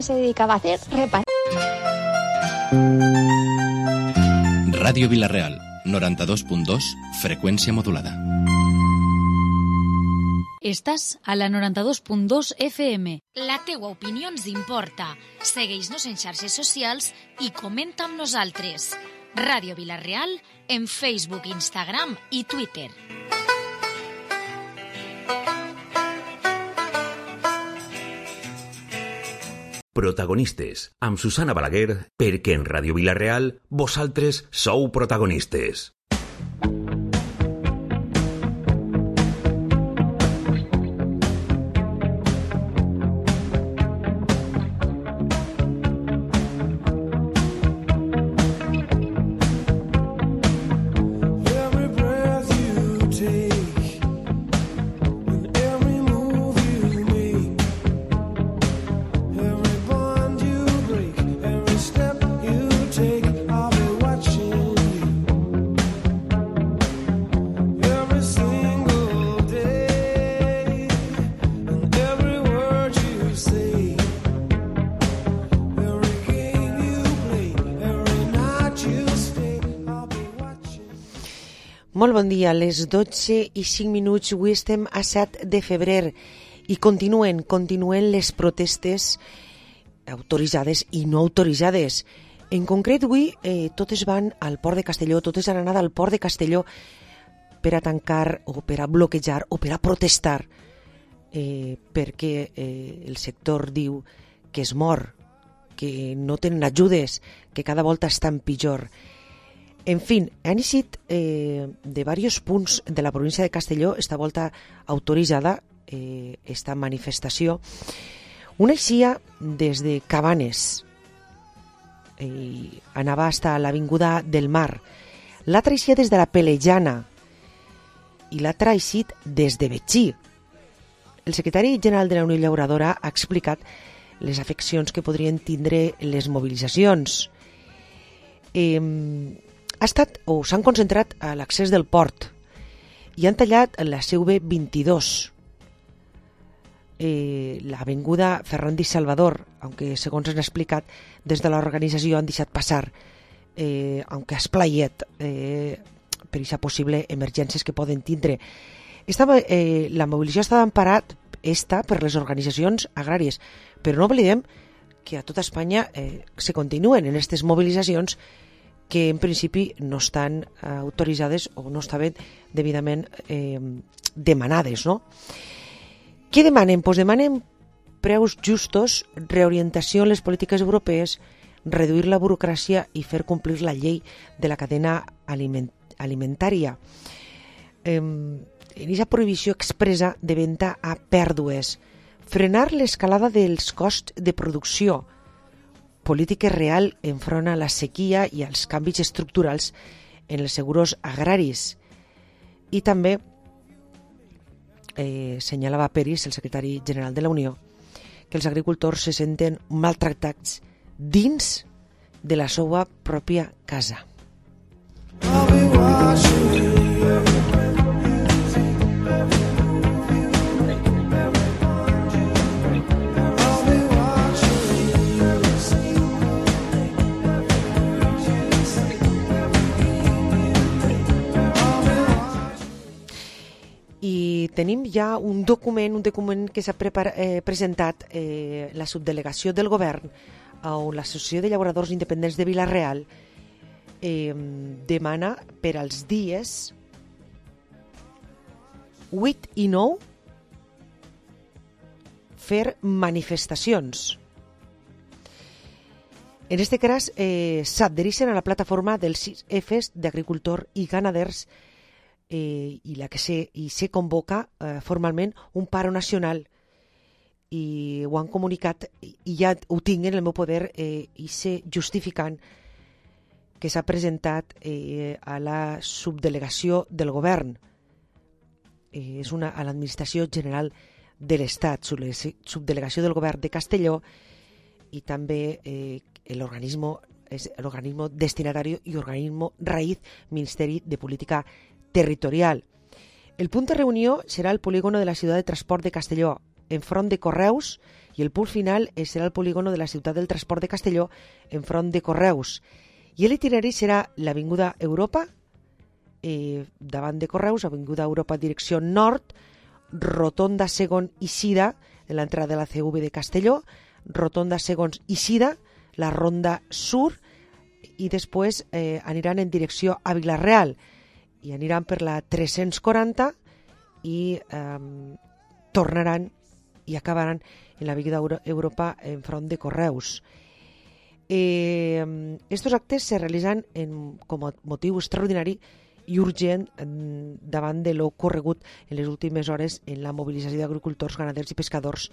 Se dedicaba a hacer reparaciones. Ràdio Vila-real, 92.2, freqüència modulada. Estàs a la 92.2 FM. La teua opinió ens importa. Segueix-nos en xarxes socials i comenta amb nosaltres. Ràdio Vila-real en Facebook, Instagram i Twitter. Protagonistes, amb Susana Balaguer, perquè en Ràdio Vila-real vosaltres sou protagonistes. Molt bon dia, a les 12:05, avui estem a 7 de febrer i continuen les protestes autoritzades i no autoritzades. En concret, avui totes van al port de Castelló, totes han anat al port de Castelló per a tancar o per a bloquejar o per a protestar perquè el sector diu que es mor, que no tenen ajudes, que cada volta estan pitjor. En fin, han eixit de diversos punts de la província de Castelló, esta volta autoritzada, esta manifestació. Una eixia des de Cabanes, anava fins a l'Avinguda del Mar. L'altra eixia des de la Pelejana i l'altra eixit des de Betxí. El secretari general de la Unió Llauradora ha explicat les afeccions que podrien tindre les mobilitzacions. S'han concentrat a l'accés del port i han tallat la CV22, l'avinguda Ferrandi Salvador, aunque segons han explicat des de l'organització han deixat passar, aunque esplaiet per aquesta possible emergències que poden tindre. La mobilització estava emparat per les organitzacions agràries, però no oblidem que a tota Espanya se continuen en aquestes mobilitzacions que en principi no estan autoritzades o no estaven debidament demanades, no? Què demanen? Doncs demanen preus justos, reorientació en les polítiques europees, reduir la burocràcia i fer complir la llei de la cadena alimentària. En aquesta prohibició expressa de venda a pèrdues, frenar l'escalada dels costs de producció, política real enfront a la sequia i als canvis estructurals en els seguros agraris. I també senyalava Peris, el secretari general de la Unió, que els agricultors se senten maltractats dins de la seva pròpia casa. I tenim ja un document que s'ha presentat la subdelegació del govern o l'Associació de Llauradors Independents de Vila-real demana per als dies 8 i 9 fer manifestacions. En aquest cas s'adhereixen a la plataforma dels 6 Fs d'agricultors i ganaders i se convoca formalment un paro nacional i ho han comunicat i ja ho tinc en el meu poder i se justificant que s'ha presentat a la subdelegació del govern, és a l'Administració General de l'Estat, subdelegació del govern de Castelló i també l'organismo destinatario y organismo raíz Ministeri de Política Territorial. El punt de reunió serà el polígono de la ciutat de transport de Castelló, enfront de Correus i el punt final serà el polígono de la ciutat del transport de Castelló enfront de Correus. I l'itinerari serà l'Avinguda Europa, davant de Correus, Avinguda Europa direcció nord, Rotonda Segon i Sida, de l'entrada de la CV de Castelló, Rotonda Segons i Sida, la Ronda Sur, i després aniran en direcció a Vila-real, i aniran per la 340 i tornaran i acabaran en l'Avinguda Europa enfront de Correus. Estos actes se realitzan com a motiu extraordinari i urgent davant de lo corregut en les últimes hores en la mobilització d'agricultors, ramaders i pescadors,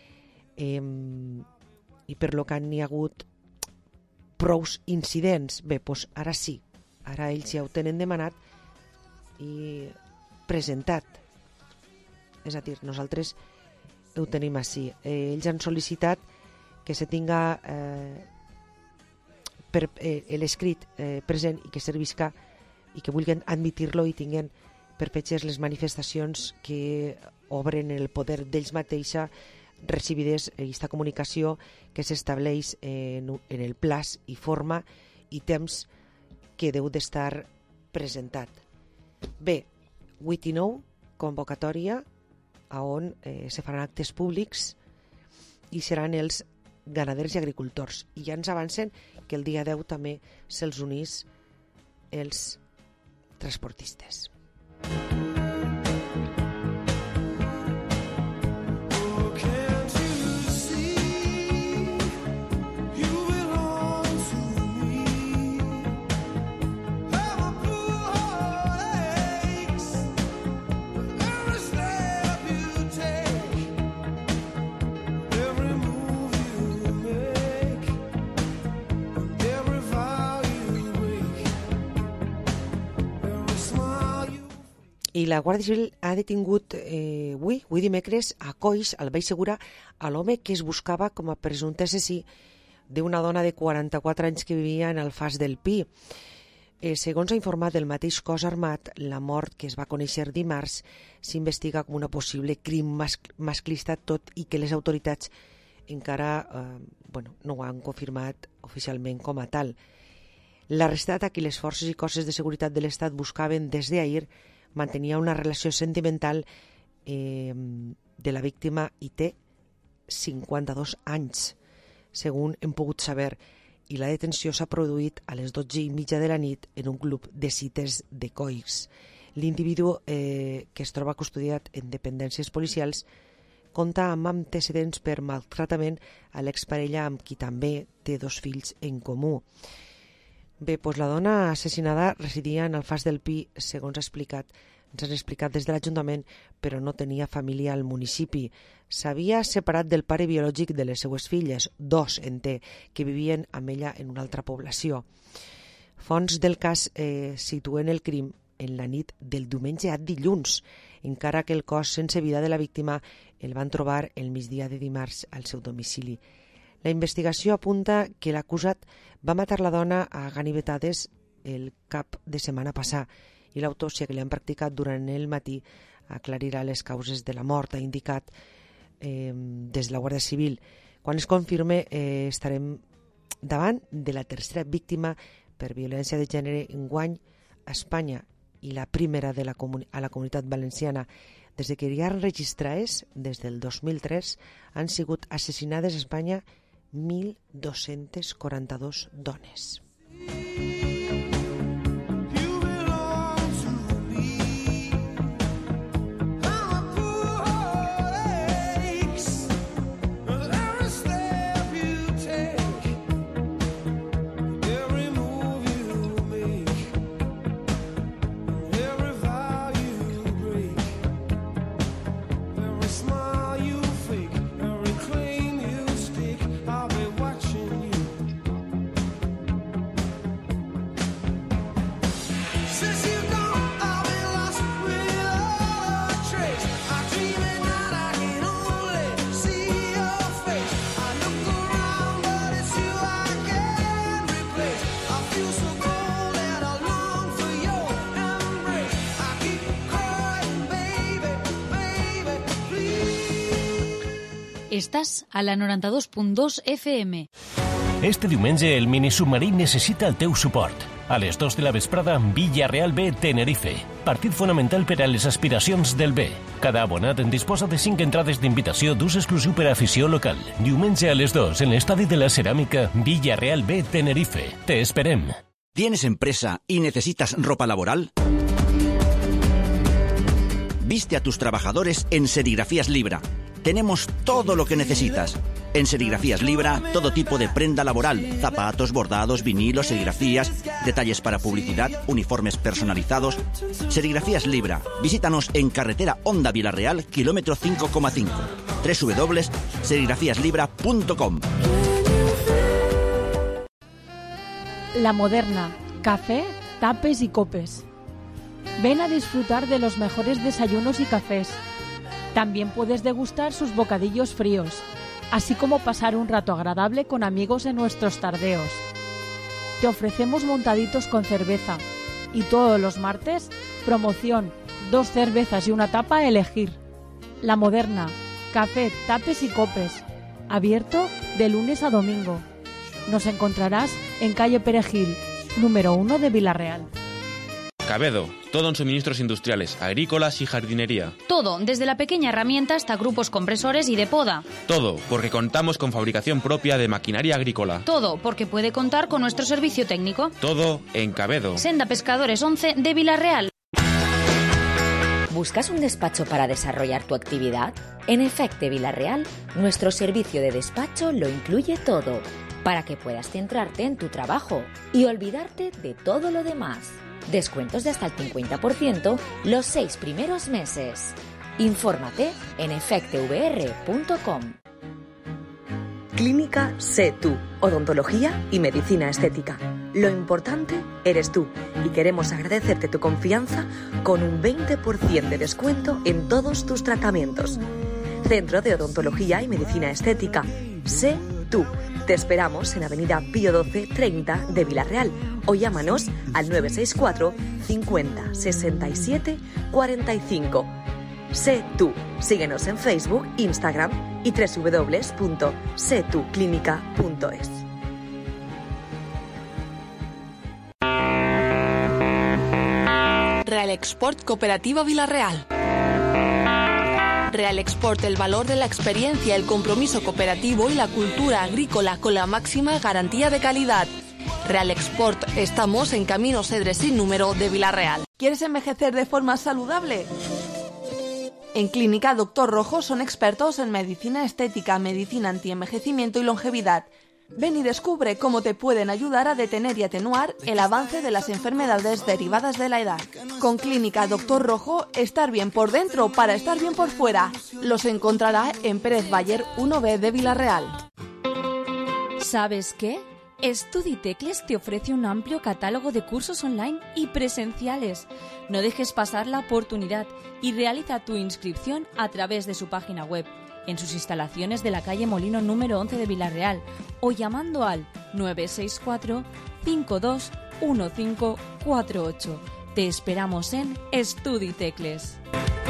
i per lo que n'hi ha hagut prous incidents. Bé, doncs ara sí, ara ells ja ho tenen demanat i presentat. És a dir, nosaltres ho tenim així. Ells han sol·licitat que se tinga l'escrit present i que servisca i que vulguin admitir-lo i tinguin perpetges les manifestacions que obren el poder d'ells mateixa recibides aquesta comunicació que s'estableix en el plaç i forma i temps que deu d'estar presentat. Bé, 8 i 9, convocatòria on se faran actes públics i seran els ganaders i agricultors. I ja ens avancen que el dia 10 també se'ls unís els transportistes. I la Guàrdia Civil ha detingut avui dimecres, a Coix, al Baix Segura, a l'home que es buscava com a presumpte assassí d'una dona de 44 anys que vivia en el Fas del Pi. Segons ha informat el mateix cos armat, la mort que es va conèixer dimarts s'investiga com una possible crim masclista, tot i que les autoritats encara no ho han confirmat oficialment com a tal. L'arrestat, a qui les forces i cossos de seguretat de l'Estat buscaven des d'ahir, mantenia una relació sentimental de la víctima i té 52 anys, segons hem pogut saber, i la detenció s'ha produït a les 12:30 de la nit en un club de cites de Coix. L'individu, que es troba custodiat en dependències policials, compta amb antecedents per maltractament a l'exparella amb qui també té 2 fills en comú. Bé, doncs la dona assassinada residia en el Fas del Pi, segons ens han explicat des de l'Ajuntament, però no tenia família al municipi. S'havia separat del pare biològic de les seues filles, 2 en té, que vivien amb ella en una altra població. Fonts del cas situen el crim en la nit del diumenge a dilluns, encara que el cos sense vida de la víctima el van trobar el migdia de dimarts al seu domicili. La investigació apunta que l'acusat va matar la dona a ganivetades el cap de setmana passat i l'autòpsia que li han practicat durant el matí aclarirà les causes de la mort, ha indicat des de la Guàrdia Civil. Quan es confirme estarem davant de la tercera víctima per violència de gènere enguany a Espanya i la primera a la Comunitat Valenciana. Des que hi ha registrades, des del 2003, han sigut assassinades a Espanya 1.242 dones. Estàs a la 92.2 FM. Este diumenge el minisubmarí necessita el teu suport. A les 2 de la vesprada, Villarreal B, Tenerife. Partit fonamental per a les aspiracions del B. Cada abonat en disposa de 5 entrades d'invitació d'ús exclusiu per a afició local. Diumenge a les 2 en l'estadi de la Ceràmica, Villarreal B, Tenerife. Te esperem. ¿Tienes empresa y necesitas ropa laboral? Viste a tus trabajadores en Serigrafías Libra. Tenemos todo lo que necesitas. En Serigrafías Libra, todo tipo de prenda laboral, zapatos, bordados, vinilos, serigrafías, detalles para publicidad, uniformes personalizados. Serigrafías Libra. Visítanos en carretera Honda Vilarreal, kilómetro 5,5. www.serigrafíaslibra.com. La Moderna. Café, tapes y copes. Ven a disfrutar de los mejores desayunos y cafés. También puedes degustar sus bocadillos fríos, así como pasar un rato agradable con amigos en nuestros tardeos. Te ofrecemos montaditos con cerveza y todos los martes, promoción, 2 cervezas y una tapa a elegir. La Moderna, café, tapes y copes, abierto de lunes a domingo. Nos encontrarás en calle Perejil, número 1 de Vilarreal. Cabedo, todo en suministros industriales, agrícolas y jardinería. Todo, desde la pequeña herramienta hasta grupos compresores y de poda. Todo, porque contamos con fabricación propia de maquinaria agrícola. Todo, porque puede contar con nuestro servicio técnico. Todo en Cabedo. Senda Pescadores 11 de Vilarreal. ¿Buscas un despacho para desarrollar tu actividad? En Efecte Vilarreal, nuestro servicio de despacho lo incluye todo, para que puedas centrarte en tu trabajo y olvidarte de todo lo demás. Descuentos de hasta el 50% los 6 primeros meses. Infórmate en efectevr.com. Clínica Sé Tú, odontología y medicina estética. Lo importante eres tú y queremos agradecerte tu confianza con un 20% de descuento en todos tus tratamientos. Centro de Odontología y Medicina Estética. Sé Tú. Te esperamos en Avenida Pío 12 30 de Vilarreal o llámanos al 964 50 67 45. Sé Tú. Síguenos en Facebook, Instagram y www.setuclinica.es. Real Export Cooperativa Vilarreal. Real Export, el valor de la experiencia, el compromiso cooperativo y la cultura agrícola con la máxima garantía de calidad. Real Export, estamos en Camino Cedres sin número de Vilarreal. ¿Quieres envejecer de forma saludable? En Clínica Doctor Rojo son expertos en medicina estética, medicina antienvejecimiento y longevidad. Ven y descubre cómo te pueden ayudar a detener y atenuar el avance de las enfermedades derivadas de la edad. Con Clínica Doctor Rojo, estar bien por dentro para estar bien por fuera. Los encontrará en Pérez Bayer 1B de Vilarreal. ¿Sabes qué? StudiTecles te ofrece un amplio catálogo de cursos online y presenciales. No dejes pasar la oportunidad y realiza tu inscripción a través de su página web, en sus instalaciones de la calle Molino número 11 de Vilarreal o llamando al 964 521548. Te esperamos en StudiTecles.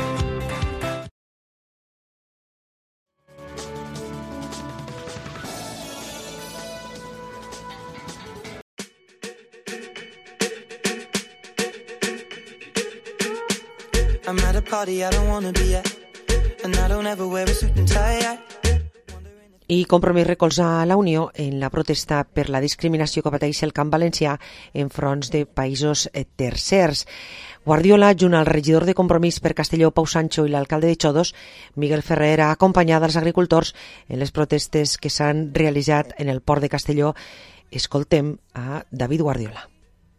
I'm at a party I don't wanna be at, and I don't ever wear a suit and tie. I Compromís recolza la Unió en la protesta per la discriminació que pateix el camp valencià en fronts de països tercers. Guardiola, junt al regidor de Compromís per Castelló, Pau Sancho, i l'alcalde de Xodos, Miguel Ferrer, ha acompanyat els agricultors en les protestes que s'han realitzat en el port de Castelló. Escoltem a David Guardiola.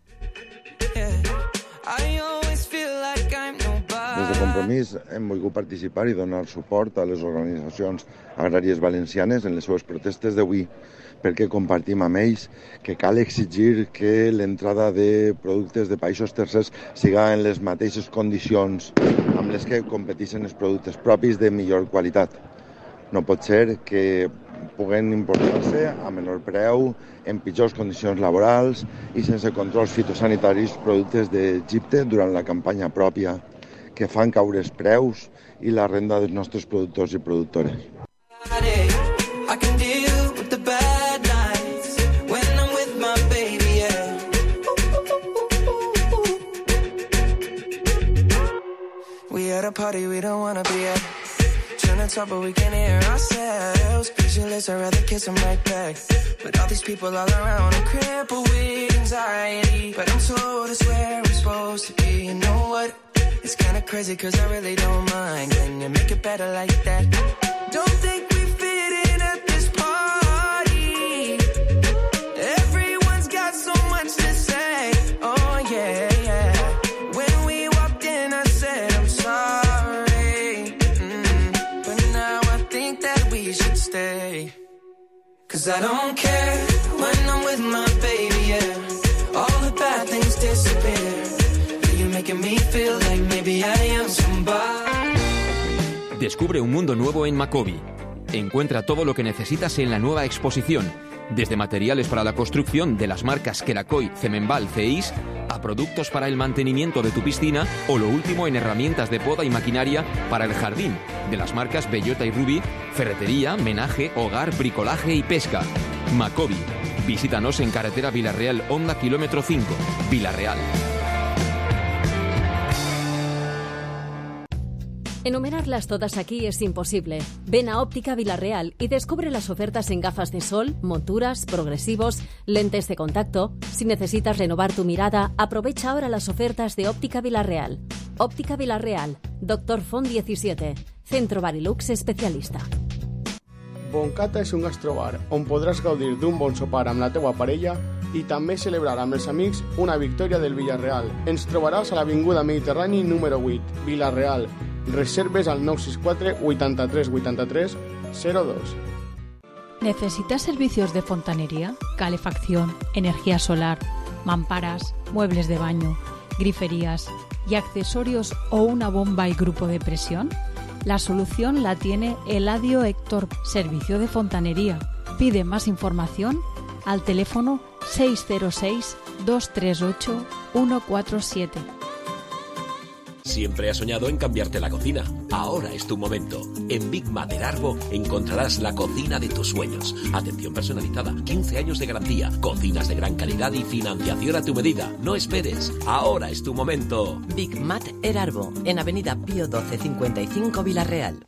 Des de Compromís hem volgut participar i donar suport a les organitzacions agràries valencianes en les seves protestes d'avui, perquè compartim amb ells que cal exigir que l'entrada de productes de països tercers siga en les mateixes condicions amb les que competeixen els productes propis de millor qualitat. No pot ser que puguen importar-se a menor preu, en pitjors condicions laborals i sense controls fitosanitaris productes d'Egipte durant la campanya pròpia, que fan caure els preus i la renda dels nostres productors i productores. party we don't wanna be at. Trying to talk but we can't hear ourselves. Pictureless, I'd rather kiss them right back. But all these people all around, I'm crippled with anxiety. But I'm told it's where I'm supposed to be. You know what? It's kinda crazy cause I really don't mind. Can you make it better like that? Don't think we fit in at this party. Everyone's got so much to say. Oh yeah, yeah. When we walked in I said I'm sorry. But now I think that we should stay. Cause I don't care when I'm with my baby, yeah. All the bad things disappear. You're making me feel like maybe I am somebody. Descubre un mundo nuevo en Macobi. Encuentra todo lo que necesitas en la nueva exposición, desde materiales para la construcción de las marcas Kerakoy, Cemenbal, Ceis, a productos para el mantenimiento de tu piscina o lo último en herramientas de poda y maquinaria para el jardín, de las marcas Bellota y Ruby, ferretería, menaje, hogar, bricolaje y pesca. Macobi. Visítanos en carretera Villarreal, Honda, kilómetro 5, Villarreal. Enumerarlas todas aquí es imposible. Ven a Óptica Villarreal y descubre las ofertas en gafas de sol, monturas, progresivos, lentes de contacto. Si necesitas renovar tu mirada, aprovecha ahora las ofertas de Óptica Villarreal. Óptica Villarreal, Dr. Font 17, Centro Barilux especialista. Boncata és un gastrobar on podràs gaudir d'un bon sopar amb la teua parella i també celebrar amb els amics una victòria del Villarreal. Ens trobaràs a l'Avinguda Mediterrani número 8, Villarreal. Reserves al 964 83 83 02. ¿Necesitas servicios de fontanería, calefacción, energía solar, mamparas, muebles de baño, griferías y accesorios o una bomba y grupo de presión? La solución la tiene Eladio Héctor, Servicio de Fontanería. Pide más información al teléfono 606 238 147. Siempre has soñado en cambiarte la cocina. Ahora es tu momento. En Big Mater Arbo encontrarás la cocina de tus sueños. Atención personalizada, 15 años de garantía, cocinas de gran calidad y financiación a tu medida. No esperes. Ahora es tu momento. Big Mater Arbo, en Avenida Pío 12 55 Villarreal.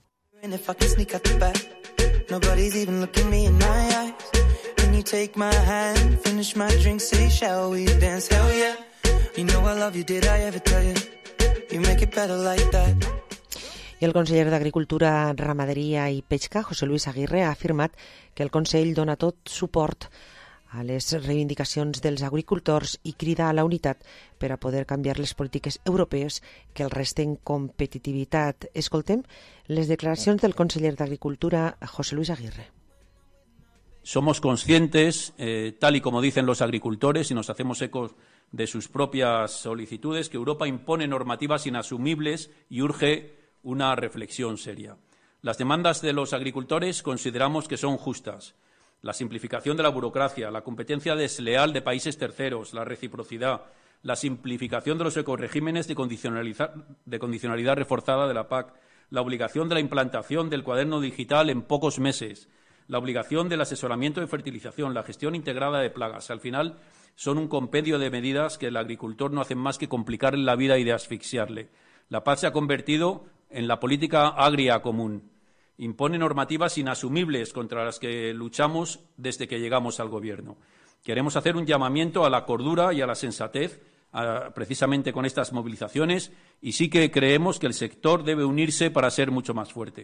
I el conseller d'Agricultura, Ramaderia i Pesca, José Luis Aguirre, ha afirmat que el Consell dona tot suport a les reivindicacions dels agricultors i crida a la unitat per a poder canviar les polítiques europees que el resten competitivitat. Escoltem les declaracions del conseller d'Agricultura, José Luis Aguirre. Somos conscientes, tal y como dicen los agricultores, y nos hacemos eco de sus propias solicitudes, que Europa impone normativas inasumibles y urge una reflexión seria. Las demandas de los agricultores consideramos que son justas. La simplificación de la burocracia, la competencia desleal de países terceros, la reciprocidad, la simplificación de los ecoregímenes de condicionalidad reforzada de la PAC, la obligación de la implantación del cuaderno digital en pocos meses, la obligación del asesoramiento de fertilización, la gestión integrada de plagas. Al final, son un compendio de medidas que el agricultor no hace más que complicarle la vida y de asfixiarle. La PAC se ha convertido en la política agria común. Impone normativas inasumibles contra las que luchamos desde que llegamos al Gobierno. Queremos hacer un llamamiento a la cordura y a la sensatez, precisamente con estas movilizaciones, y sí que creemos que el sector debe unirse para ser mucho más fuerte.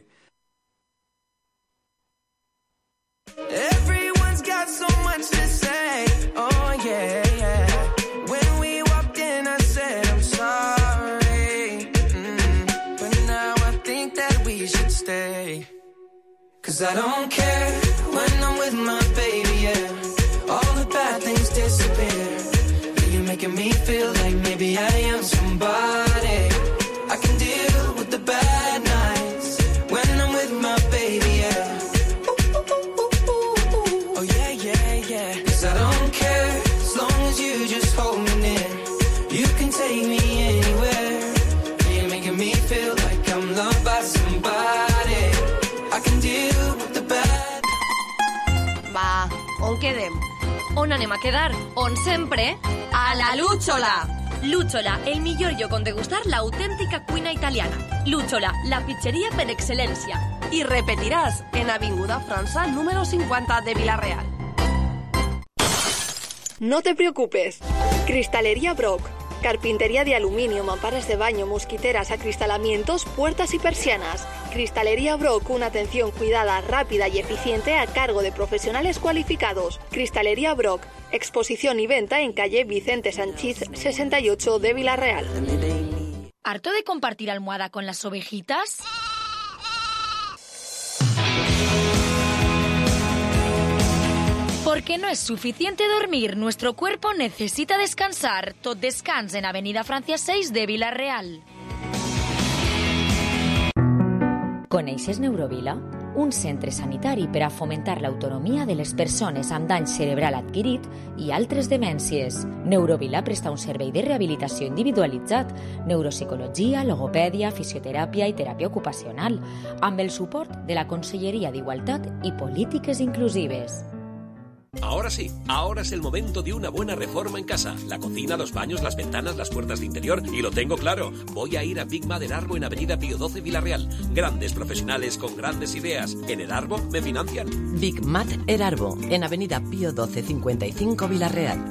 Cause I don't care when I'm with my baby, yeah. All the bad things disappear. You're making me feel like maybe I am somebody. I can deal with the bad nights when I'm with my baby, yeah. Oh yeah, yeah, yeah. Cause I don't care as long as you just hold me near. You can take me anywhere. You're making me feel like I'm loved by somebody. I can deal with the bad. Va, on quedem? On anem a quedar? On sempre? A la Lúchola! Lúchola, el millor lloc on degustar l'autèntica cuina italiana. Lúchola, la pizzeria per excel·lència. Y repetirás en Avinguda França número 50 de Villarreal. No te preocupes. Cristalería Brock. Carpintería de aluminio, mamparas de baño, mosquiteras, acristalamientos, puertas y persianas. Cristalería Brock, una atención cuidada, rápida y eficiente a cargo de profesionales cualificados. Cristalería Brock, exposición y venta en calle Vicente Sanchís 68 de Villarreal. ¿Harto de compartir almohada con las ovejitas? Porque no es suficiente dormir, nuestro cuerpo necesita descansar. Tot descans en Avenida Francia 6 de Villarreal. Coneixes Neurovila? Un centre sanitari per a fomentar l'autonomia de les persones amb dany cerebral adquirit i altres demències. Neurovila presta un servei de rehabilitació individualitzat, neuropsicologia, logopèdia, fisioteràpia i teràpia ocupacional, amb el suport de la Conselleria d'Igualtat i Polítiques Inclusives. Ahora sí, ahora es el momento de una buena reforma en casa. La cocina, los baños, las ventanas, las puertas de interior. Y lo tengo claro, voy a ir a Big Mad Erarbo en Avenida Pío 12 Villarreal. Grandes profesionales con grandes ideas. En Erarbo me financian. Big Mad Erarbo en Avenida Pío 12 55 Villarreal.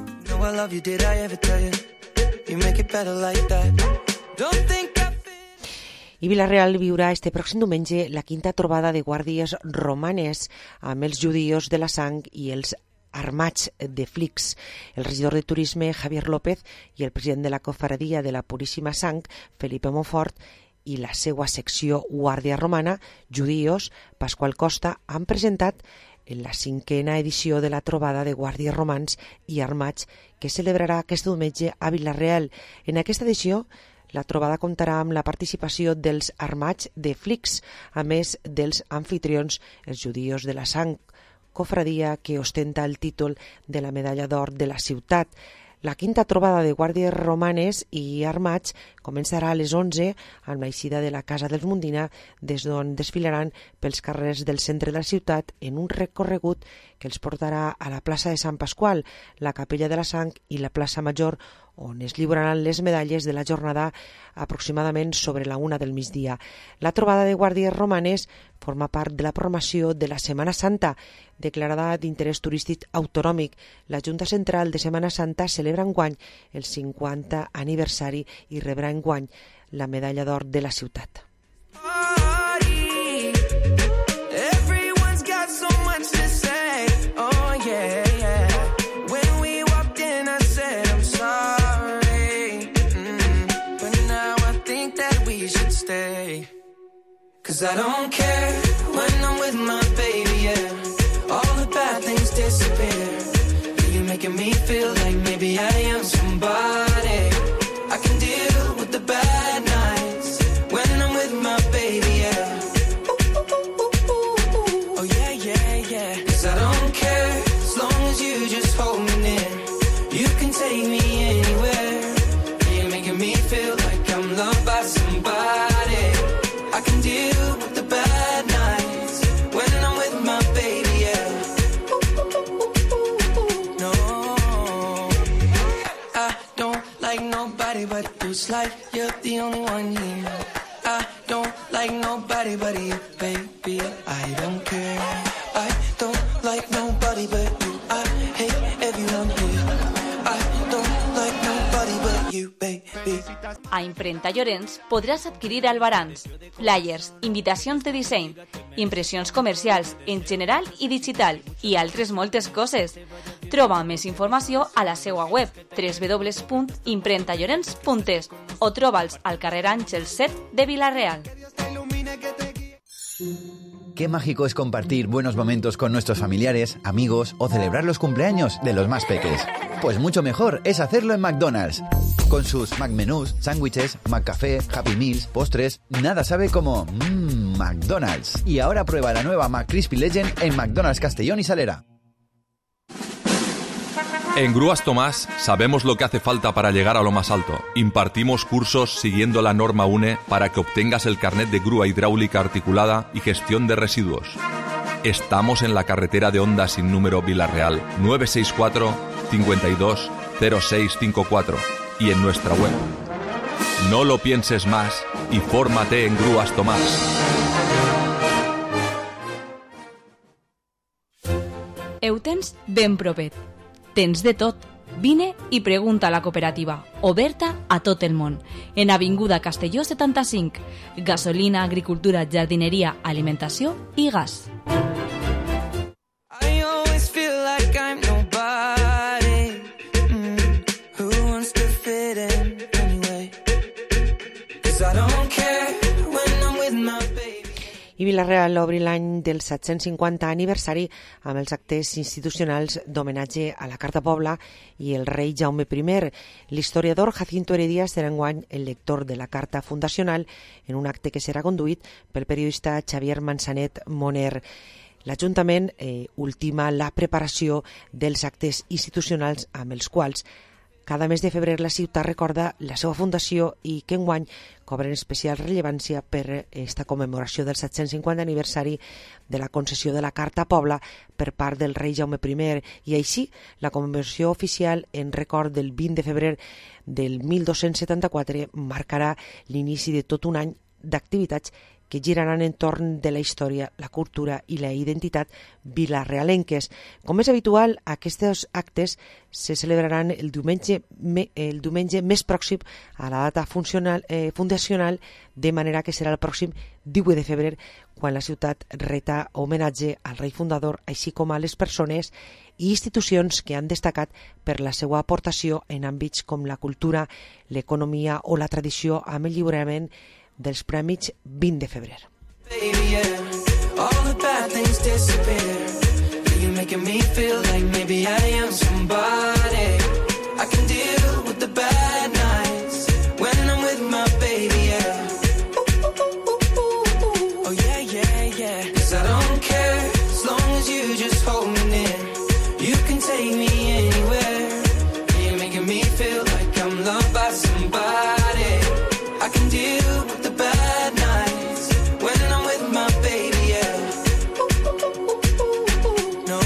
I Villarreal viurà este pròxim diumenge la quinta trobada de guàrdies romanes amb els judíos de la sang i els armats de Flix. El regidor de Turisme, Javier López, i el president de la Cofradia de la Puríssima Sang, Felipe Monfort, i la seva secció Guàrdia Romana, Judíos, Pasqual Costa, han presentat en la 5a edició de la trobada de guàrdies romans i armats que celebrarà aquest diumenge a Villarreal. En aquesta edició, la trobada comptarà amb la participació dels armats de Flix, a més dels anfitrions, els judíos de la sang, cofradia que ostenta el títol de la medalla d'or de la ciutat. La quinta trobada de guàrdies romanes i armats començarà a les 11 amb l'eixida de la Casa dels Mundina, des d'on desfilaran pels carrers del centre de la ciutat en un recorregut que els portarà a la plaça de Sant Pasqual, la Capella de la Sang i la plaça Major, on es lliuraran les medalles de la jornada aproximadament sobre la 1 del migdia. La trobada de guàrdies romanes forma part de la programació de la Setmana Santa, declarada d'interès turístic autonòmic. La Junta Central de Setmana Santa celebra enguany el 50 aniversari i rebrà enguany la medalla d'or de la ciutat. Cause I don't care when I'm with my baby, yeah. All the bad things disappear. You're making me feel like maybe I am somebody. I can deal with the bad nights when I'm with my baby, yeah. Oh yeah, yeah, yeah. Cause I don't care as long as you just hold me near. You can take me anywhere. You're making me feel like I'm loved by somebody. I can deal with the bad nights when I'm with my baby, yeah. No, I don't like nobody but you. It's like you're the only one here. I don't like nobody but you, baby. I don't care. I don't like nobody but you. I hate everyone here. I don't like nobody but you, baby. A Imprenta Llorenç podràs adquirir albarans, flyers, invitacions de disseny, impressions comercials en general i digital i altres moltes coses. Troba més informació a la seva web www.imprentallorenç.es o troba'ls al carrer Àngel 7 de Villarreal. Qué mágico es compartir buenos momentos con nuestros familiares, amigos o celebrar los cumpleaños de los más peques. Pues mucho mejor es hacerlo en McDonald's. Con sus McMenús, sándwiches, McCafé, Happy Meals, postres, nada sabe como McDonald's. Y ahora prueba la nueva McCrispy Legend en McDonald's Castellón y Salera. En Grúas Tomás sabemos lo que hace falta para llegar a lo más alto. Impartimos cursos siguiendo la norma UNE para que obtengas el carnet de grúa hidráulica articulada y gestión de residuos. Estamos en la carretera de Honda sin número Villarreal, 964 52 0654. y en nuestra web. No lo pienses más y fórmate en Grúas Tomàs. Ho tens ben propet. Tens de tot. Vine i pregunta a la cooperativa, oberta a tot el món. En Avinguda Castelló 75. Gasolina, agricultura, jardineria, alimentació i gas. I always feel like I'm nobody. Who wants to fit in anyway? 'Cause I don't care when I'm with my baby. I Vila-real obri l'any del 750 aniversari amb els actes institucionals d'homenatge a la Carta Pobla i el rei Jaume I. L'historiador Jacinto Heredia serà enguany el lector de la Carta Fundacional en un acte que serà conduït pel periodista Xavier Manzanet Moner. L'Ajuntament ultima la preparació dels actes institucionals amb els quals cada mes de febrer la ciutat recorda la seva fundació i que enguany cobren especial rellevància per esta commemoració del 750 aniversari de la concessió de la Carta Pobla per part del rei Jaume I i així la commemoració oficial en record del 20 de febrer del 1274 marcarà l'inici de tot un any d'activitats que giraran entorn de la història, la cultura i la identitat vilarealenques. Com és habitual, aquests actes se celebraran el diumenge més pròxim a la data fundacional, de manera que serà el pròxim 18 de febrer, quan la ciutat reta homenatge al rei fundador, així com a les persones i institucions que han destacat per la seva aportació en àmbits com la cultura, l'economia o la tradició, amb el lliurament dels Prèmits 20 de febrer. Baby, yeah. All the bad things disappear. You're making me feel like maybe I am somebody. I can deal with the bad nights when I'm with my baby, yeah. Oh yeah, yeah, yeah. 'Cause I don't care as long as you just hold me near. You can take me anywhere. You're making me feel like I'm loved by somebody. I can deal with the bad nights when I'm with my baby, yeah. No,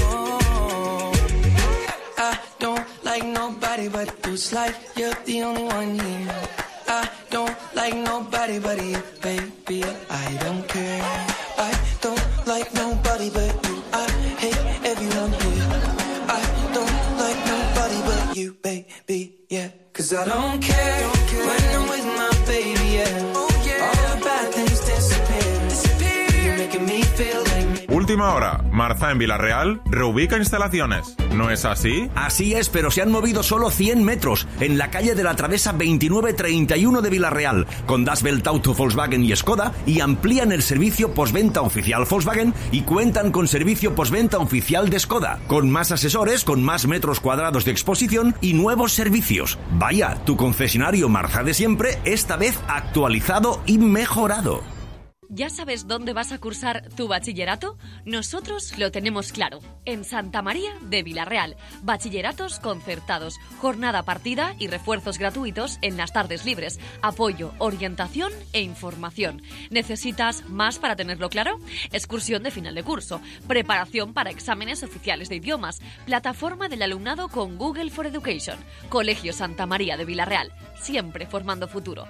I don't like nobody but you. It's like you're the only one here. I don't like nobody but you, baby. I don't care. I don't like nobody but you. I hate everyone here. I don't like nobody but you, baby, yeah. 'Cause I don't care when I'm with my baby, yeah. All the bad things disappear. You're making me feel like... Última hora. Marza en Vila-real reubica instalaciones. ¿No es así? Así es, pero se han movido solo 100 metros en la calle de la Travesa 2931 de Vila-real, con Das Welt Auto, Volkswagen y Skoda, y amplían el servicio postventa oficial Volkswagen y cuentan con servicio postventa oficial de Skoda, con más asesores, con más metros cuadrados de exposición y nuevos servicios. Vaya, tu concesionario Marza de siempre, esta vez actualizado y mejorado. ¿Ya sabes dónde vas a cursar tu bachillerato? Nosotros lo tenemos claro. En Santa María de Vila-real. Bachilleratos concertados, jornada partida y refuerzos gratuitos en las tardes libres. Apoyo, orientación e información. ¿Necesitas más para tenerlo claro? Excursión de final de curso, preparación para exámenes oficiales de idiomas, plataforma del alumnado con Google for Education. Colegio Santa María de Vila-real. Siempre formando futuro.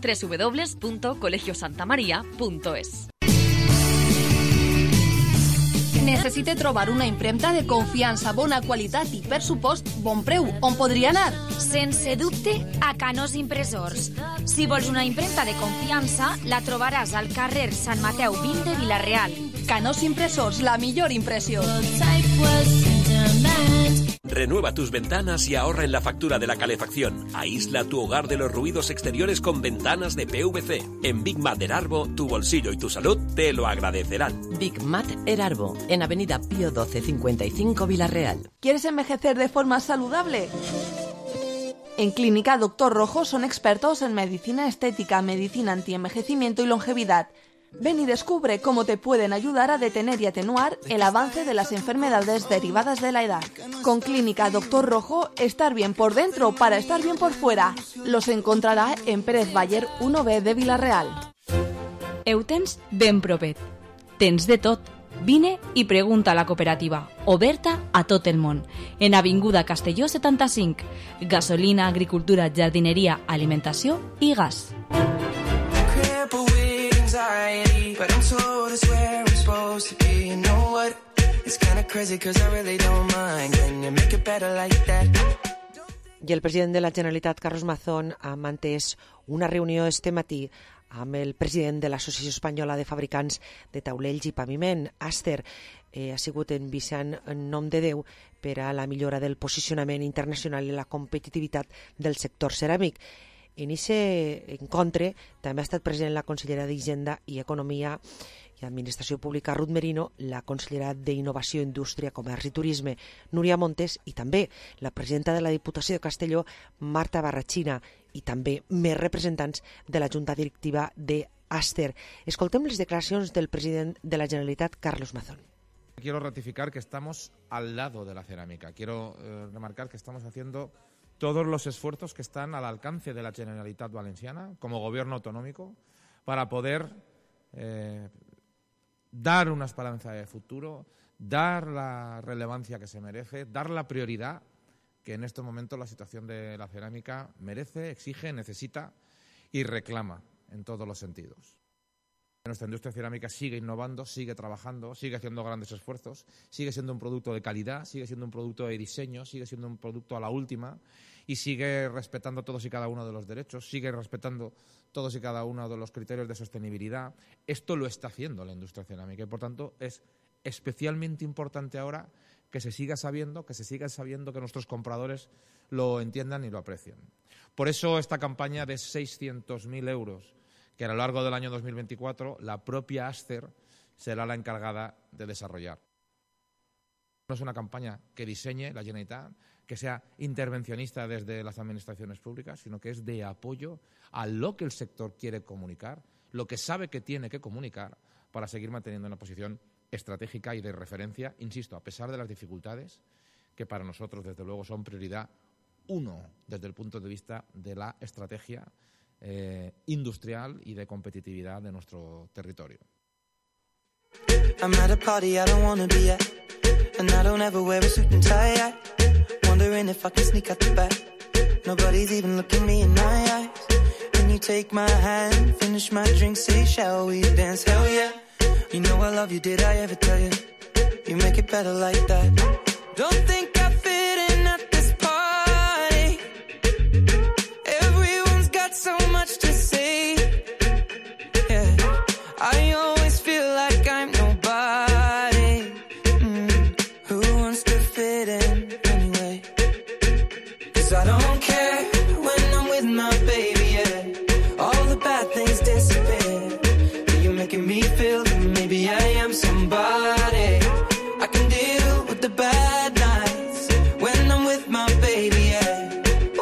www.colegiosantamaria.es. Necessite trobar una impremta de confiança, bona qualitat i, per supost, bon preu. On podria anar? Sense dubte, a Canós Impressors. Si vols una impremta de confiança, la trobaràs al carrer Sant Mateu 20 de Vila-real. Canós Impressors, la millor impressió. Renueva tus ventanas y ahorra en la factura de la calefacción. Aísla tu hogar de los ruidos exteriores con ventanas de PVC. En Big Mat Erarbo, tu bolsillo y tu salud te lo agradecerán. Big Mat Erarbo, en Avenida Pío 12 55 Vila-real. ¿Quieres envejecer de forma saludable? En Clínica Doctor Rojo son expertos en medicina estética, medicina antienvejecimiento y longevidad. Ven y descubre cómo te pueden ayudar a detener y atenuar el avance de las enfermedades derivadas de la edad. Con Clínica Doctor Rojo, estar bien por dentro para estar bien por fuera. Los encontrará en Pérez Baller 1B de Vila-real. Ho tens ben propet. Tens de tot. Vine i pregunta a la cooperativa, oberta a tot el món, en Avinguda Castelló 75. Gasolina, agricultura, jardineria, alimentació i gas. I el president de la Generalitat, Carlos Mazón, ha mantès una reunió este matí amb el president de l'Associació Espanyola de Fabricants de Taulells i Paviment, Aster. Ha sigut en vessant en nom de Déu per a la millora del posicionament internacional i la competitivitat del sector ceràmic. En aquest encontre també ha estat present la consellera d'Hisenda i Economia i Administració Pública, Ruth Merino, la consellera d'Innovació, Indústria, Comerç i Turisme, Núria Montes, i també la presidenta de la Diputació de Castelló, Marta Barrachina, i també més representants de la Junta Directiva d'Aster. Escoltem les declaracions del president de la Generalitat, Carlos Mazón. Quiero ratificar que estamos al lado de la cerámica. Quiero remarcar que estamos haciendo todos los esfuerzos que están al alcance de la Generalitat Valenciana como gobierno autonómico para poder dar una esperanza de futuro, dar la relevancia que se merece, dar la prioridad que en estos momentos la situación de la cerámica merece, exige, necesita y reclama en todos los sentidos. Nuestra industria cerámica sigue innovando, sigue trabajando, sigue haciendo grandes esfuerzos, sigue siendo un producto de calidad, sigue siendo un producto de diseño, sigue siendo un producto a la última y sigue respetando todos y cada uno de los derechos, sigue respetando todos y cada uno de los criterios de sostenibilidad. Esto lo está haciendo la industria cerámica y, por tanto, es especialmente importante ahora que se siga sabiendo que nuestros compradores lo entiendan y lo aprecien. Por eso esta campaña de 600.000 euros, que a lo largo del año 2024 la propia Aster será la encargada de desarrollar. No es una campaña que diseñe la Generalitat, que sea intervencionista desde las administraciones públicas, sino que es de apoyo a lo que el sector quiere comunicar, lo que sabe que tiene que comunicar para seguir manteniendo una posición estratégica y de referencia, insisto, a pesar de las dificultades que para nosotros, desde luego, son prioridad uno desde el punto de vista de la estrategia industrial y de competitividad de nuestro territorio. I'm at a party I don't wanna be at, and I don't ever wear a suit and tie at. Wondering if I can sneak out the back. Nobody's even looking me in my eyes. Can you take my hand, finish my drink, say shall we dance? Hell yeah. You know I love you, did I ever tell you? You make it better like that. Don't think I fit in at this party. Everyone's got so much to say. Yeah, I always feel like I'm nobody. Who wants to fit in anyway? 'Cause I don't care when I'm with my baby, yeah. All the bad things disappear. You're making me feel that maybe I am somebody. I can deal with the bad nights when I'm with my baby, yeah.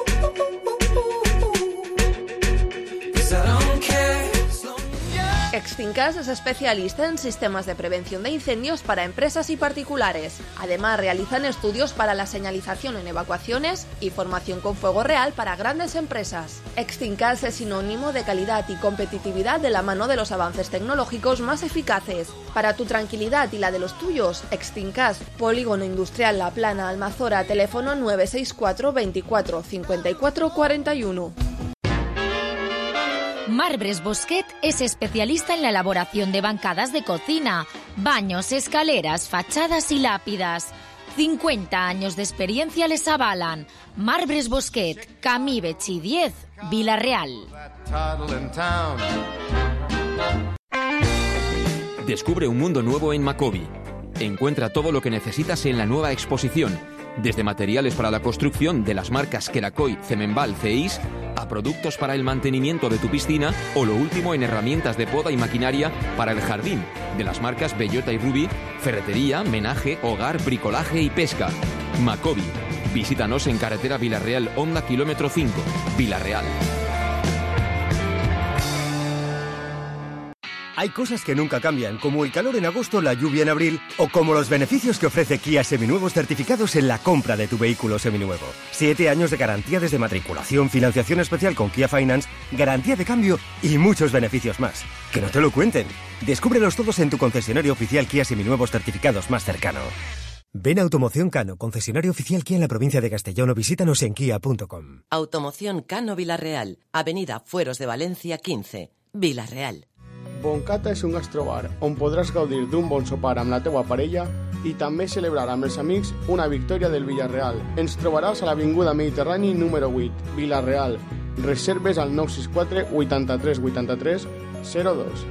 'Cause I don't care. Extincas es especialista en sistemas de prevención de incendios para empresas y particulares. Además, realizan estudios para la señalización en evacuaciones y formación con fuego real para grandes empresas. Extincas es sinónimo de calidad y competitividad de la mano de los avances tecnológicos más eficaces. Para tu tranquilidad y la de los tuyos, Extincas, Polígono Industrial La Plana, Almazora, teléfono 964 24 54 41. Marbres Bosquet es especialista en la elaboración de bancadas de cocina, baños, escaleras, fachadas y lápidas. 50 años de experiencia les avalan. Marbres Bosquet, Camí Betxí 10, Vila-real. Descubre un mundo nuevo en Macovi. Encuentra todo lo que necesitas en la nueva exposición, desde materiales para la construcción de las marcas Queracoy, Cemenbal, CEIS, a productos para el mantenimiento de tu piscina o lo último en herramientas de poda y maquinaria para el jardín, de las marcas Bellota y Ruby, ferretería, menaje, hogar, bricolaje y pesca. Macovi. Visítanos en carretera Vila-real, Honda, kilómetro 5, Vila-real. Hay cosas que nunca cambian, como el calor en agosto, la lluvia en abril, o como los beneficios que ofrece Kia Seminuevos certificados en la compra de tu vehículo seminuevo. 7 años de garantía desde matriculación, financiación especial con Kia Finance, garantía de cambio y muchos beneficios más. Que no te lo cuenten. Descúbrelos todos en tu concesionario oficial Kia Seminuevos certificados más cercano. Ven a Automoción Cano, concesionario oficial Kia en la provincia de Castellón, o visítanos en kia.com. Automoción Cano Vilarreal, Avenida Fueros de Valencia 15, Vilarreal. Boncata és un gastrobar on podràs gaudir d'un bon sopar amb la teua parella i també celebrar amb els amics una victòria del Villarreal. Ens trobaràs a l'Avinguda Mediterrani número 8, Vilarreal. Reserves al 964 83 83 02.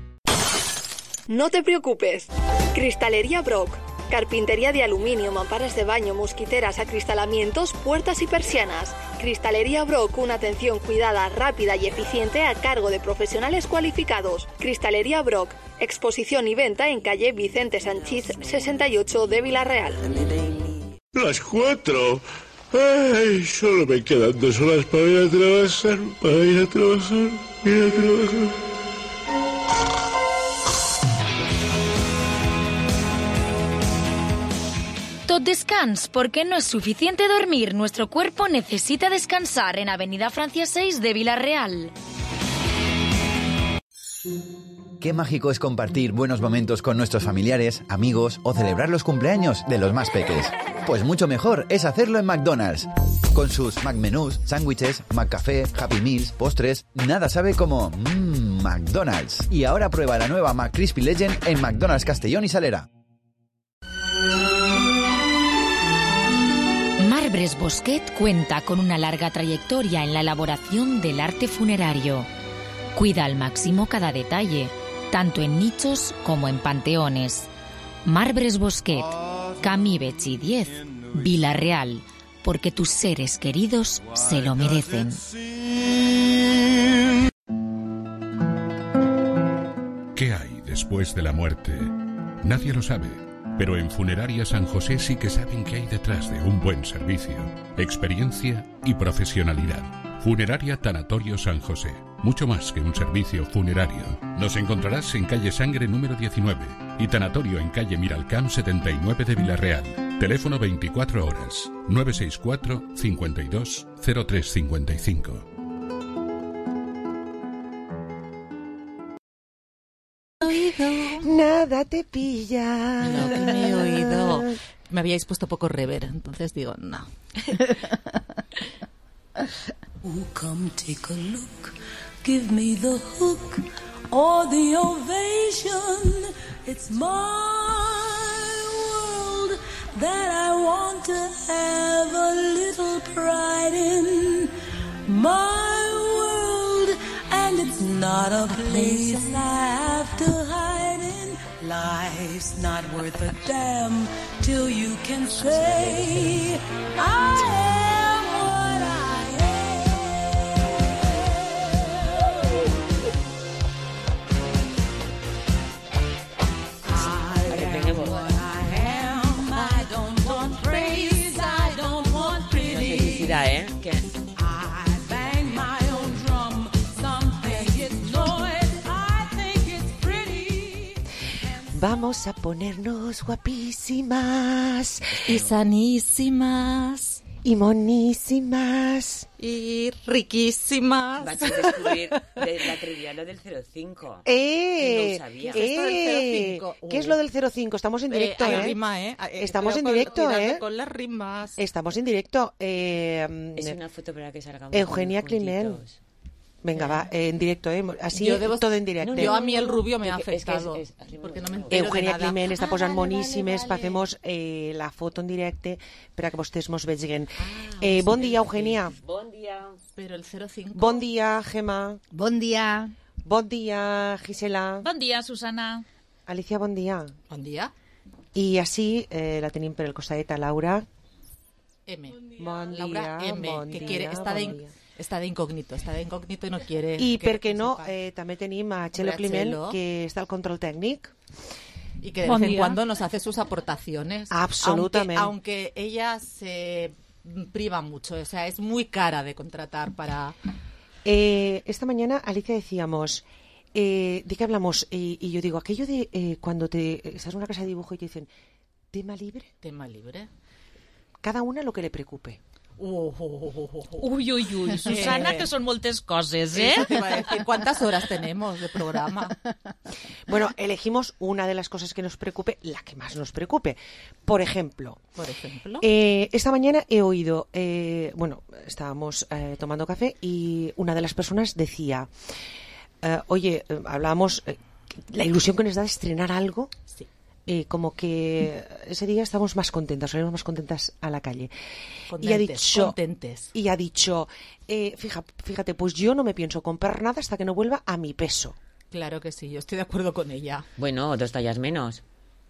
No te preocupes. Cristalería Brock. Carpintería de aluminio, mamparas de baño, mosquiteras, acristalamientos, puertas y persianas. Cristalería Brock, una atención cuidada, rápida y eficiente a cargo de profesionales cualificados. Cristalería Brock, exposición y venta en calle Vicente Sanchís 68 de Vilarreal. Las 4. Ay, solo me quedan 2 horas para ir a trabajar, Tot descans, porque no es suficiente dormir. Nuestro cuerpo necesita descansar en Avenida Francia 6 de Vilarreal. Qué mágico es compartir buenos momentos con nuestros familiares, amigos o celebrar los cumpleaños de los más peques. Pues mucho mejor es hacerlo en McDonald's. Con sus McMenús, sándwiches, McCafé, Happy Meals, postres, nada sabe como McDonald's. Y ahora prueba la nueva McCrispy Legend en McDonald's Castellón y Salera. Marbres Bosquet cuenta con una larga trayectoria en la elaboración del arte funerario. Cuida al máximo cada detalle, tanto en nichos como en panteones. Marbres Bosquet, Camí Betxí 10, Vilarreal, porque tus seres queridos se lo merecen. ¿Qué hay después de la muerte? Nadie lo sabe. Pero en Funeraria San José sí que saben qué hay detrás de un buen servicio, experiencia y profesionalidad. Funeraria Tanatorio San José, mucho más que un servicio funerario. Nos encontrarás en calle Sangre número 19 y Tanatorio en calle Miralcamp 79 de Vilarreal. Teléfono 24 horas, 964 52 0355. Nada te pilla. No, que me he oído. Me habíais puesto poco rever, entonces digo, no. Oh, come take a look, give me the hook or the ovation. It's my world that I want to have a little pride in. My world, and it's not a place I have to hide in. Life's not worth a damn till you can say I am what I am. I am. I don't want praise, I don't want pity. ¿Qué? Vamos a ponernos guapísimas y sanísimas y monísimas y riquísimas. Vas a descubrir de la trivia lo del 05. No sabía. ¿Qué es lo del 05? Estamos en directo, hay rima, Estamos en directo, con las rimas. Estamos en directo. Es una foto para que salgamos. Eugenia Climent. Venga, va, en directo, así todo en directo. Yo a mí el rubio me ha afectado. Porque no me entero Eugenia de nada. Climent està posant moníssimes, hacemos la foto en directe per a que vostès mos vegin. Bon dia, Eugenia. Bon dia. Pero el 05. Bon dia, Gemma. Bon dia. Bon dia, Gisela. Bon dia, Susana. Alicia, bon dia. Bon dia. I així la tenim per el costadet a Laura. M. Bon dia, Laura M, bon que dia, quiere, está de incógnito y no quiere. I per què no, també tenim a Chelo Climent, que està al control tècnic. Y que de vez en cuando nos hace sus aportaciones. Absolutamente. Aunque ella se priva mucho, o sea, es muy cara de contratar para... Esta mañana, Alicia, decíamos, ¿De qué hablamos? Y yo digo, aquello de cuando estás en una casa de dibujo y te dicen, ¿tema libre? Tema libre. Cada una lo que le preocupe. Uy, Susana, que son moltes coses, ¿eh? Eso te iba a decir. ¿Cuántas horas tenemos de programa? Bueno, elegimos una de las cosas que nos preocupe, la que más nos preocupe. Por ejemplo, esta mañana he oído, estábamos tomando café y una de las personas decía, hablábamos, la ilusión que nos da de estrenar algo. Sí. Como que ese día estamos más contentas, salimos más contentas a la calle. Contentes. Y ha dicho, fíjate, pues yo no me pienso comprar nada hasta que no vuelva a mi peso. Claro que sí, yo estoy de acuerdo con ella. Bueno, 2 tallas menos.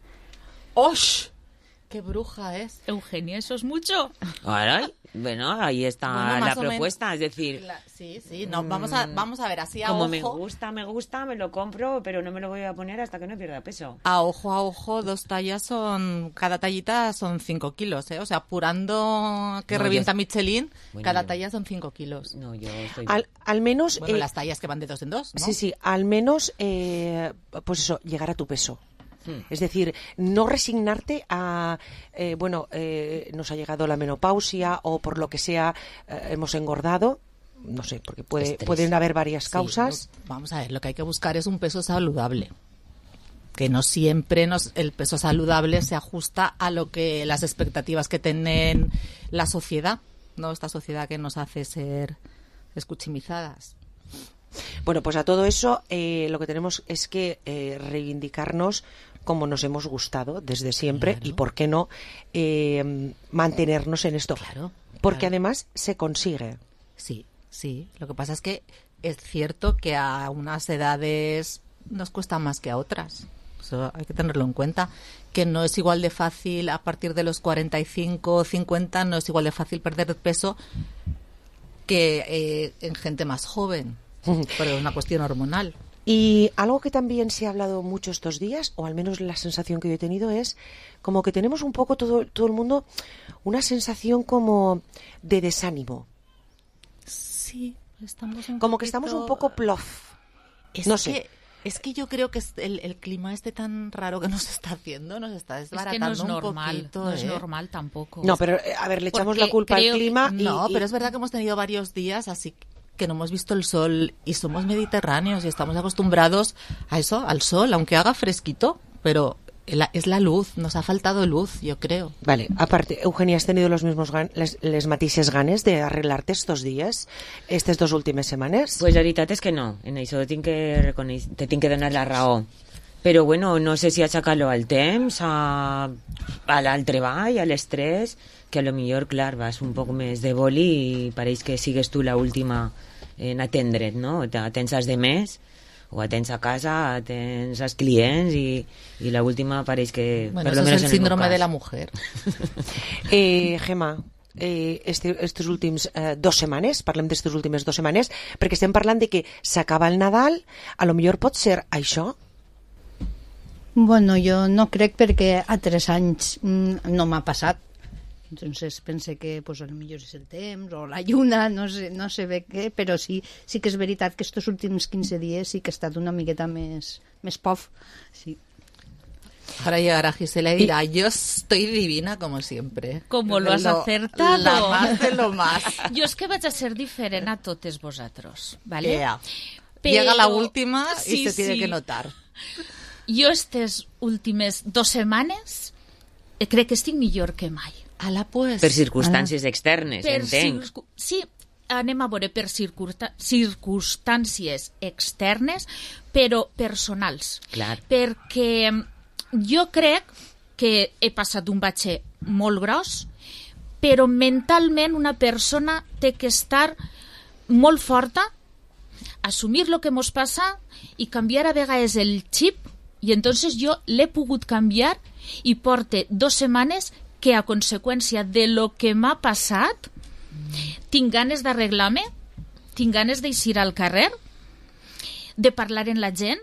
¡Osh! ¡Qué bruja es! Eugenia, ¿eso es mucho? Caray, bueno, ahí está la propuesta, es decir... Sí, no, vamos a ver, así a como ojo... me gusta, me lo compro, pero no me lo voy a poner hasta que no pierda peso. A ojo, 2 tallas cada tallita son 5 kilos, ¿eh? O sea, apurando que revienta Michelin, cada talla son 5 kilos. No, yo estoy... Al menos... Bueno, las tallas que van de 2 en 2, ¿no? Sí, al menos, pues eso, llegar a tu peso. Es decir, no resignarte a, nos ha llegado la menopausia o por lo que sea hemos engordado, no sé, porque pueden haber varias causas. Vamos a ver, lo que hay que buscar es un peso saludable. Que no siempre el peso saludable se ajusta a lo que las expectativas que tienen la sociedad, ¿no? Esta sociedad que nos hace ser escuchimizadas. Bueno, pues a todo eso lo que tenemos es que reivindicarnos como nos hemos gustado desde siempre, claro. Y por qué no mantenernos en esto, claro, porque además se consigue. Sí, lo que pasa es que es cierto que a unas edades nos cuesta más que a otras, eso hay que tenerlo en cuenta, que no es igual de fácil a partir de los 45 o 50, no es igual de fácil perder peso que en gente más joven, pero es una cuestión hormonal. Y algo que también se ha hablado mucho estos días, o al menos la sensación que yo he tenido, es como que tenemos un poco todo el mundo una sensación como de desánimo. Sí, estamos como que estamos un poco plof. No sé. Es que yo creo que el clima tan raro que nos está haciendo nos está desbaratando es que no es normal, un poquito. No es normal tampoco. No, pero a ver, le echamos la culpa al clima. Pero es verdad que hemos tenido varios días así que no hemos visto el sol y somos mediterráneos y estamos acostumbrados a eso, al sol, aunque haga fresquito, pero es la luz, nos ha faltado luz, yo creo. Vale, aparte, Eugenia, ¿has tenido los mismos les matices ganes de arreglarte estos días, estas 2 últimes setmanes? Pues la veritat és que no, en això te tinc que donar la raó. Però bueno, no sé si achacar-lo al temps, al treball, a l'estrès, que a lo millor, clar, vas un poc més de boli i pareix que sigues tu la última en atendre't, no? Atens als demés, o atens a casa, atens als clients i la última pareix que... Bueno, eso es el síndrome de la mujer. Gemma, estos últims 2 setmanes, parlem d'estes últimes 2 setmanes, perquè estem parlant de que s'acaba el Nadal, a lo millor pot ser això? Bueno, jo no crec perquè a 3 anys no m'ha passat. Entonces pensé que pues a lo millor és el temps o la lluna, no sé bé què, però sí que és veritat que estos últims 15 dies sí que he estat una miqueta més pof. Sí. Ahora llegará Gisela y dirá, yo estoy divina como siempre. Como lo has acertado. La más de lo más. Yo es que vaig a ser diferent a totes vosaltres, ¿vale? Yeah. Llega la última y se tiene que notar. Jo estes últimes 2 setmanes crec que estic millor que mai. Pues. Per circumstàncies externes, entenc. Sí, anem a veure per circumstàncies externes, però personals. Clar. Perquè jo crec que he passat un batxe molt gros, però mentalment una persona té que estar molt forta, assumir el que mos passa i canviar a vegades el xip, i entonces jo l'he pogut canviar i porte 2 setmanes que a conseqüència de lo que m'ha passat tinc ganes d'arreglar-me, tinc ganes d'eixir al carrer, de parlar amb la gent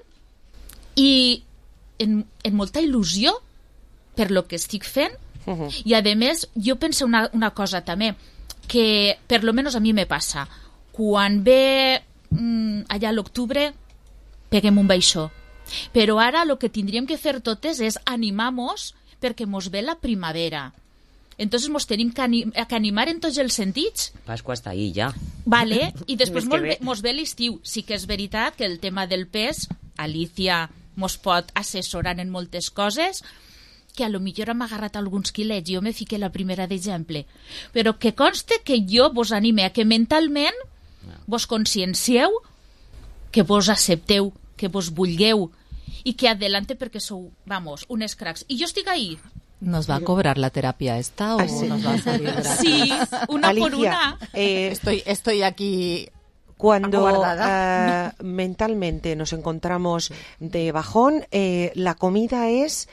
i en molta il·lusió per lo que estic fent. I a més jo penso una cosa també, que per lo menos a mi me passa quan ve allà a l'octubre peguem un baixó. Però ara el que tindríem que fer totes és animar-nos perquè mos ve la primavera. Entonces mos tenim que animar en tots els sentits. Pasqua està ahí ja. Vale, i després Més que mos ve l'estiu. Sí que és veritat que el tema del pes, Alicia mos pot assessorar en moltes coses, que a lo millor hem agarrat alguns quilets, jo me fiqué la primera d'exemple, però que conste que jo vos anime a que mentalment vos consciencieu, que vos accepteu, que vos vulgueu i que adelante perquè sou, vamos, unes cracs. I jo estic ahí. ¿Nos va a cobrar la terapia esta o nos va a salir gratis? Sí, una Alicia, por una. Estoy aquí cuando mentalmente nos encontramos de bajón, la comida es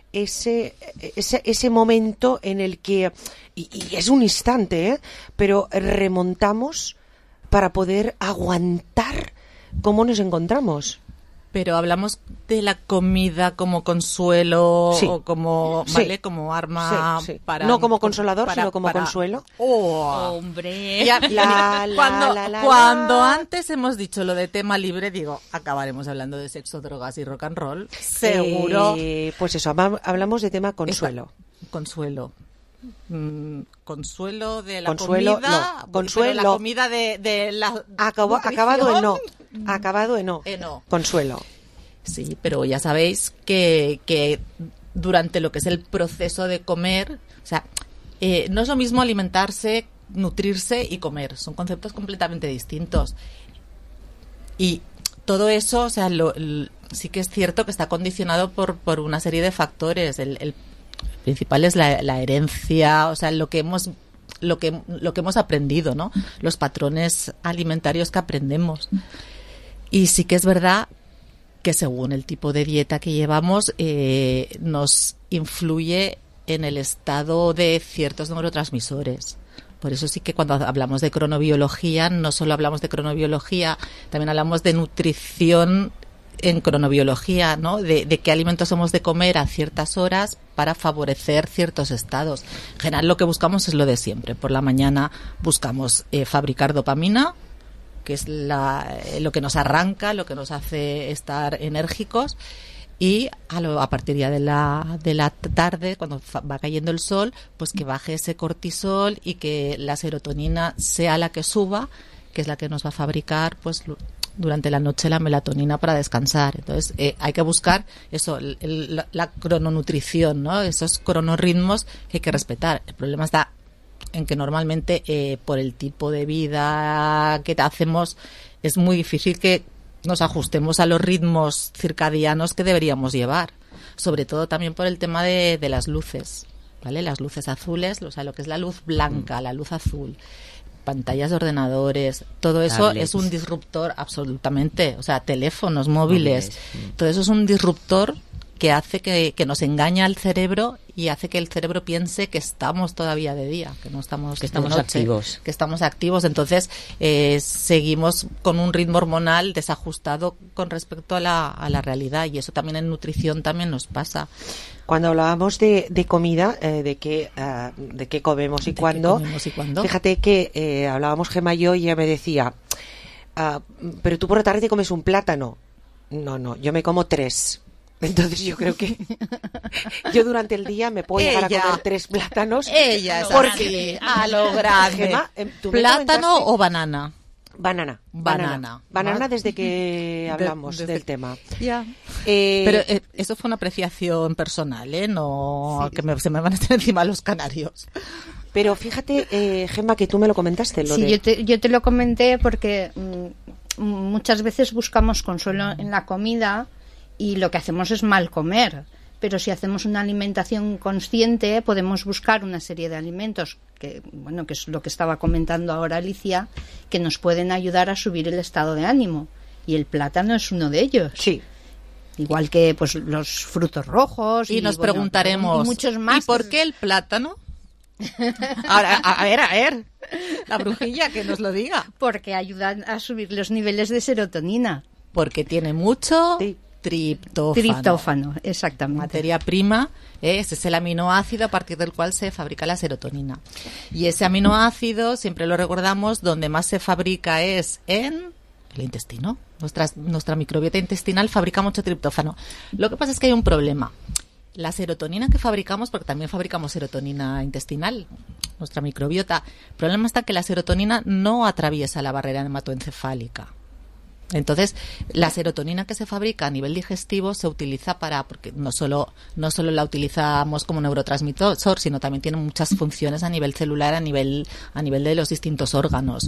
ese momento en el que, y es un instante, pero remontamos para poder aguantar cómo nos encontramos. Pero hablamos de la comida como consuelo, sí, o como, ¿vale? Como arma, sí, sí. Para... No como consolador, sino como consuelo. Hombre. Ya, cuando antes hemos dicho lo de tema libre, digo, acabaremos hablando de sexo, drogas y rock and roll. Seguro. Pues eso, hablamos de tema consuelo. Consuelo. Consuelo de la consuelo, comida, no, consuelo, pero la comida de la acabado en no. Acabado en no. Consuelo. Sí, pero ya sabéis que durante lo que es el proceso de comer, o sea, no es lo mismo alimentarse, nutrirse y comer. Son conceptos completamente distintos. Y todo eso, o sea, sí que es cierto que está condicionado por una serie de factores. El principal es la herencia, o sea, lo que hemos aprendido, ¿no? Los patrones alimentarios que aprendemos. Y sí que es verdad que según el tipo de dieta que llevamos, nos influye en el estado de ciertos neurotransmisores. Por eso sí que cuando hablamos de cronobiología, no solo hablamos de cronobiología, también hablamos de nutrición en cronobiología, ¿no? De qué alimentos hemos de comer a ciertas horas para favorecer ciertos estados. En general lo que buscamos es lo de siempre. Por la mañana buscamos fabricar dopamina, que es lo que nos arranca, lo que nos hace estar enérgicos, y a partir ya de la tarde, cuando va cayendo el sol, pues que baje ese cortisol y que la serotonina sea la que suba, que es la que nos va a fabricar pues durante la noche la melatonina para descansar. Entonces hay que buscar eso, la crononutrición, ¿no? Esos cronorritmos que hay que respetar. El problema está en que normalmente por el tipo de vida que hacemos es muy difícil que nos ajustemos a los ritmos circadianos que deberíamos llevar, sobre todo también por el tema de las luces, ¿vale? Las luces azules, o sea, lo que es la luz blanca, la luz azul, pantallas de ordenadores, todo eso tablets. Es un disruptor absolutamente, o sea, teléfonos móviles. Todo eso es un disruptor que hace que nos engaña al cerebro y hace que el cerebro piense que estamos todavía de día, que no estamos, que estamos de noche, activos. Que estamos activos. Entonces seguimos con un ritmo hormonal desajustado con respecto a la realidad, y eso también en nutrición también nos pasa. Cuando hablábamos de comida, de qué comemos y cuándo, fíjate que hablábamos Gemma y yo, y ella me decía, pero tú por la tarde te comes un plátano. No, yo me como 3. Entonces yo creo que yo durante el día me puedo llegar a comer 3 plátanos. Ella es porque a lo grande. Gemma, ¿plátano o banana? Banana. Desde que hablamos del tema. Ya. Pero eso fue una apreciación personal, no sí. Que se me van a estar encima los canarios. Pero fíjate, Gemma, que tú me lo comentaste. Yo te lo comenté porque muchas veces buscamos consuelo en la comida y lo que hacemos es mal comer. Pero si hacemos una alimentación consciente, podemos buscar una serie de alimentos que es lo que estaba comentando ahora Alicia, que nos pueden ayudar a subir el estado de ánimo. Y el plátano es uno de ellos. Sí. Igual que pues los frutos rojos. Y nos preguntaremos, y muchos más. ¿Y por qué el plátano? Ahora, a ver, la brujilla que nos lo diga. Porque ayudan a subir los niveles de serotonina. Porque tiene mucho... Sí. Triptófano, exactamente. Materia prima, ese es el aminoácido a partir del cual se fabrica la serotonina. Y ese aminoácido, siempre lo recordamos, donde más se fabrica es en El intestino. Nuestra microbiota intestinal fabrica mucho triptófano. Lo que pasa es que hay un problema. La serotonina que fabricamos, porque también fabricamos serotonina intestinal, nuestra microbiota, el problema está que la serotonina no atraviesa la barrera hematoencefálica. Entonces, la serotonina que se fabrica a nivel digestivo se utiliza porque no solo la utilizamos como neurotransmisor, sino también tiene muchas funciones a nivel celular, a nivel de los distintos órganos.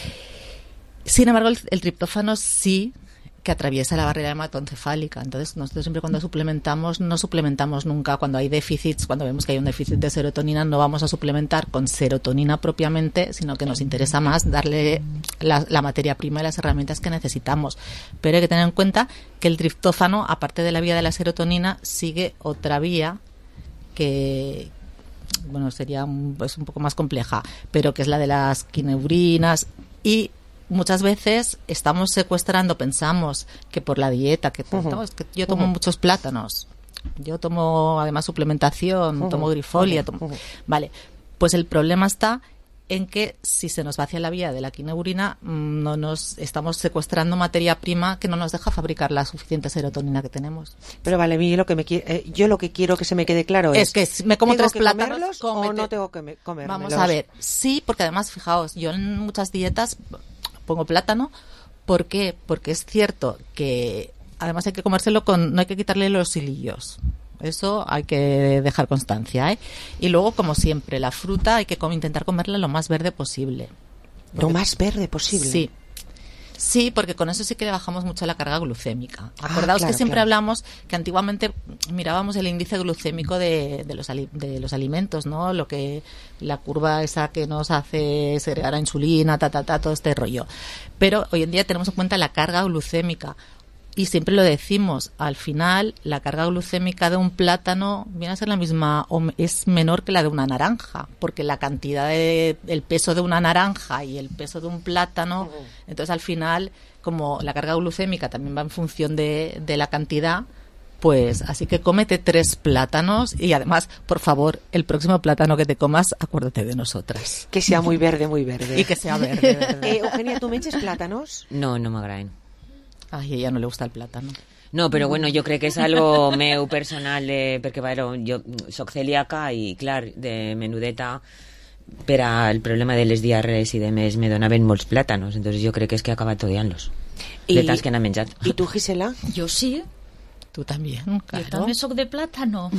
Sin embargo, el triptófano sí que atraviesa la barrera hematoencefálica. Entonces, nosotros siempre cuando suplementamos, no suplementamos nunca. Cuando hay déficits, cuando vemos que hay un déficit de serotonina, no vamos a suplementar con serotonina propiamente, sino que nos interesa más darle la materia prima y las herramientas que necesitamos. Pero hay que tener en cuenta que el triptófano, aparte de la vía de la serotonina, sigue otra vía que, bueno, sería un poco más compleja, pero que es la de las quineurinas. Y muchas veces estamos secuestrando, pensamos que por la dieta, que es que yo tomo muchos plátanos, yo tomo además suplementación, tomo grifolia, vale, pues el problema está en que si se nos va hacia la vía de la quineurina, no nos estamos secuestrando materia prima que no nos deja fabricar la suficiente serotonina que tenemos. Pero vale, a mí yo lo que quiero que se me quede claro es que me como 3 plátanos o no tengo que comérmelos. Vamos a ver, sí, porque además, fijaos, yo en muchas dietas pongo plátano. ¿Por qué? Porque es cierto que además hay que comérselo no hay que quitarle los hilillos. Eso hay que dejar constancia, ¿eh? Y luego, como siempre, la fruta hay que intentar comerla lo más verde posible. Lo más verde posible. Sí. Sí, porque con eso sí que le bajamos mucho la carga glucémica. Acordaos que siempre hablamos que antiguamente mirábamos el índice glucémico de los alimentos, ¿no? La curva esa que nos hace segregar a insulina, todo este rollo. Pero hoy en día tenemos en cuenta la carga glucémica. Y siempre lo decimos, al final la carga glucémica de un plátano viene a ser la misma o es menor que la de una naranja, porque la cantidad el peso de una naranja y el peso de un plátano, entonces al final, como la carga glucémica también va en función de la cantidad, pues así que cómete 3 plátanos y además, por favor, el próximo plátano que te comas, acuérdate de nosotras. Que sea muy verde, muy verde. Y que sea verde. Eugenia, ¿tú menges plátanos? No m'agraden. Ay, a ella no le gusta el plátano. No, però bueno, jo crec que és algo meu personal, perquè bueno, jo soc celíaca i clar, de menudeta per al problema de les diarrees i de més me donaven molts plàtanos, entonces jo crec que és que he acabat odiant-los de tants que n'he menjat. ¿Y tú, Gisela? Yo sí. Tú también, claro. Yo también soy de plátano.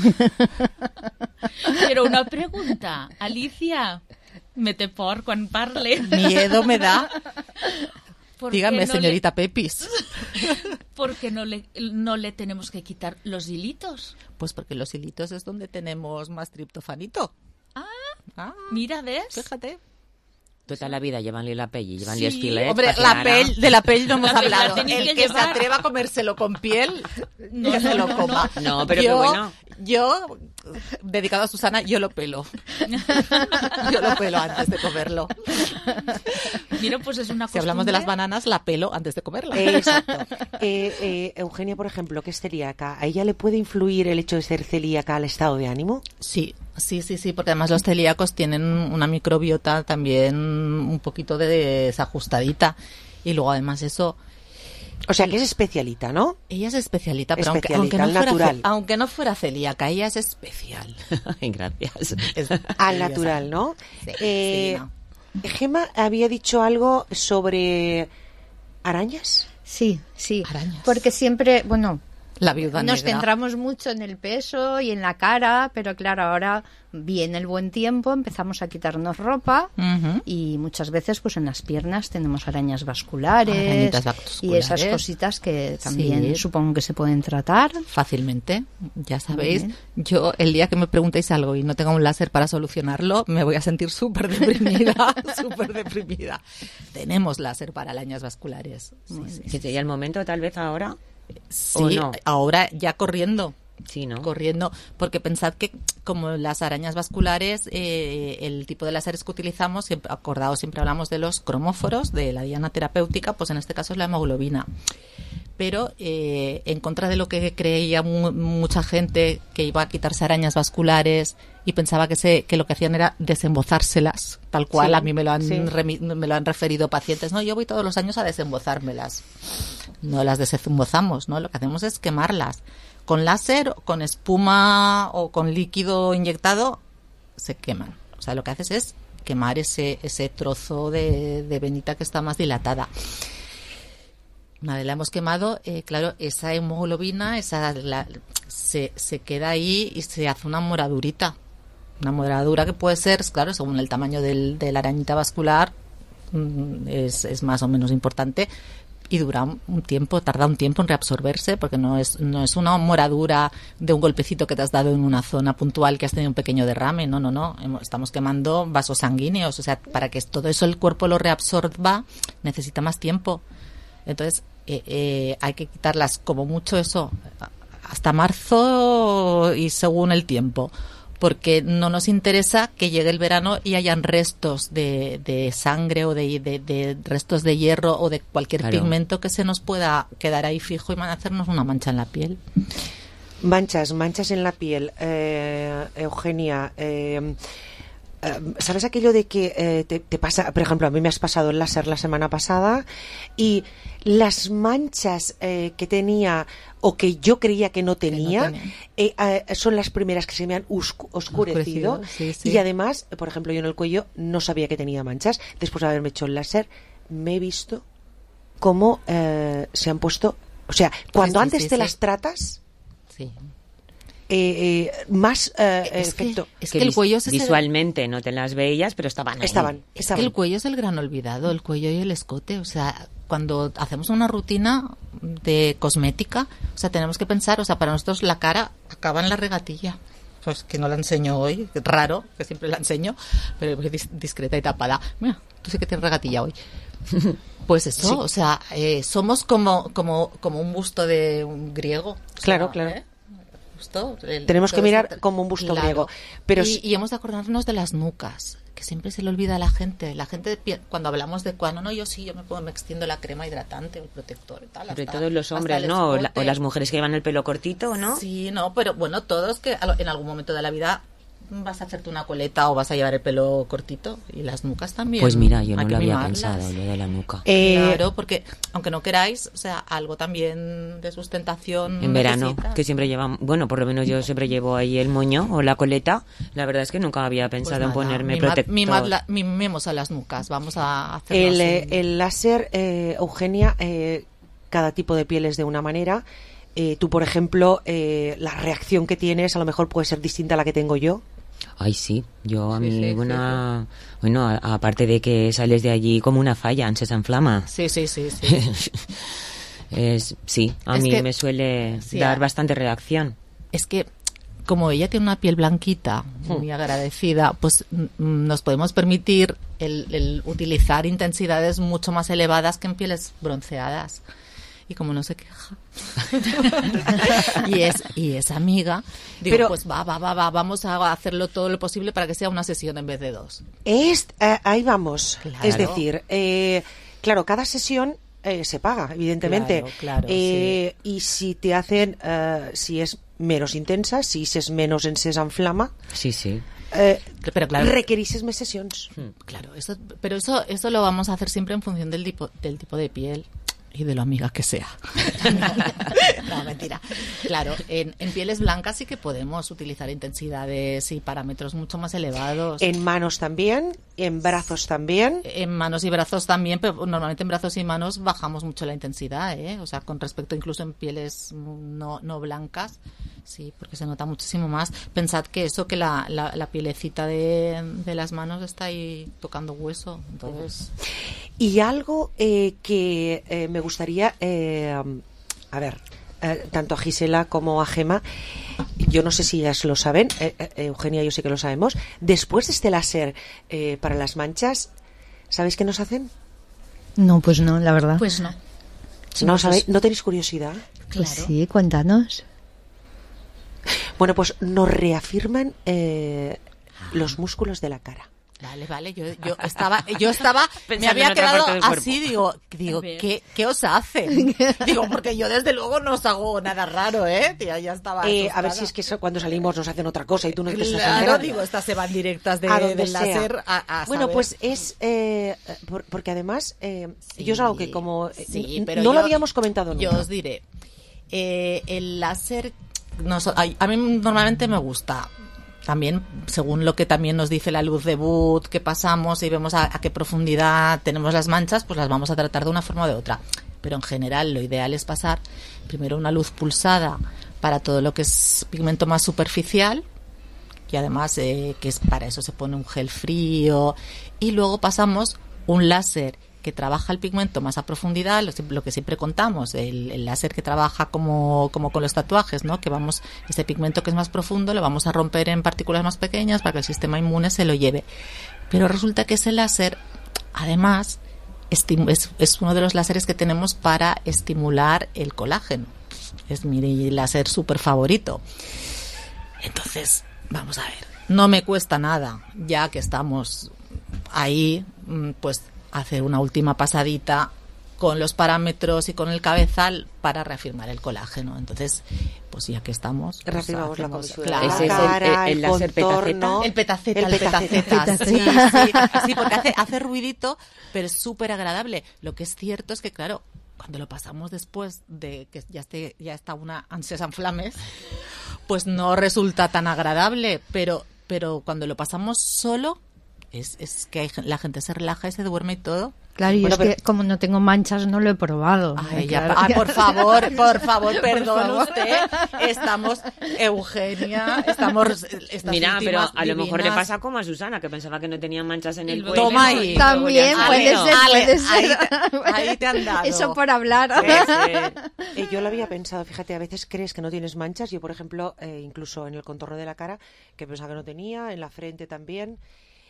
Pero una pregunta, Alicia, me te por quan parle. Miedo me da. Dígame, no señorita Pepis. ¿Por qué no le tenemos que quitar los hilitos? Pues porque los hilitos es donde tenemos más triptofanito. Mira, ¿ves? Fíjate. Tota la vida llevan-li la pell i llevan-li els filets. Hombre, de la pell no hemos hablado. El que se atreva a comérselo con piel, que se lo coma. No, pero qué bueno. Yo, dedicado a Susana, yo lo pelo. Yo lo pelo antes de comerlo. Mira, pues es una costumbre. Si hablamos de las bananas, la pelo antes de comerla. Exacto. Eugenia, por ejemplo, que es celíaca, ¿a ella le puede influir el hecho de ser celíaca al estado de ánimo? Sí, porque además los celíacos tienen una microbiota también un poquito desajustadita y luego además eso... O sea, que es especialita, ¿no? Ella es especialita, pero aunque no fuera celíaca, ella es especial. Gracias. Al natural, ¿no? Sí, no. Gemma había dicho algo sobre arañas. Sí. Arañas. Porque siempre, la viuda nos negra. centramos mucho en el peso y en la cara, pero claro, ahora viene el buen tiempo, empezamos a quitarnos ropa y muchas veces pues en las piernas tenemos arañas vasculares, y esas cositas que también supongo que se pueden tratar fácilmente. Ya sabéis, yo el día que me preguntéis algo y no tenga un láser para solucionarlo, me voy a sentir súper deprimida, Tenemos láser para arañas vasculares. ¿Que sería el momento tal vez ahora? Sí, no? Ahora ya corriendo. Sí, ¿no? Corriendo, porque pensad que como las arañas vasculares, el tipo de láseres que utilizamos, siempre hablamos de los cromóforos, de la diana terapéutica, pues en este caso es la hemoglobina. pero en contra de lo que creía mucha gente, que iba a quitarse arañas vasculares y pensaba que lo que hacían era desembozárselas, tal cual. Sí, a mí me lo han sí. me lo han referido pacientes. No, yo voy todos los años a desembozármelas. No las desembozamos, ¿no? Lo que hacemos es quemarlas. Con láser, con espuma o con líquido inyectado, se queman. O sea, lo que haces es quemar ese trozo de venita que está más dilatada. Una vez la hemos quemado, claro, esa hemoglobina se queda ahí y se hace una moradurita. Una moradura que puede ser, claro, según el tamaño de la arañita vascular, es más o menos importante y tarda un tiempo en reabsorberse, porque no es una moradura de un golpecito que te has dado en una zona puntual que has tenido un pequeño derrame. No. Estamos quemando vasos sanguíneos. O sea, para que todo eso el cuerpo lo reabsorba, necesita más tiempo. Entonces, hay que quitarlas como mucho eso hasta marzo y según el tiempo, porque no nos interesa que llegue el verano y hayan restos de sangre o de restos de hierro o de cualquier pigmento que se nos pueda quedar ahí fijo y hacernos una mancha en la piel. Manchas en la piel, Eugenia. ¿Sabes aquello de que te pasa, por ejemplo, a mí me has pasado el láser la semana pasada y las manchas que tenía o que yo creía que no tenía, son las primeras que se me han oscurecido. Sí. Y además, por ejemplo, yo en el cuello no sabía que tenía manchas. Después de haberme hecho el láser, me he visto cómo se han puesto, o sea, cuando antes te las tratas, más efecto. Es que el cuello es visualmente no te las veías, pero estaban ahí. Es que el cuello es el gran olvidado, el cuello y el escote. O sea, cuando hacemos una rutina de cosmética, o sea, tenemos que pensar, o sea, para nosotros la cara acaba en la regatilla. Pues que no la enseño hoy, raro, que siempre la enseño, pero discreta y tapada. Mira, tú sí que tienes regatilla hoy. Pues eso, sí. O sea, somos como un busto de un griego. Claro. Tenemos que mirar como un busto griego. Pero y hemos de acordarnos de las nucas, que siempre se le olvida a la gente. La gente, cuando hablamos de yo me extiendo la crema hidratante, el protector y tal. Sobre todo los hombres, ¿no? O las mujeres que llevan el pelo cortito, ¿no? Sí, no, pero bueno, todos que en algún momento de la vida vas a hacerte una coleta o vas a llevar el pelo cortito, y las nucas también. Pues mira, yo no lo había pensado, lo de la nuca. Claro, porque aunque no queráis, o sea, algo también de sustentación en verano, necesitas. que siempre llevan, bueno, por lo menos yo siempre llevo ahí el moño o la coleta. La verdad es que nunca había pensado en ponerme protector. Mimemos a las nucas, vamos a hacerlo así. El láser, Eugenia, cada tipo de piel es de una manera. Tú, por ejemplo, la reacción que tienes a lo mejor puede ser distinta a la que tengo yo. Ay, sí, yo a mí bueno, aparte de que sales de allí como una falla, se inflama. Sí. A mí me suele dar bastante reacción. Es que como ella tiene una piel blanquita, muy agradecida, pues nos podemos permitir el utilizar intensidades mucho más elevadas que en pieles bronceadas. Y como no se queja y es amiga, digo, pero, pues vamos a hacerlo todo lo posible para que sea una sesión en vez de dos. Ahí vamos. Claro. Es decir, claro, cada sesión se paga, evidentemente. Claro, sí. Y si te hacen, si es menos intensa, si es menos en sesanflama. Sí. Pero claro, requerís más sesiones. Claro, eso lo vamos a hacer siempre en función del tipo de piel. Y de lo amiga que sea. No, mentira. Claro, en pieles blancas sí que podemos utilizar intensidades y parámetros mucho más elevados. En manos también, en brazos también. En manos y brazos también, pero normalmente en brazos y manos bajamos mucho la intensidad, ¿eh? O sea, con respecto incluso en pieles no blancas, sí, porque se nota muchísimo más. Pensad que la pielecita de las manos está ahí tocando hueso, entonces... Y algo que me gustaría, tanto a Gisela como a Gemma, yo no sé si ellas lo saben, Eugenia, yo sé que lo sabemos, después de este láser para las manchas, ¿sabéis qué nos hacen? No, pues no, la verdad. Pues no. ¿No tenéis curiosidad? Pues claro. Sí, cuéntanos. Bueno, pues nos reafirman los músculos de la cara. Vale, yo estaba me había quedado así, digo, ¿qué os hacen? Digo, porque yo desde luego no os hago nada raro, tía, ya estaba a ver si es que cuando salimos nos hacen otra cosa y tú no te estás enterando. Claro, digo, estas se van directas del láser a bueno, saber. pues es porque además Sí, yo es algo que como pero no lo habíamos comentado nunca. Yo os diré, el láser a mí normalmente me gusta. También, según lo que también nos dice la luz de Booth, que pasamos y vemos a qué profundidad tenemos las manchas, pues las vamos a tratar de una forma o de otra. Pero en general lo ideal es pasar primero una luz pulsada para todo lo que es pigmento más superficial, y además que es para eso se pone un gel frío, y luego pasamos un láser que trabaja el pigmento más a profundidad, lo que siempre contamos, el láser que trabaja como con los tatuajes, ¿no? Que ese pigmento que es más profundo lo vamos a romper en partículas más pequeñas para que el sistema inmune se lo lleve. Pero resulta que ese láser, además, es uno de los láseres que tenemos para estimular el colágeno. Es mi láser súper favorito. Entonces, vamos a ver, no me cuesta nada, ya que estamos ahí, pues hacer una última pasadita con los parámetros y con el cabezal para reafirmar el colágeno. Entonces, pues ya que estamos, pues reafirmamos la comisura, claro. Ese es el láser petaceta. El petaceta. Sí, porque hace ruidito, pero es súper agradable. Lo que es cierto es que, claro, cuando lo pasamos después de que ya está una ansias en flames, pues no resulta tan agradable, pero cuando lo pasamos solo, es que la gente se relaja y se duerme y todo. Claro, y es que como no tengo manchas no lo he probado. Por favor, perdón usted. Estamos, Eugenia, estamos... Mira, pero a lo mejor le divinas. pasa como a Susana, que pensaba que no tenía manchas en el cuello. Toma ahí. También puede ser. Ahí te han dado. Eso por hablar. Yo lo había pensado, fíjate, a veces crees que no tienes manchas. Yo, por ejemplo, incluso en el contorno de la cara, que pensaba que no tenía, en la frente también.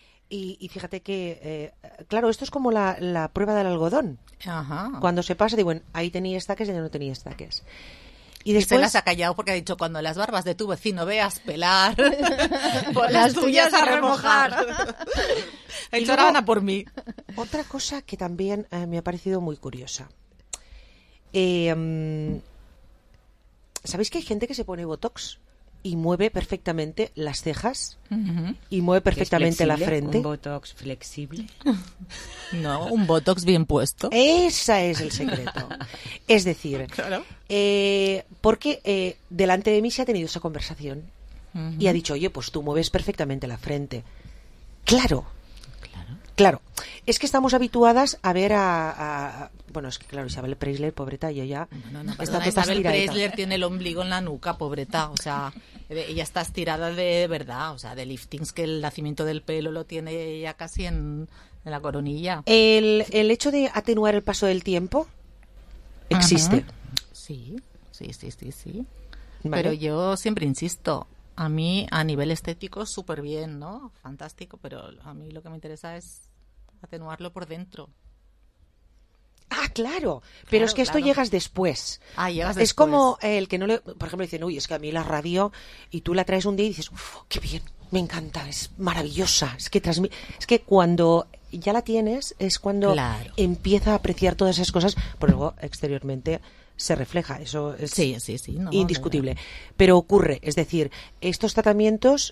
Y fíjate que, claro, esto es como la prueba del algodón. Ajá. Cuando se pasa, digo, bueno, ahí tenía estaques y ya no tenía estaques. Y después se las ha callado porque ha dicho, cuando las barbas de tu vecino veas pelar, pon las tuyas a remojar. Ha dicho, ahora van a por mí. Otra cosa que también me ha parecido muy curiosa. ¿Sabéis que hay gente que se pone botox y mueve perfectamente las cejas? Uh-huh. Y mueve perfectamente la frente? ¿Un botox flexible? No, un botox bien puesto. Ese es el secreto. Es decir, claro. Porque delante de mí se ha tenido esa conversación. Uh-huh. Y ha dicho, oye, pues tú mueves perfectamente la frente. Claro. Es que estamos habituadas a ver bueno, es que claro, Isabel Preisler, pobreta, yo ya... No, Isabel Preisler tiene el ombligo en la nuca, pobreta. O sea, ella está estirada de verdad. O sea, de liftings, que el nacimiento del pelo lo tiene ya casi en la coronilla. El hecho de atenuar el paso del tiempo existe. Uh-huh. Sí. Vale. Pero yo siempre insisto, a mí a nivel estético súper bien, ¿no? Fantástico, pero a mí lo que me interesa es atenuarlo por dentro. Ah, claro, pero es que esto llegas después. Llegas después. Es como el que no le... Por ejemplo, dicen, uy, es que a mí la radio, y tú la traes un día y dices, uff, qué bien, me encanta, es maravillosa. Es que cuando ya la tienes es cuando empieza a apreciar todas esas cosas, pero luego exteriormente se refleja, eso es indiscutible. Pero ocurre, es decir, estos tratamientos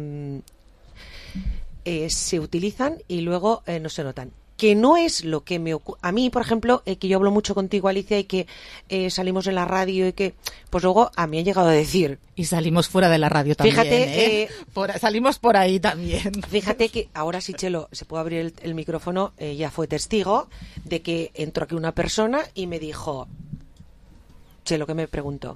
se utilizan y luego no se notan. Que no es lo que me ocurre. A mí, por ejemplo, que yo hablo mucho contigo, Alicia, y que salimos en la radio y que, pues luego a mí han llegado a decir... Y salimos fuera de la radio también, fíjate, salimos por ahí también. Fíjate que ahora sí, Chelo, se puede abrir el micrófono, ella fue testigo de que entró aquí una persona y me dijo... Chelo, ¿qué me preguntó?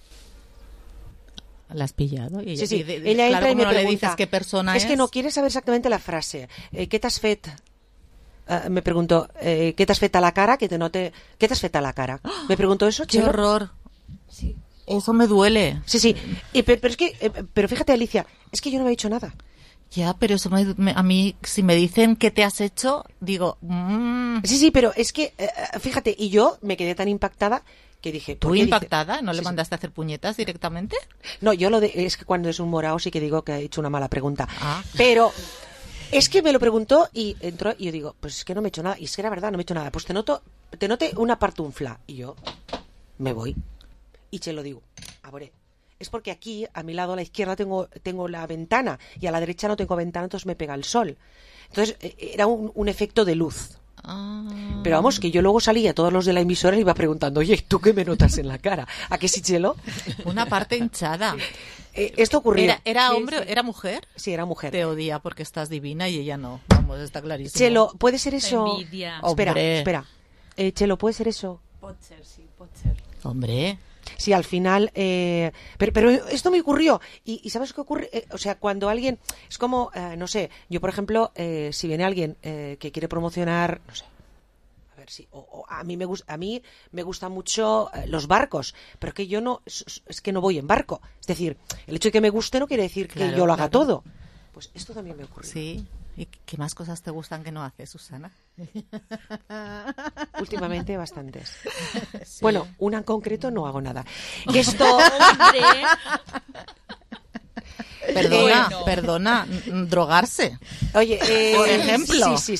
¿La has pillado? Sí. Ella entra y me pregunta, le dices qué persona es. Es que no quiere saber exactamente la frase. ¿Qué t'has fet? Me preguntó, ¿qué t'has fet a la cara? ¿Qué t'has fet a la cara? Me preguntó eso, Chelo. ¡Qué horror! Sí. Eso me duele. Sí. Pero es que, pero fíjate, Alicia, es que yo no me he dicho nada. Ya, pero eso a mí, si me dicen qué te has hecho, digo... Sí, pero es que, fíjate, y yo me quedé tan impactada que dije... ¿Tú impactada? ¿No le mandaste a hacer puñetas directamente? No, es que cuando es un morao sí que digo que he hecho una mala pregunta. Pero Es que me lo preguntó y entró y yo digo, pues es que no me he hecho nada. Y es que era verdad, no me he hecho nada. Pues te note una partunfla. Y yo me voy. Y se lo digo, a ver, es porque aquí, a mi lado, a la izquierda, tengo la ventana y a la derecha no tengo ventana, entonces me pega el sol. Entonces era un efecto de luz. Pero vamos, que yo luego salía a todos los de la emisora y iba preguntando, oye, ¿tú qué me notas en la cara? ¿A qué sí, Chelo? Una parte hinchada. Esto ocurrió. ¿Era hombre? ¿Era mujer? Sí, era mujer. Te odia porque estás divina y ella no. Vamos, está clarísimo. Chelo, ¿puede ser eso? Envidia. Espera. Chelo, ¿puede ser eso? Pot ser. Hombre. Sí, al final, pero esto me ocurrió. ¿Y sabes qué ocurre? O sea, cuando alguien, es como, no sé, yo por ejemplo, si viene alguien que quiere promocionar, no sé, a ver si, a mí me gustan mucho los barcos, pero que yo no, es que no voy en barco. Es decir, el hecho de que me guste no quiere decir que yo lo haga todo. Pues esto también me ocurrió. Sí. ¿Y qué más cosas te gustan que no haces, Susana? Últimamente bastantes. Sí. Bueno, una en concreto no hago nada. Esto... Perdona, drogarse. Oye, por ejemplo. Sí.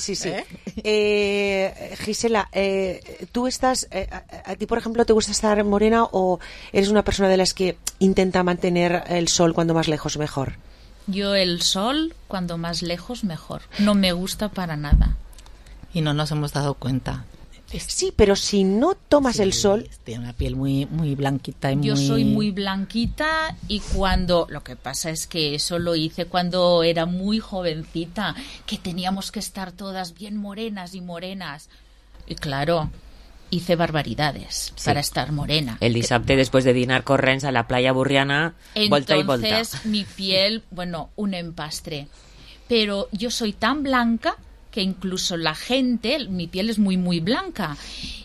Gisela, tú estás, a ti por ejemplo, ¿te gusta estar morena o eres una persona de las que intenta mantener el sol cuando más lejos mejor? Yo el sol, cuando más lejos, mejor. No me gusta para nada. Y no nos hemos dado cuenta. Sí, pero si no tomas el sol... Tiene una piel muy blanquita y Yo soy muy blanquita y cuando... Lo que pasa es que eso lo hice cuando era muy jovencita, que teníamos que estar todas bien morenas y morenas. Y claro... hice barbaridades para estar morena. El dissabte, después de dinar, corrents a la playa Burriana, volta y volta. Entonces, mi piel, bueno, un empastre. Pero yo soy tan blanca que incluso la gente, mi piel es muy, muy blanca.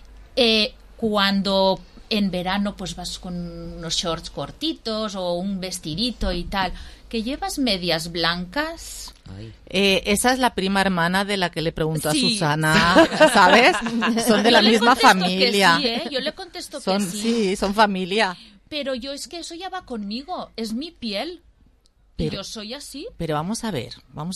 Cuando en verano pues vas con unos shorts cortitos o un vestidito y tal, que llevas medias blancas... esa es la prima hermana de la que le preguntó a Susana, ¿sabes? Son de la misma familia. Yo le contesto que sí. Sí, son familia. Pero yo es que eso ya va conmigo, es mi piel. Y yo soy así. Pero vamos a ver.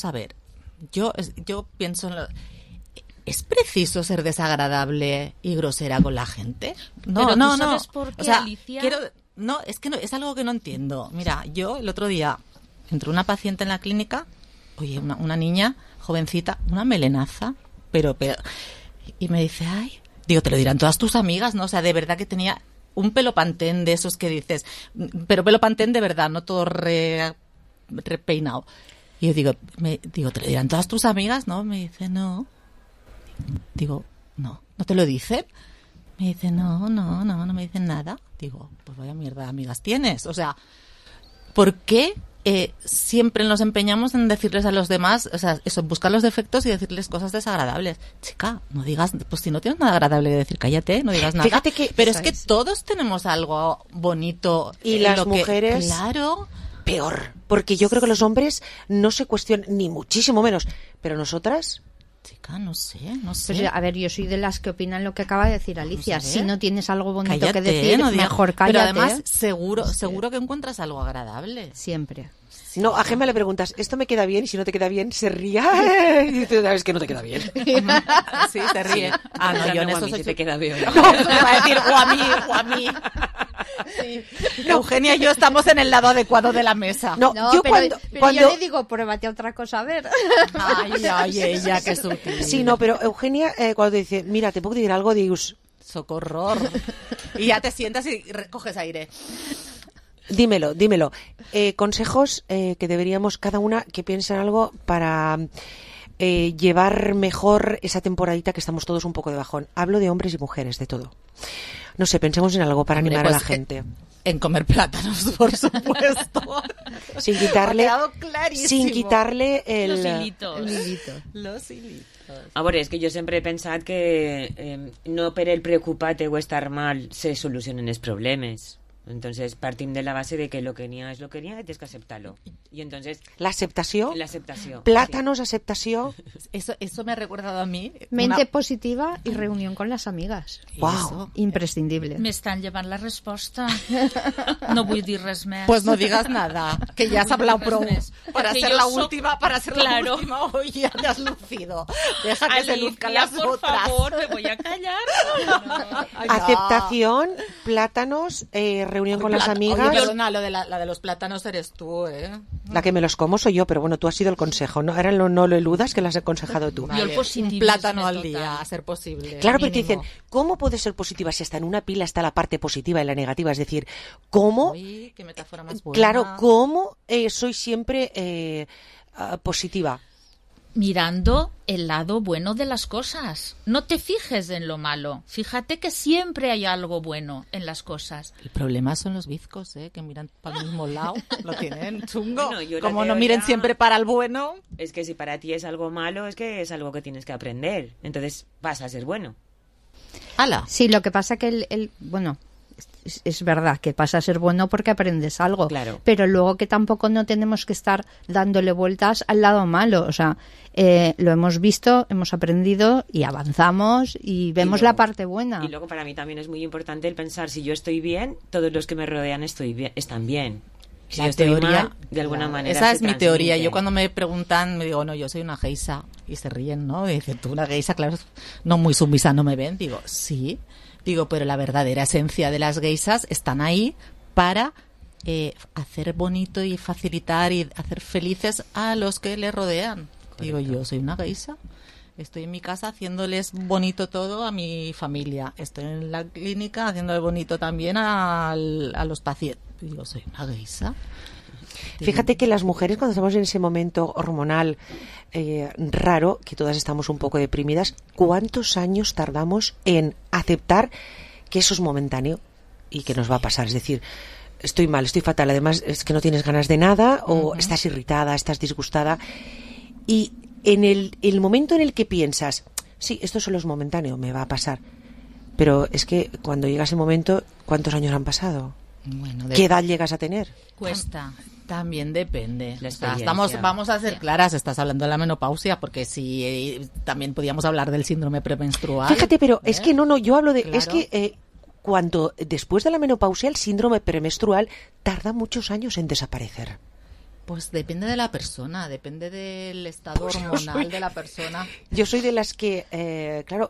Yo pienso en ¿es preciso ser desagradable y grosera con la gente? No. ¿Sabes por qué, Alicia? Es que no, es algo que no entiendo. Mira, yo el otro día entró una paciente en la clínica. Oye, una niña jovencita, una melenaza, pero y me dice, ay, digo, te lo dirán todas tus amigas, ¿no? O sea, de verdad que tenía un pelo pantén de esos que dices, pero pelo pantén de verdad, no todo repeinado. Y yo digo, te lo dirán todas tus amigas, ¿no? Me dice, no. Digo, ¿no te lo dicen? Me dice, no me dicen nada. Digo, pues vaya mierda de amigas tienes. O sea, ¿por qué siempre nos empeñamos en decirles a los demás, o sea, eso, buscar los defectos y decirles cosas desagradables? Chica, no digas, pues si no tienes nada agradable que decir, cállate, no digas nada. Fíjate que, pero es que todos tenemos algo bonito. Y las mujeres... Claro. Peor, porque yo creo que los hombres no se cuestionan, ni muchísimo menos, pero nosotras... Chica, no sé. Pues, a ver, yo soy de las que opinan lo que acaba de decir Alicia. Si no tienes algo bonito cállate, que decir, mejor cállate. Pero además, seguro que encuentras algo agradable. Siempre. Sí, no, a Gemma le preguntas, ¿esto me queda bien? Y si no te queda bien, se ría. Y tú sabes que no te queda bien. Sí, se ríe. No, yo en eso soy... te queda bien. No, me va a decir, o a mí. Sí. Eugenia y yo estamos en el lado adecuado de la mesa. No, yo pero yo le digo, pruébate otra cosa, a ver. Ay, ella, qué sutil. Sí, no, pero Eugenia, cuando dice, mira, te puedo decir algo, dios, socorro. Y ya te sientas y recoges aire. Dímelo. Consejos que deberíamos, cada una, que piense en algo para llevar mejor esa temporadita que estamos todos un poco de bajón. Hablo de hombres y mujeres, de todo. No sé, pensemos en algo para animar a la gente. En comer plátanos, por supuesto. Sin quitarle Los hilitos. Los hilitos. A veure, és que jo sempre he pensat que no per el preocupar-te o estar mal se solucionen els problemes. Entonces partim de la base de que lo que n'hi ha és lo que n'hi ha i tens que acceptar-lo. I entonces... L'acceptació? L'acceptació. Plátanos, aceptació. Eso me ha recordado a mí. Mente positiva y reunión con las amigas. Wow. Imprescindible. M'estan llevant la resposta. No vull dir res més. Pues no digas nada, que ya has hablado prou. Para Porque ser yo la soy- última, Claro. hoy ya te has lucido. Deja que se luzcan las por otras. favor, me voy a callar. Ay, no. Aceptación, plátanos, reunión con las amigas. Oye, perdona, la de los plátanos eres tú, ¿eh? La que me los como soy yo, pero bueno, tú has sido el consejo. No, ahora no lo eludas, que lo has aconsejado tú. Vale, un plátano al día, a ser posible. Claro, pero te mínimo. dicen, ¿cómo puede ser positiva si hasta en una pila está la parte positiva y la negativa? Es decir, ¿cómo? Uy, qué metáfora más buena. Claro, ¿cómo soy siempre positiva? Mirando el lado bueno de las cosas. No te fijes en lo malo. Fíjate que siempre hay algo bueno en las cosas. El problema son los bizcos, que miran para el mismo lado. Lo tienen chungo. Bueno, yo la Como no teoría- miren siempre para el bueno. Es que si para ti es algo malo, es que es algo que tienes que aprender. Entonces vas a ser bueno. ¡Hala! Sí, lo que pasa que bueno, es verdad que pasa a ser bueno porque aprendes algo, Claro. pero luego que tampoco no tenemos que estar dándole vueltas al lado malo, o sea, lo hemos visto, hemos aprendido y avanzamos y vemos la parte buena. Y luego para mí también es muy importante el pensar, si yo estoy bien, todos los que me rodean están bien. Si yo estoy mal, de alguna claro, manera esa se es mi teoría. transmite. Yo cuando me preguntan, me digo, no, yo soy una geisa. Y se ríen, ¿no? Y dicen, tú una geisa, claro, no muy sumisa, ¿no me ven? Digo, sí. Digo, pero la verdadera esencia de las geisas están ahí para hacer bonito y facilitar y hacer felices a los que les rodean. Correcto. Digo, yo soy una geisa. Estoy en mi casa haciéndoles bonito todo a mi familia. Estoy en la clínica haciéndole bonito también a los pacientes. Digo, soy una geisa. Fíjate que las mujeres, cuando estamos en ese momento hormonal raro, que todas estamos un poco deprimidas, ¿cuántos años tardamos en aceptar que eso es momentáneo y que nos va a pasar? Es decir, estoy mal, estoy fatal, además es que no tienes ganas de nada o estás irritada, estás disgustada. Y en el momento en el que piensas, sí, esto solo es momentáneo, me va a pasar. Pero es que cuando llega ese momento, ¿cuántos años han pasado? Bueno, ¿Qué edad llegas a tener? Cuesta. También depende. La O sea, experiencia. vamos a ser claras, estás hablando de la menopausia, porque si también podíamos hablar del síndrome premenstrual. Fíjate, pero es que no, yo hablo de... Claro. Es que cuando después de la menopausia el síndrome premenstrual tarda muchos años en desaparecer. Pues depende de la persona, depende del estado hormonal de la persona. Yo soy de las que, claro,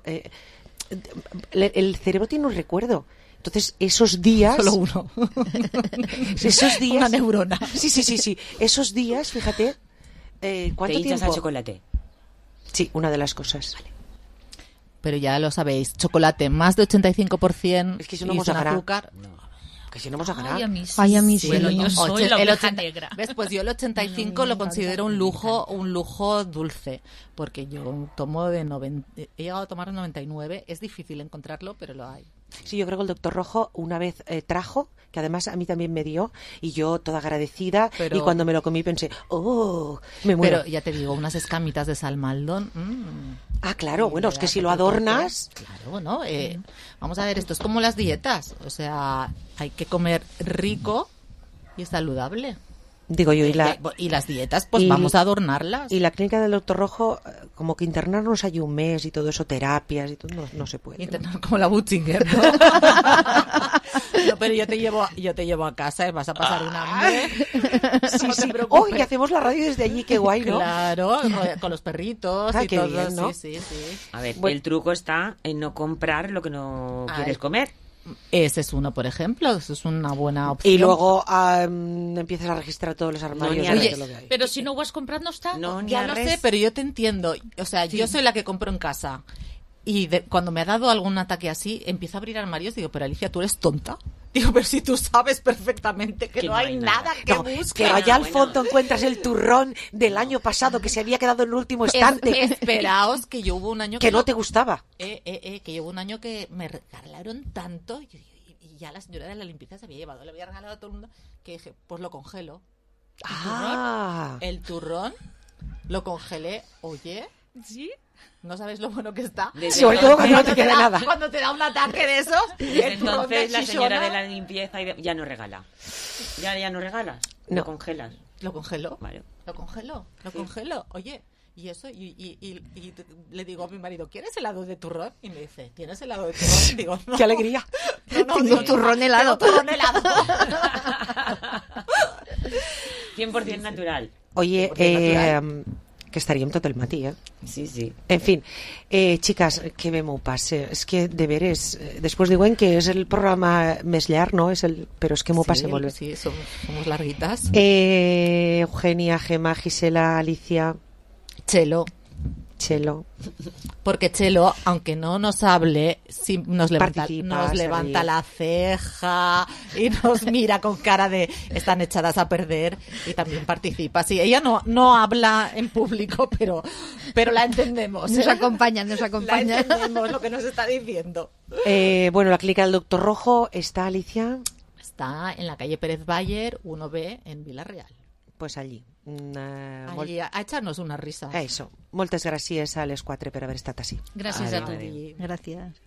el cerebro tiene un recuerdo. Entonces, esos días... Solo uno. Esos días... Una neurona. Sí. Esos días, fíjate, ¿cuánto ¿Te hinchas tiempo? al chocolate? Sí, una de las cosas. Pero ya lo sabéis, chocolate más de 85% Es que si no y vamos sin a ganar. azúcar. Que si no vamos a ganar. Ay, a mí sí. Ay, a mí sí. Bueno, yo soy la el oveja 80 negra. ¿Ves? Pues yo el 85 lo considero un lujo dulce, porque yo tomo de 90, he llegado a tomar 99, es difícil encontrarlo, pero lo hay. Sí, yo creo que el doctor Rojo una vez trajo, que además a mí también me dio, y yo toda agradecida, Pero- y cuando me lo comí pensé, ¡oh! Me muero. Pero ya te digo, unas escamitas de salmaldón. Ah, claro, Y bueno, le es que das si lo otro toque. adornas... Claro, ¿no? Vamos a ver, esto es como las dietas. O sea, hay que comer rico y saludable. Digo yo, Y las dietas, pues y- vamos a adornarlas. Y la clínica del doctor Rojo, como que internarnos allí un mes y todo eso, terapias y todo, no se puede. Internar como la Butchinger, ¿no? No, pero yo te llevo a casa y vas a pasar un hambre. Sí, No te sí. preocupes. Oh, y hacemos la radio desde allí, qué guay, ¿no? Claro, con los perritos Ah, y qué todo. bien, ¿no? Sí. A ver, Bueno. el truco está en no comprar lo que no Ay. quieres comer. Ese es uno, por ejemplo. Eso es una buena opción. Y luego empiezas a registrar todos los armarios. ni a ver arres. qué es lo que hay. Pero si no lo has comprado, no está. No, ni Ya a lo res. sé, pero yo te entiendo. O sea, yo soy la que compro en casa. Y cuando me ha dado algún ataque así, empiezo a abrir armarios. Digo, pero Alicia, ¿tú eres tonta? Digo, pero si tú sabes perfectamente que no hay nada que No, busques. pero allá al fondo encuentras el turrón del año pasado que se había quedado en el último estante. Esperaos que yo hubo un año Que no te gustaba. que llevo un año que me regalaron tanto y ya la señora de la limpieza se había llevado, le había regalado a todo el mundo, que dije, pues lo congelo. Ah. El turrón lo congelé, oye, ¿Sí? No sabes lo bueno que está. Sobre todo cuando no te queda nada. Cuando te da un ataque de esos. Entonces la señora de la limpieza ya no regala. Ya no regalas. No. Lo congelas. ¿Lo congelo? Vale. Lo congelo. Oye, y eso, y le digo a mi marido, ¿quieres helado de turrón? Y me dice, ¿tienes helado de turrón? Digo, no. ¡Qué alegría! Tengo turrón helado. Tengo turrón helado. 100% natural. Oye, que estaríem tot el matí, Sí. En fin, chicas, que bé m'ho passe. És que, de veres, després diuen que és el programa més llarg, no? Però és que m'ho passe molt bé. Sí, somos larguitas. Eugenia, Gemma, Gisela, Alicia... Chelo. Porque Chelo, aunque no nos hable, sí nos levanta la ceja y nos mira con cara de están echadas a perder, y también participa. Sí, ella no habla en público, pero la entendemos. Nos acompaña. La entendemos lo que nos está diciendo. Bueno, la clínica del Doctor Rojo está, Alicia. Está en la calle Pérez Bayer 1B en Vila-real. Pues allí. Allí a echarnos una risa. Eso. Moltes gràcies a les 4 per haver estat així. Gràcies a tu. Gràcies.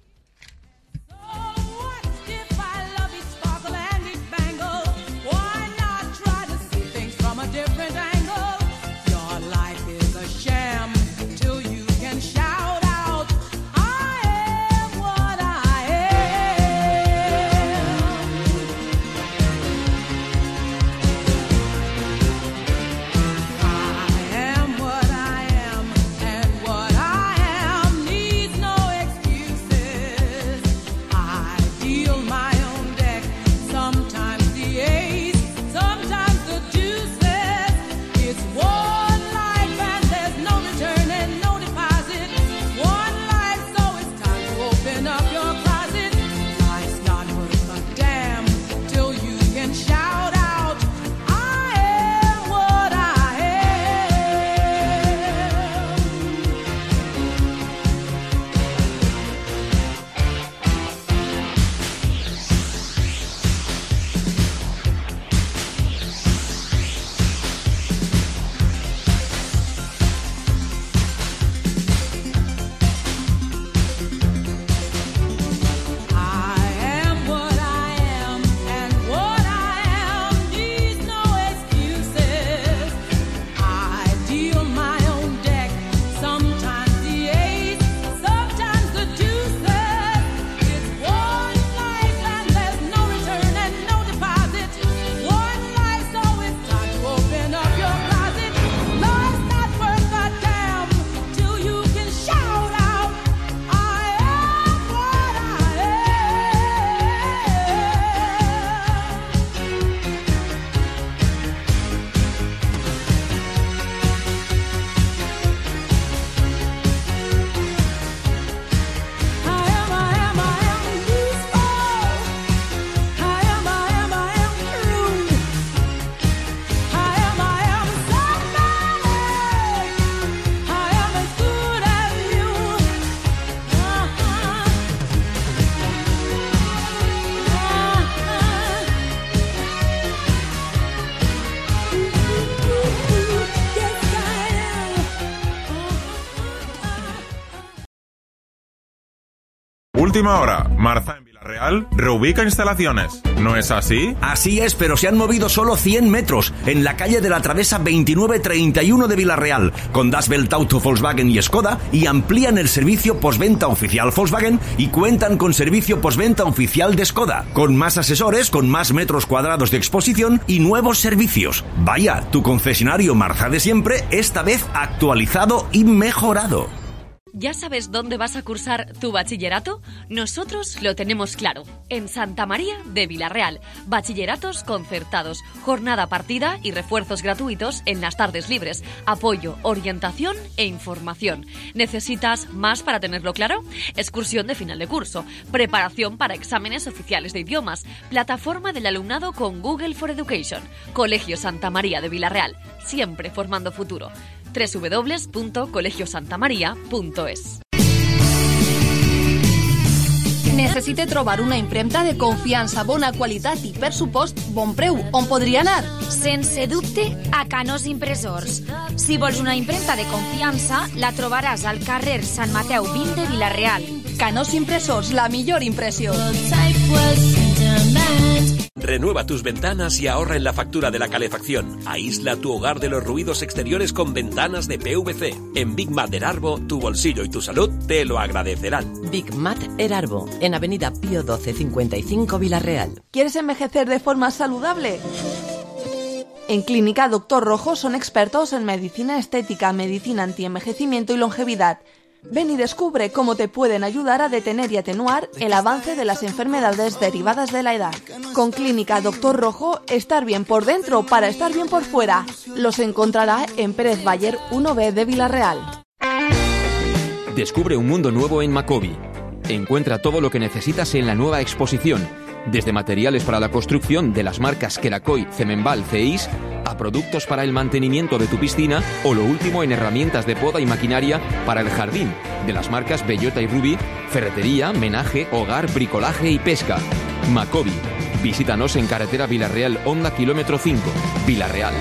Última hora, Marza en Villarreal reubica instalaciones. ¿No es así? Así es, pero se han movido solo 100 metros en la calle de la Travesa 2931 de Villarreal, con Das Welt Auto Volkswagen y Skoda, y amplían el servicio postventa oficial Volkswagen y cuentan con servicio postventa oficial de Skoda, con más asesores, con más metros cuadrados de exposición y nuevos servicios. Vaya, tu concesionario Marza de siempre, esta vez actualizado y mejorado. ¿Ya sabes dónde vas a cursar tu bachillerato? Nosotros lo tenemos claro. En Santa María de Villarreal. Bachilleratos concertados, jornada partida y refuerzos gratuitos en las tardes libres. Apoyo, orientación e información. ¿Necesitas más para tenerlo claro? Excursión de final de curso. Preparación para exámenes oficiales de idiomas. Plataforma del alumnado con Google for Education. Colegio Santa María de Villarreal. Siempre formando futuro. www.colegiosantamaria.es. necessite trobar una impremta de confiança, bona qualitat i, per supost, bon preu, on podria anar? Sense dubte, a Canós Impressors. Si vols una impremta de confiança, la trobaràs al carrer Sant Mateu 20 de Vila-real. Canós Impressors, la millor impressió. Renueva tus ventanas y ahorra en la factura de la calefacción. Aísla tu hogar de los ruidos exteriores con ventanas de PVC. En Big Mat Erarbo, tu bolsillo y tu salud te lo agradecerán. Big Mat Erarbo, en Avenida Pío 12 55 Vila-real. ¿Quieres envejecer de forma saludable? En Clínica Doctor Rojo son expertos en medicina estética, medicina antienvejecimiento y longevidad. Ven y descubre cómo te pueden ayudar a detener y atenuar el avance de las enfermedades derivadas de la edad. Con Clínica Doctor Rojo, estar bien por dentro para estar bien por fuera. Los encontrará en Pérez Bayer 1B de Vila-real. Descubre un mundo nuevo en Macobi. Encuentra todo lo que necesitas en la nueva exposición, desde materiales para la construcción de las marcas Kerakoy, Cemenbal, CEIS, a productos para el mantenimiento de tu piscina o lo último en herramientas de poda y maquinaria para el jardín, de las marcas Bellota y Rubí, ferretería, menaje, hogar, bricolaje y pesca. Macobi. Visítanos en carretera Vila-real, Honda, kilómetro 5, Vila-real.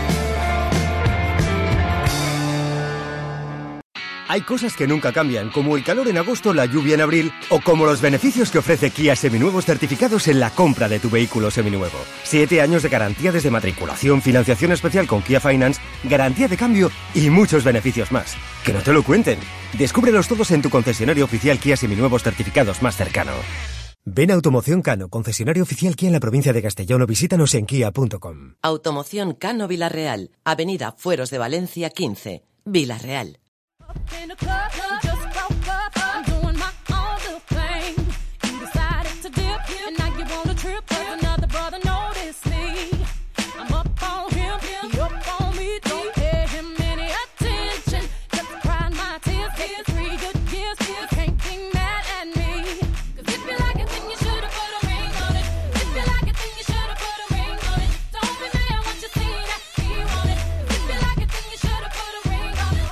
Hay cosas que nunca cambian, como el calor en agosto, la lluvia en abril, o como los beneficios que ofrece Kia Seminuevos certificados en la compra de tu vehículo seminuevo. 7 años de garantía desde matriculación, financiación especial con Kia Finance, garantía de cambio y muchos beneficios más. Que no te lo cuenten. Descúbrelos todos en tu concesionario oficial Kia Seminuevos certificados más cercano. Ven a Automoción Cano, concesionario oficial Kia en la provincia de Castellón, o visítanos en kia.com. Automoción Cano Vila-real, Avenida Fueros de Valencia 15, Vila-real. In a club, you just broke up. I'm doing my own little thing. You decided to dip, and now you want a trip. Cause another brother noticed me. I'm up on him, he up on me. Don't pay him any attention. Just crying my tears. Here's 3 good years. You can't be mad at me. Cause if you like it, then you should've put a ring on it. If you like it, then you should've put a ring on it. Don't be mad once you see that he want it. If you like it, then you should've put a ring on it.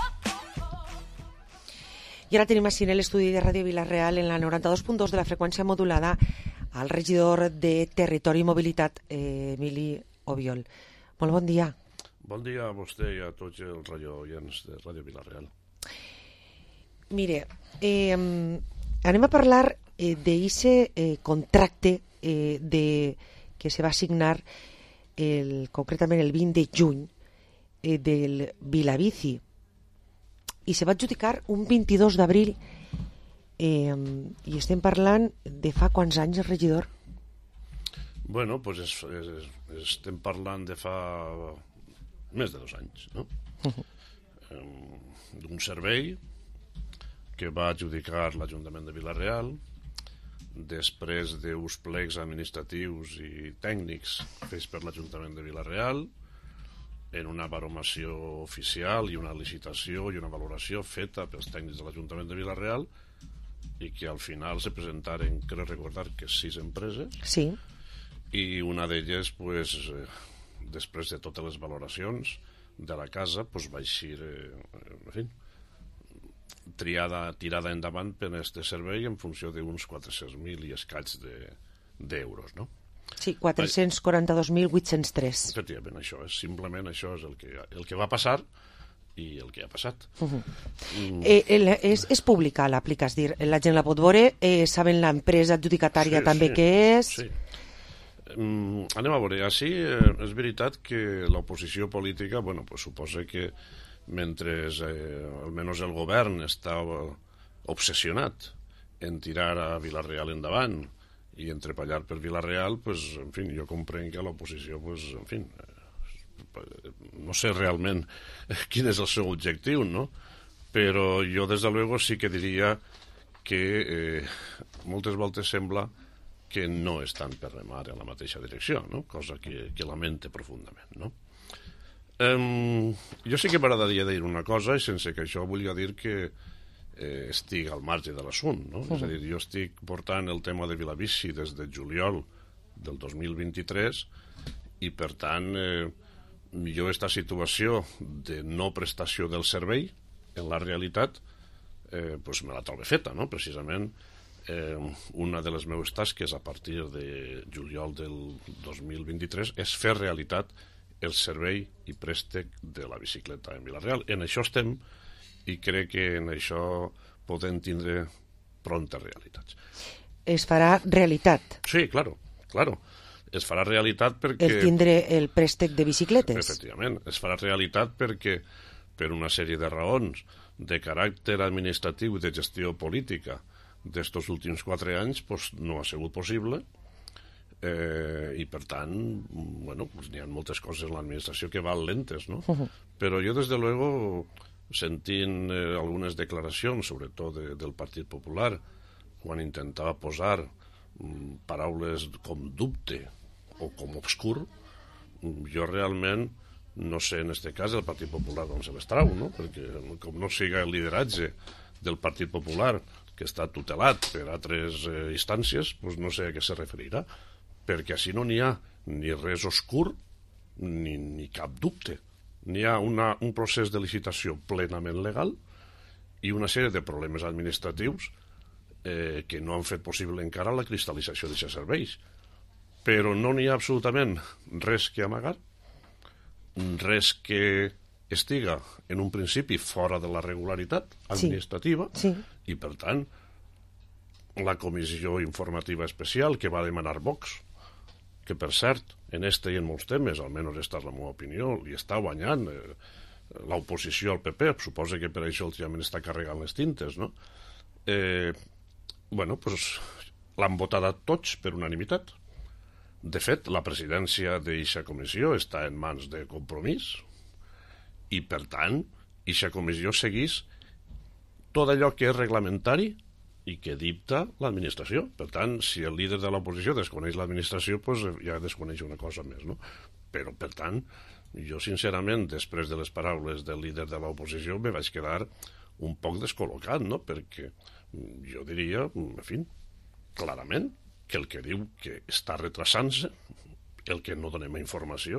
I ara tenim així en l'estudi de Ràdio Vila-real, en la 92.2 de la freqüència modulada, al regidor de Territori i Mobilitat, Emili Obiol. Molt bon dia. Bon dia a vostè i a tots els radioients de Ràdio Vila-real. Mire, anem a parlar d'eixe contracte que se va signar concretament el 20 de juny del Vilabici, i se va adjudicar un 22 d'abril, i estem parlant de fa quants anys, el regidor? Bueno, pues estem parlant de fa més de 2 anys, no? D'un servei que va adjudicar l'Ajuntament de Vila-real després d'uns plecs administratius i tècnics fets per l'Ajuntament de Vila-real, en una baromació oficial i una licitació i una valoració feta pels tècnics de l'Ajuntament de Vila-real, i que al final se presentaren, crec recordar que 6 empreses, sí, i una d'elles, pues, després de totes les valoracions de la casa, pues, va eixir, en fi, tirada endavant per aquest servei en funció d'uns 400.000 i escaig d'euros, no? Sí, 442.803. Efectivament, això és simplement això és el que va passar i el que ha passat. És pública l'aplica, és dir, la gent la pot veure, saben l'empresa adjudicatària també què és? Sí. Anem a veure, així és veritat que l'oposició política, bueno, pues suposa que mentre almenys el govern està obsessionat en tirar a Vila-real endavant i en treballar per Vila-real, pues, en fi, jo comprenc que l'oposició, pues, en fi, no sé realment quin és el seu objectiu, no? Però jo, des de luego, sí que diria que moltes voltes sembla que no estan per remar en la mateixa direcció, no? Cosa que lamente profundament, no? Jo sí que m'agradaria dir una cosa, i sense que això vulgui dir que estic al marge de l'assunt, no? És a dir, jo estic portant el tema de Vilabici des de juliol del 2023 i, per tant, jo aquesta situació de no prestació del servei en la realitat pues me la trobo feta, no? Precisament una de les meves tasques a partir de juliol del 2023 és fer realitat el servei i préstec de la bicicleta en Vila-real. En això estem i crec que en això podem tindre prontes realitats. Es farà realitat? Sí, claro. Es farà realitat perquè... El tindre el préstec de bicicletes? Efectivament, es farà realitat perquè per una sèrie de raons de caràcter administratiu i de gestió política d'estos últims 4 anys pues, no ha sigut possible i per tant pues, n'hi ha moltes coses en l'administració que van lentes, no? Però jo des de luego sentint algunes declaracions sobretot del Partit Popular quan intentava posar paraules com dubte o com obscur, jo realment no sé en aquest cas el Partit Popular com se les trau, no? Perquè com no siga el lideratge del Partit Popular que està tutelat per altres instàncies, doncs no sé a què se referirà, perquè així no n'hi ha ni res oscur ni cap dubte. N'hi ha un procés de licitació plenament legal i una sèrie de problemes administratius que no han fet possible encara la cristal·lització d'aquests serveis. Però no n'hi ha absolutament res que amagar, res que estiga en un principi fora de la regularitat administrativa i per tant la comissió informativa especial que va demanar Vox, que per cert en este i en molts temes, almenys esta és la meva opinió, li està guanyant l'oposició al PP, suposa que per això últimament està carregant les tintes, no? Pues l'han votat a tots per unanimitat. De fet, la presidència d'eixa comissió està en mans de Compromís i, per tant, eixa comissió segueix tot allò que és reglamentari i que dicta l'administració. Per tant, si el líder de l'oposició desconeix l'administració, pues ja desconeix una cosa més, no? Però, per tant, jo, sincerament, després de les paraules del líder de l'oposició, me vaig quedar un poc descol·locat, no? Perquè jo diria, en fi, clarament, que el que diu que està retrasant-se, el que no donem informació,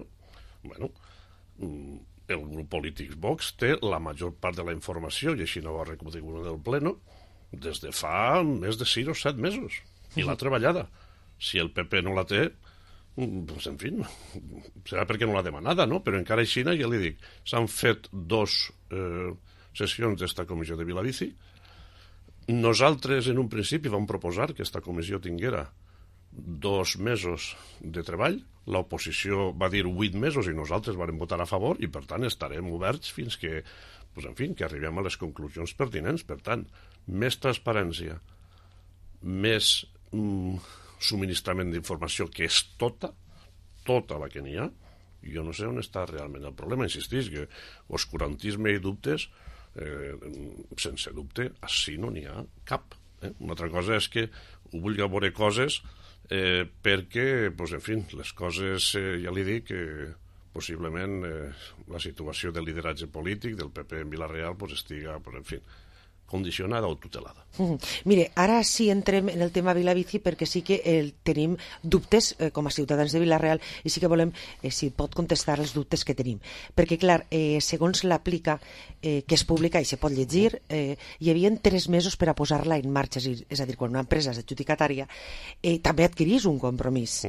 el grup polític Vox té la major part de la informació, i així no va recollir del pleno, des de fa més de 6 o 7 mesos, i l'ha treballada. Si el PP no la té, doncs, en fi, serà perquè no l'ha demanada, no? Però encara així, ja li dic, s'han fet 2 sessions d'esta comissió de Vilabici. Nosaltres, en un principi, vam proposar que aquesta comissió tinguera 2 mesos de treball. L'oposició va dir 8 mesos i nosaltres vam votar a favor i, per tant, estarem oberts fins que, en fi, que arribem a les conclusions pertinents. Per tant, més transparència, més subministrament d'informació, que és tota la que n'hi ha. Jo no sé on està realment el problema. Insistís que oscurantisme i dubtes, sense dubte, així no n'hi ha cap. Una altra cosa és que ho vulgui veure coses perquè, en fi, les coses, ja li dic, possiblement la situació del lideratge polític del PP en Vila-real estiga, en fi, condicionada o tutelada. Mire, ara sí entrem en el tema Vilabici perquè sí que tenim dubtes com a ciutadans de Vila-real i sí que volem, si pot contestar els dubtes que tenim. Perquè, clar, segons l'aplica, que és pública i se pot llegir, hi havia 3 mesos per a posar-la en marxa, és a dir, quan una empresa és adjudicatària, també adquirís un compromís.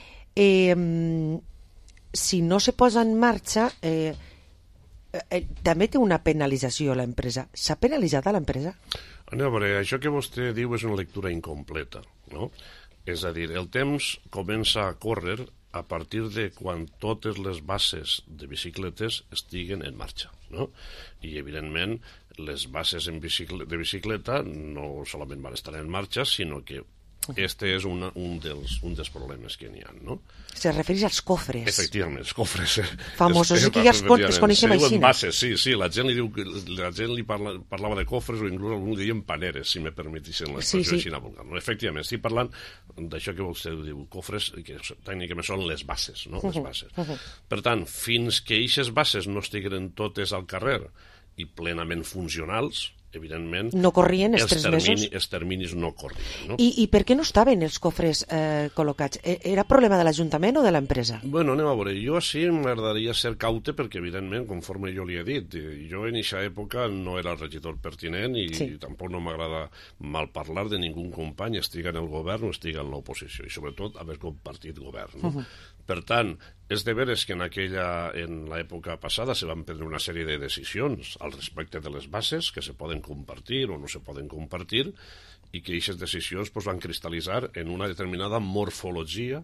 Si no se posa en marxa... també té una penalització l'empresa. S'ha penalitzat a l'empresa? A veure, això que vostè diu és una lectura incompleta, no? És a dir, el temps comença a córrer a partir de quan totes les bases de bicicletes estiguen en marxa, no? I, evidentment, les bases de bicicleta no solament van estar en marxa, sinó que este és un dels problemes que n'hi ha, no? Se refereix als cofres. Efectivament, els cofres. Famosos, que ja es coneixem així. Sí, la gent li parlava de cofres o inclús algú diuen paneres, si me permetixen l'expressió així vulgar. Efectivament, estic parlant d'això que vostè diu, cofres, que tècnicament són les bases, no? Les bases. Per tant, fins que aquestes bases no estiguen totes al carrer i plenament funcionals, evidentment, no corrien els 3 mesos. Els terminis no corrien. No? I per què no estaven els cofres col·locats? Era problema de l'Ajuntament o de l'empresa? Bueno, anem a veure. Jo així m'agradaria ser caute perquè, evidentment, conforme jo li he dit, jo en aquesta època no era el regidor pertinent i tampoc no m'agrada mal parlar de ningú company, estiga en el govern o estiga en l'oposició, i sobretot haver compartit govern. No? Per tant, és de veres que en l'època passada se van prendre una sèrie de decisions al respecte de les bases que se poden compartir o no se poden compartir i que aquestes decisions van cristal·litzar en una determinada morfologia,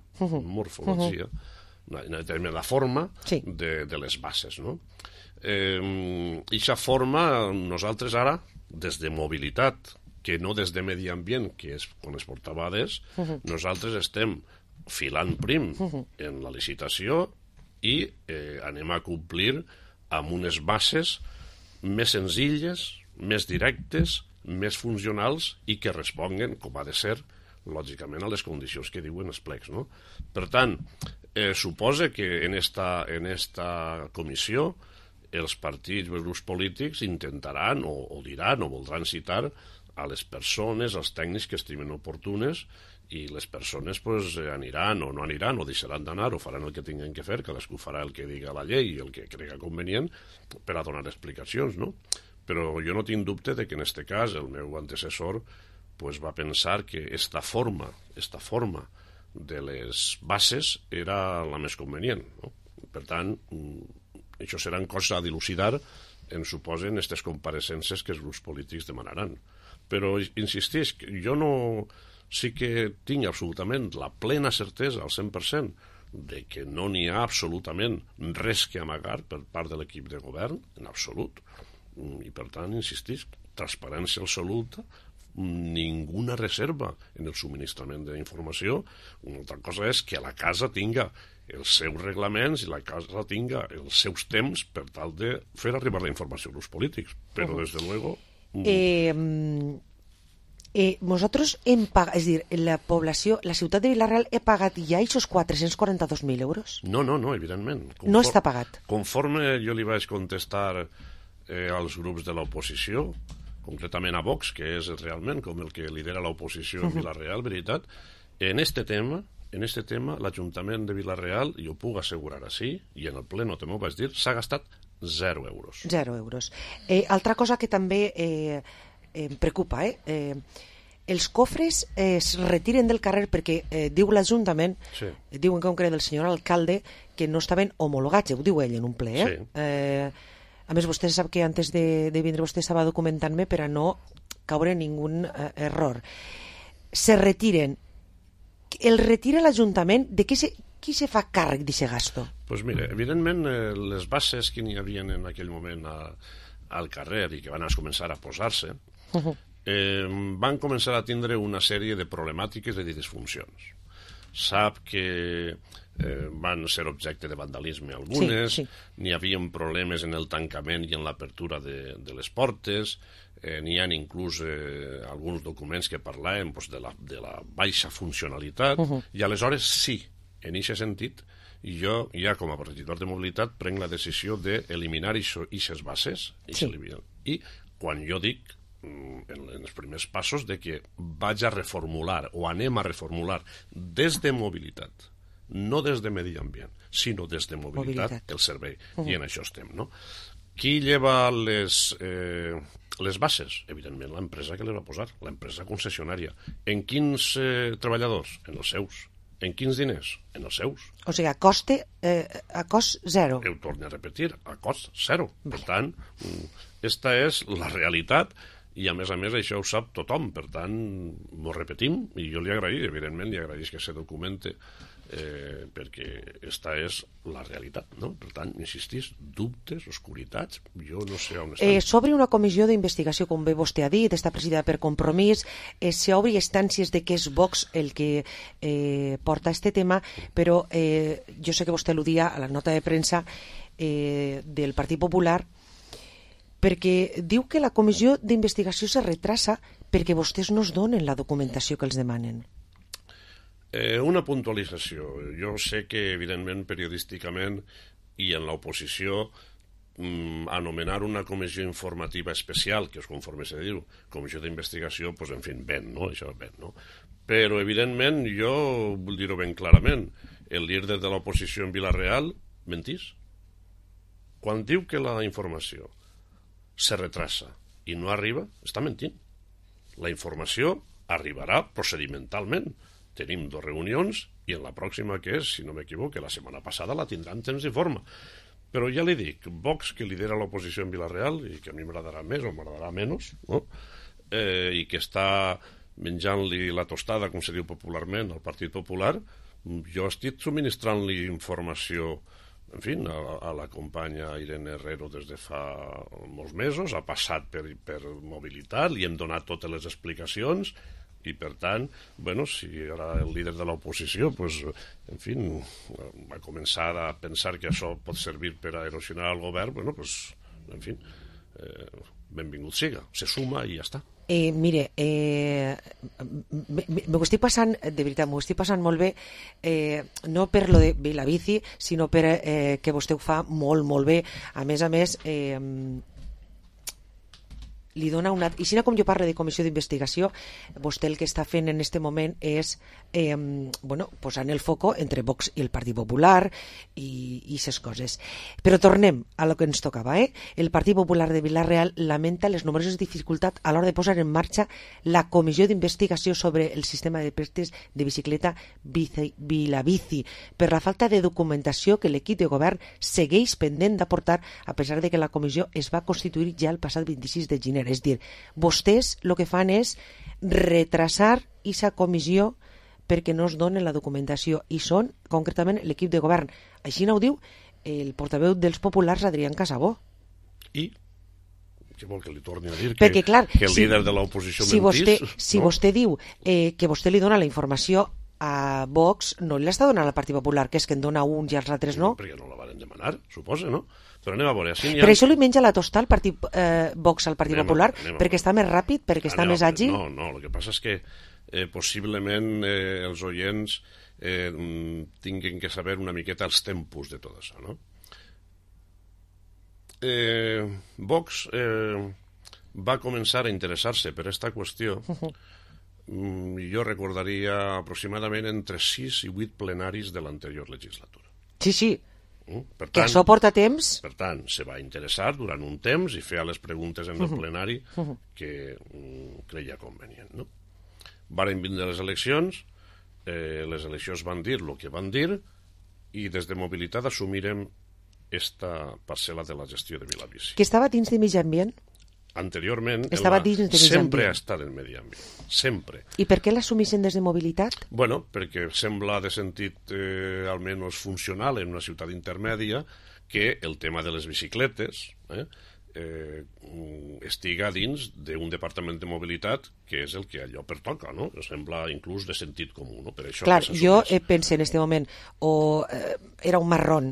una determinada forma de les bases. No? Eixa forma, nosaltres ara, des de mobilitat, que no des de medi ambient, que és quan es portava des, nosaltres estem filant prim en la licitació i anem a complir amb unes bases més senzilles, més directes, més funcionals i que responguen, com ha de ser, lògicament, a les condicions que diuen els plecs. No? Per tant, suposa que en esta comissió els partits o els grups polítics intentaran o diran o voldran citar a les persones, als tècnics que estimen oportunes i les persones aniran o no aniran o deixaran d'anar o faran el que tinguin que fer, cadascú farà el que diga la llei i el que crega convenient per a donar explicacions, no? Però jo no tinc dubte de que en aquest cas el meu antecessor va pensar que esta forma de les bases era la més convenient, no? Per tant, això seran coses a dilucidar, em suposen, aquestes compareixences que els grups polítics demanaran. Però insistisc, jo sí que tinc absolutament la plena certesa al 100% de que no n'hi ha absolutament res que amagar per part de l'equip de govern, en absolut, i per tant, insistisc, transparència absoluta, ninguna reserva en el subministrament d'informació. Una altra cosa és que la casa tinga els seus reglaments i la casa tinga els seus temps per tal de fer arribar la informació als polítics, però des de luego... Nosaltres hem pagat, és a dir, la població, la ciutat de Vila-real ha pagat ja aquests 442.000 euros? No, evidentment. No està pagat. Conforme jo li vaig contestar als grups de l'oposició, concretament a Vox, que és realment com el que lidera l'oposició en Vila-real, veritat, en este tema l'Ajuntament de Vila-real, i ho puc assegurar així, i en el pleno també ho vaig dir, s'ha gastat 0 euros. 0 euros. Altra cosa que també em preocupa, els cofres es retiren del carrer perquè diu l'Ajuntament, diu en concret el senyor alcalde, que no estaven homologats, ho diu ell en un ple. A més, vostè sap que antes de vindre vostè estava documentant-me per a no caure en ningú error. Se retiren. El retira l'Ajuntament, de qui se fa càrrec d'aquest gasto? Doncs mira, evidentment les bases que n'hi havia en aquell moment al carrer i que van començar a posar-se van començar a tindre una sèrie de problemàtiques i de disfuncions. Sap que van ser objecte de vandalisme algunes, n'hi havia problemes en el tancament i en l'apertura de les portes, n'hi ha inclús alguns documents que parlaven de la baixa funcionalitat, i aleshores sí, en aquest sentit, jo ja com a regidor de mobilitat prenc la decisió d'eliminar aquestes bases, i quan jo dic en els primers passos de que vaig a reformular o anem a reformular des de mobilitat, no des de medi ambient, sinó des de mobilitat el servei, i en això estem, no? Qui lleva les bases? Evidentment l'empresa que les va posar, l'empresa concessionària. En quins treballadors? En els seus. En quins diners? En els seus. O sigui, a cost zero. Ho torno a repetir, a cost zero. Per tant, esta és la realitat, i a més això ho sap tothom, per tant m'ho repetim, i jo li agraïs, evidentment li agraïs que se documente, perquè esta és la realitat, no? Per tant, insistís, dubtes, oscuritats, jo no sé on estan. S'obre una comissió d'investigació, com bé vostè ha dit, està presidida per Compromís, s'obre instàncies de que és Vox el que porta este tema, però jo sé que vostè al·ludia a la nota de premsa del Partit Popular, perquè diu que la comissió d'investigació se retrasa perquè vostès no es donen la documentació que els demanen. Una puntualització. Jo sé que, evidentment, periodísticament i en l'oposició anomenar una comissió informativa especial, que és conforme se diu, comissió d'investigació, doncs, en fi, ben, no? Això ben, no? Però, evidentment, jo vull dir-ho ben clarament, el líder de l'oposició en Vila-real mentís. Quan diu que la informació se retrasa i no arriba, està mentint. La informació arribarà procedimentalment. Tenim 2 reunions i en la pròxima, que és, si no m'equivoco, la setmana passada la tindran temps i forma. Però ja li dic, Vox, que lidera l'oposició en Vila-real, i que a mi m'agradarà més o m'agradarà menys, no? I que està menjant-li la tostada, com se diu popularment, al Partit Popular, jo estic subministrant-li informació, en fi, a la companya Irene Herrero des de fa molts mesos, ha passat per mobilitat, li hem donat totes les explicacions, i per tant, bueno, si ara el líder de l'oposició, pues, en fi, va començar a pensar que això pot servir per a erosionar el govern, bueno, pues, en fi, benvingut siga, se suma i ja està. Mire, m'ho estic passant, de veritat, m'ho estic passant molt bé, no per lo de Vilabici, sinó per que vostè ho fa molt, molt bé. A més, li dona una... I si no, com jo parlo de comissió d'investigació, vostè el que està fent en este moment és posant el foco entre Vox i el Partit Popular i ces coses. Però tornem a lo que ens tocava. El Partit Popular de Vila-real lamenta les nombroses dificultats a l'hora de posar en marxa la comissió d'investigació sobre el sistema de préstecs de bicicleta Vilabici per la falta de documentació que l'equip de govern segueix pendent d'aportar, a pesar de que la comissió es va constituir ja el passat 26 de gener. És dir, vostès el que fan és retrasar aquesta comissió perquè no es donen la documentació i són concretament l'equip de govern. Així no ho diu el portaveu dels populars, Adrián Casabó. I què vol que li torni a dir? Perquè, clar, que el líder de l'oposició mentís? Si vostè diu que vostè li dona la informació a Vox, no li està donant al Partit Popular, que és que en dona un i els altres no? Perquè no la van demanar, suposa, no? Però anem a veure... Per això li menja la tosta al Vox al Partit Popular? Perquè està més ràpid? Perquè està més àgil? No, el que passa és que possiblement els oients tinguin que saber una miqueta els tempos de tot això, no? Vox va començar a interessar-se per aquesta qüestió, jo recordaria aproximadament entre 6 i 8 plenaris de l'anterior legislatura. Sí. Per tant, que això porta temps. Per tant, se va interessar durant un temps i feia les preguntes en el plenari que creia convenient, no? Varen vindre les eleccions van dir el que van dir i des de Mobilitat assumirem esta parcel·la de la gestió de Vilabici. Que estava dins de Medi Ambient? Anteriorment sempre ha estat en Medi Ambient, sempre. I per què l'assumissin des de Mobilitat? Bueno, perquè sembla de sentit almenys funcional en una ciutat intermèdia que el tema de les bicicletes estiga dins d'un departament de mobilitat que és el que allò pertoca, no? Sembla inclús de sentit comú, no? Per això clar, jo penso en este moment era un marrón.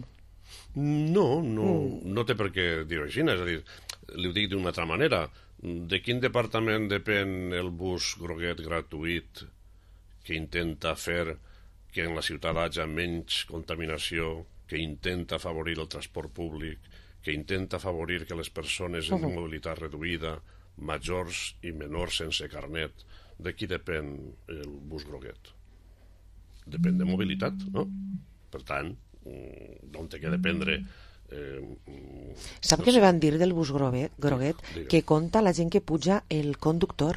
No té per què dir-ho així, és a dir, li ho dic d'una altra manera. De quin departament depèn el bus groguet gratuït que intenta fer que en la ciutat hi hagi menys contaminació, que intenta afavorir el transport públic, que intenta afavorir que les persones amb mobilitat reduïda, majors i menors sense carnet, de qui depèn el bus groguet? Depèn de mobilitat, no? Per tant, d'on té que dependre... Sap què me van dir del bus groguet? Que compta la gent que puja el conductor.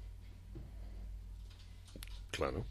Claro.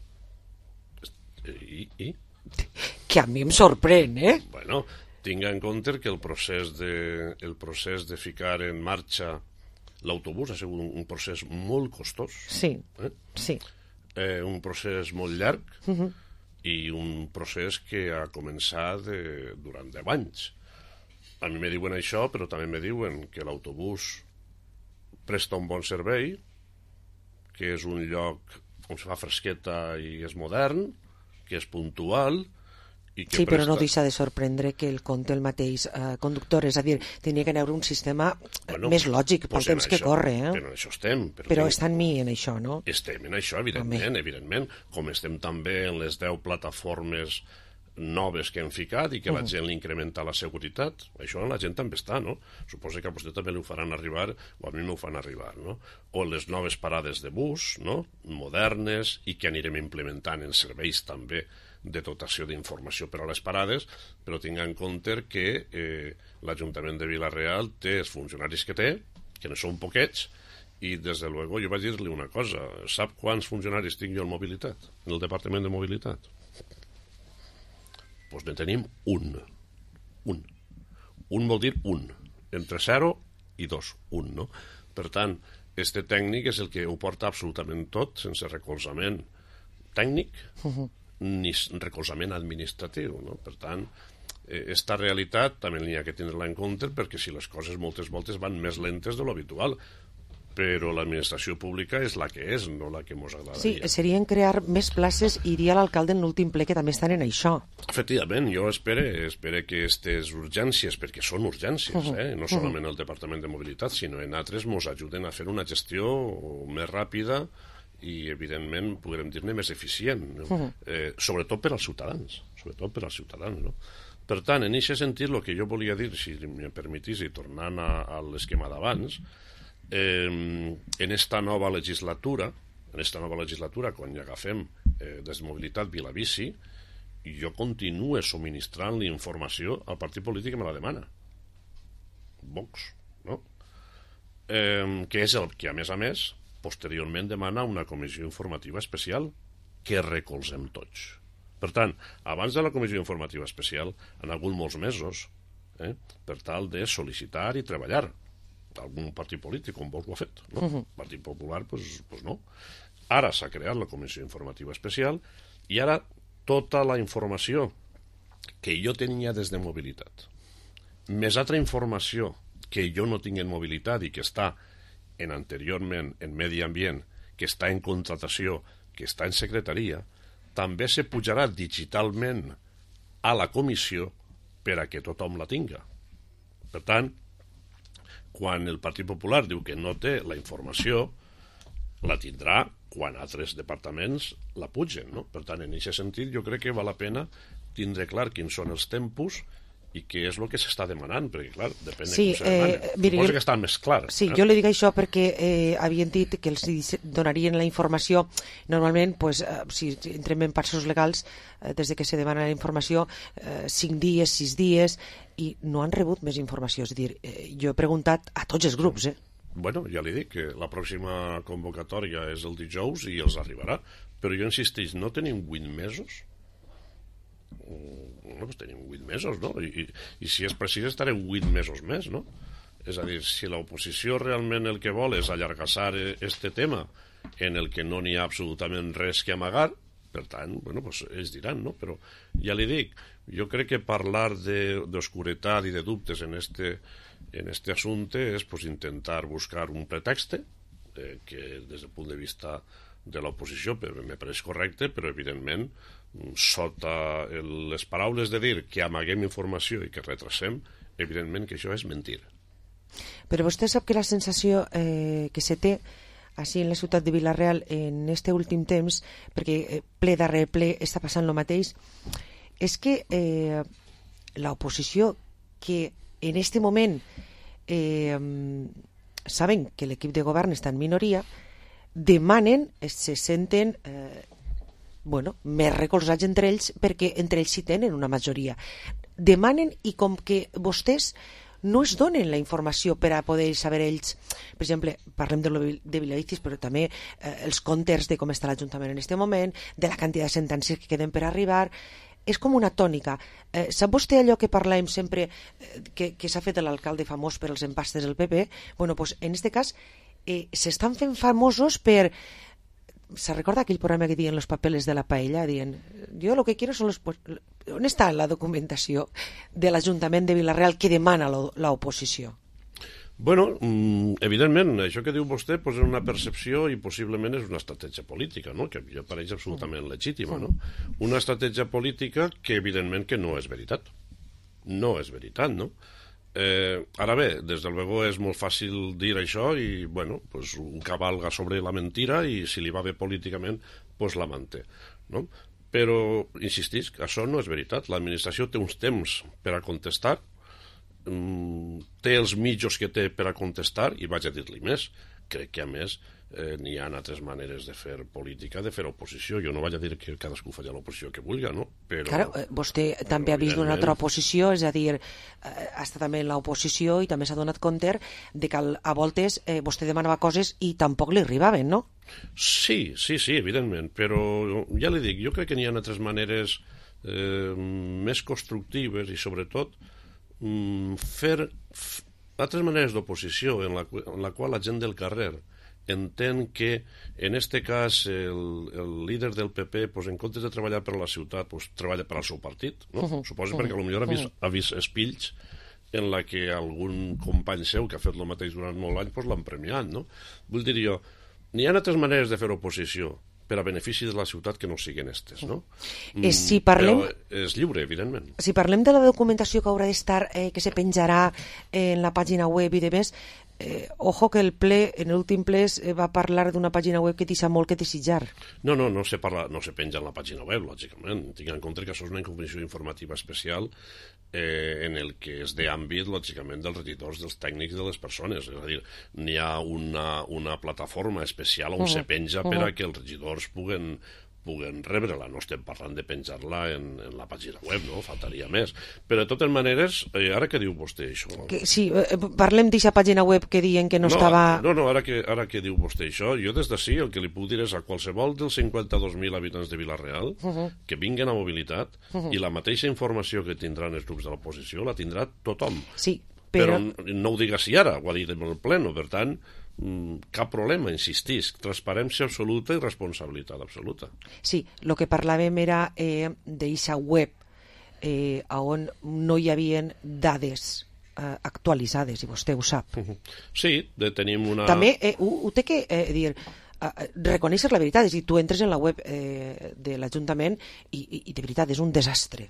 I? Que a mi em sorprèn, Bueno, tinga en compte que el procés de ficar en marxa l'autobús ha sigut un procés molt costós. Sí. Un procés molt llarg i un procés que ha començat durant 10 anys. A mi me diuen això, però també me diuen que l'autobús presta un bon servei, que és un lloc on se fa fresqueta i és modern, que és puntual i que però no deixa de sorprendre que el compte el mateix conductor, és a dir, tenia que haver un sistema més lògic pel temps que corre. Però en això estem. Però està en mi en això, no? Estem en això, evidentment, com estem també en les 10 plataformes noves que hem ficat i que la gent li incrementa la seguretat. Això la gent també està, no? Suposo que a vostè també li ho faran arribar, o a mi m'ho fan arribar, no? O les noves parades de bus, no? Modernes, i que anirem implementant en serveis també de dotació d'informació per a les parades, però tinc en compte que l'Ajuntament de Vila-real té els funcionaris que té, que no són poquets, i des de luego jo vaig dir-li una cosa: sap quants funcionaris tinc jo en mobilitat, en el Departament de Mobilitat? Doncs ne tenim un. Un vol dir un, entre 0 i 2, un, no? Per tant, este tècnic és el que ho porta absolutament tot, sense recolzament tècnic ni recolzament administratiu, no? Per tant, esta realitat també n'hi ha que tindre-la en compte, perquè si les coses moltes voltes van més lentes de lo habitual, però l'administració pública és la que és, no la que ens agradaria. Sí, serien crear més places, i diria l'alcalde en l'últim ple que també estan en això. Efectivament, jo espero que aquestes urgències, perquè són urgències, no solament el Departament de Mobilitat, sinó en altres, ens ajuden a fer una gestió més ràpida i, evidentment, podrem dir-ne més eficient, no? Sobretot per als ciutadans, no? Per tant, en aquest sentit, el que jo volia dir, si em permetís, i tornant a l'esquema d'abans, en esta nova legislatura, quan ja agafem Desmobilitat Vilabici, jo continuo subministrant l'informació al partit polític que me la demana, Vox, no? Que és el que, a més, posteriorment demana una comissió informativa especial que recolzem tots. Per tant, abans de la comissió informativa especial han hagut molts mesos per tal de sol·licitar i treballar. Algun partit polític, com Vox ho ha fet, no? El Partit Popular, doncs no. Ara s'ha creat la comissió informativa especial i ara tota la informació que jo tenia des de mobilitat, més altra informació que jo no tinc en mobilitat i que està anteriorment en medi ambient, que està en contratació, que està en secretaria, també se pujarà digitalment a la comissió per a que tothom la tinga. Per tant, quan el Partit Popular diu que no té la informació, la tindrà quan altres departaments la pugen, no? Per tant, en aquest sentit, jo crec que val la pena tindre clar quins són els tempos i què és el que s'està demanant, perquè, clar, depèn de com se demana. Suposo que està més clar. Sí, jo li dic això perquè havien dit que els donarien la informació. Normalment, si entrem en passos legals, des de que se demana la informació, 5 dies, 6 dies, i no han rebut més informació. És a dir, jo he preguntat a tots els grups, Bueno, ja li dic que la pròxima convocatòria és el dijous i els arribarà, però jo insisteix, no tenim 8 mesos? Doncs tenim 8 mesos, no? I si és precís estarem 8 mesos més, no? És a dir, si l'oposició realment el que vol és allargassar este tema en el que no n'hi ha absolutament res que amagar, per tant, doncs ells diran, no? Però ja li dic, jo crec que parlar d'oscuretat i de dubtes en este assumpte és intentar buscar un pretext que des del punt de vista de l'oposició me pareix correcte, però evidentment sota les paraules de dir que amaguem informació i que retrasem, evidentment que això és mentir. Però vostè sap que la sensació que se té així en la ciutat de Vila-real en este últim temps, perquè ple darrere ple està passant el mateix, és que l'oposició, que en este moment saben que l'equip de govern està en minoria, demanen, se senten més recolzats entre ells, perquè entre ells sí tenen una majoria. Demanen, i com que vostès no es donen la informació per a poder saber ells, per exemple, parlem de Vilabicis, però també els comptes de com està l'Ajuntament en aquest moment, de la quantitat de sentències que queden per arribar. És com una tònica. Sap vostè allò que parlem sempre, que s'ha fet l'alcalde famós per els empastes del PP? Bueno, doncs en aquest cas s'estan fent famosos per... ¿Se recorda aquell programa que diuen los papeles de la paella? Dient, yo lo que quiero son los... On està la documentació de l'Ajuntament de Vila-real que demana l'oposició? Bueno, evidentment, això que diu vostè és una percepció i possiblement és una estratègia política, no? Que ja pareix absolutament legítima, no? Una estratègia política que evidentment que no és veritat. No és veritat, no? Ara bé, des de luego és molt fàcil dir això i, bueno, pues un cavalga sobre la mentira i si li va bé políticament, pues la manté, no? Però, insistisc, això no és veritat. L'administració té uns temps per a contestar, té els mitjos que té per a contestar, i vaig a dir-li més. Crec que, a més, n'hi ha altres maneres de fer política, de fer oposició. Jo no vaig a dir que cadascú faci l'oposició que vulgui, no? Però, claro, vostè també ha vist una altra oposició, és a dir, ha estat també en l'oposició i també s'ha donat compte de que a voltes vostè demanava coses i tampoc li arribaven, no? Sí, evidentment, però ja li dic, jo crec que n'hi ha altres maneres més constructives i sobretot fer altres maneres d'oposició en la qual la gent del carrer entén que en este cas el líder del PP pues, en comptes de treballar per a la ciutat pues, treballa per al seu partit, no? Suposo perquè potser ha vist espills en la que algun company seu que ha fet el mateix durant molt anys pues, l'han premiat, no? Vull dir jo, n'hi ha altres maneres de fer oposició per a benefici de la ciutat que no siguin estes, no? Si parlem... Però és lliure, evidentment. Si parlem de la documentació que haurà d'estar, que se penjarà en la pàgina web i demés, ojo que el ple, en l'últim ple va parlar d'una pàgina web que deixa molt que desitjar. No se penja en la pàgina web, lògicament. Tinc en compte que això és una incomprensió informativa especial en el que és d'àmbit, lògicament, dels regidors, dels tècnics de les persones. És a dir, n'hi ha una plataforma especial on se penja per a que els regidors puguen rebre-la. No estem parlant de penjar-la en la pàgina web, no? Faltaria més. Però de totes maneres, ara que diu vostè això... Sí, parlem d'aquesta pàgina web que diuen que no estava... No, ara que diu vostè això, jo des d'ací el que li puc dir és a qualsevol dels 52.000 habitants de Vila-real que vinguen a mobilitat i la mateixa informació que tindran els grups de l'oposició la tindrà tothom. Sí, però no ho digues ara, ho ha dit en el pleno, per tant... cap problema, insistisc, transparència absoluta i responsabilitat absoluta. Sí, el que parlàvem era d'eixa web on no hi havia dades actualitzades, i vostè ho sap. Sí, tenim una... També ho té que dir, reconèixer la veritat, és a dir, tu entres en la web de l'Ajuntament i de veritat és un desastre.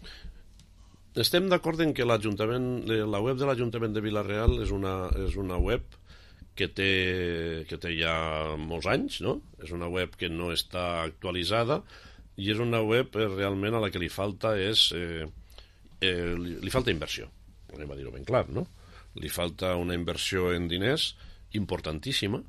Estem d'acord en que la web de l'Ajuntament de Vila-real és una web que té ja molts anys, no? És una web que no està actualitzada i és una web realment a la que li falta li falta inversió, anem a dir-ho ben clar, no? Li falta una inversió en diners importantíssima,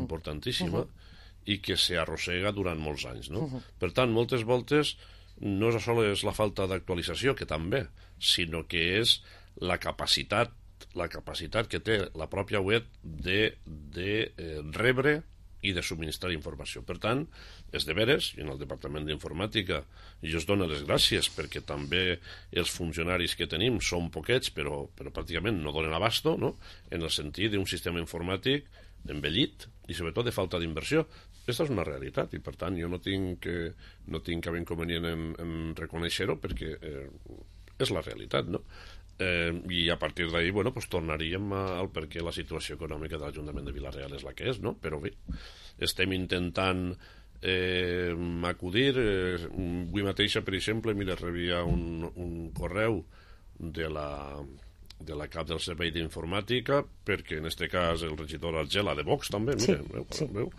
i que s'arrossega durant molts anys, no? Per tant, moltes voltes no és sols la falta d'actualització, que també, sinó que és la capacitat que té la pròpia web de rebre i de subministrar informació. Per tant, és de veres, i en el Departament d'Informàtica jo es dono les gràcies perquè també els funcionaris que tenim són poquets, però pràcticament no donen abasto, no? En el sentit d'un sistema informàtic envellit i sobretot de falta d'inversió. Aquesta és una realitat i per tant jo no tinc cap inconvenient en reconèixer-ho perquè és la realitat, no? I a partir d'ahí, bueno, pues tornaríem al perquè la situació econòmica de l'Ajuntament de Vila-real és la que és, no? Però bé, estem intentant acudir. Avui mateixa, per exemple, rebia un correu de la cap del servei d'informàtica, perquè en este cas el regidor Argela de Vox també, mire, veu,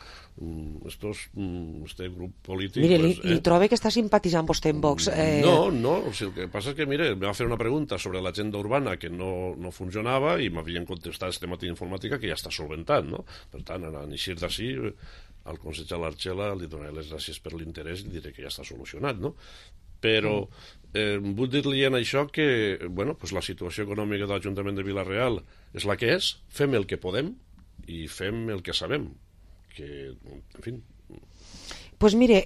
este grup polític... Mire, li trobo que està simpatitzant vostè en Vox. No, o sigui, el que passa és que, mire, em va fer una pregunta sobre l'agenda urbana que no funcionava i m'havien contestat este matí d'informàtica que ja està solventat, no? Per tant, a eixir d'ací, al conseller l'Argela li donaré les gràcies per l'interès i li diré que ja està solucionat, no? Però vull dir-li en això que la situació econòmica de l'Ajuntament de Vila-real és la que és, fem el que podem i fem el que sabem, que, en fi... Pues mire,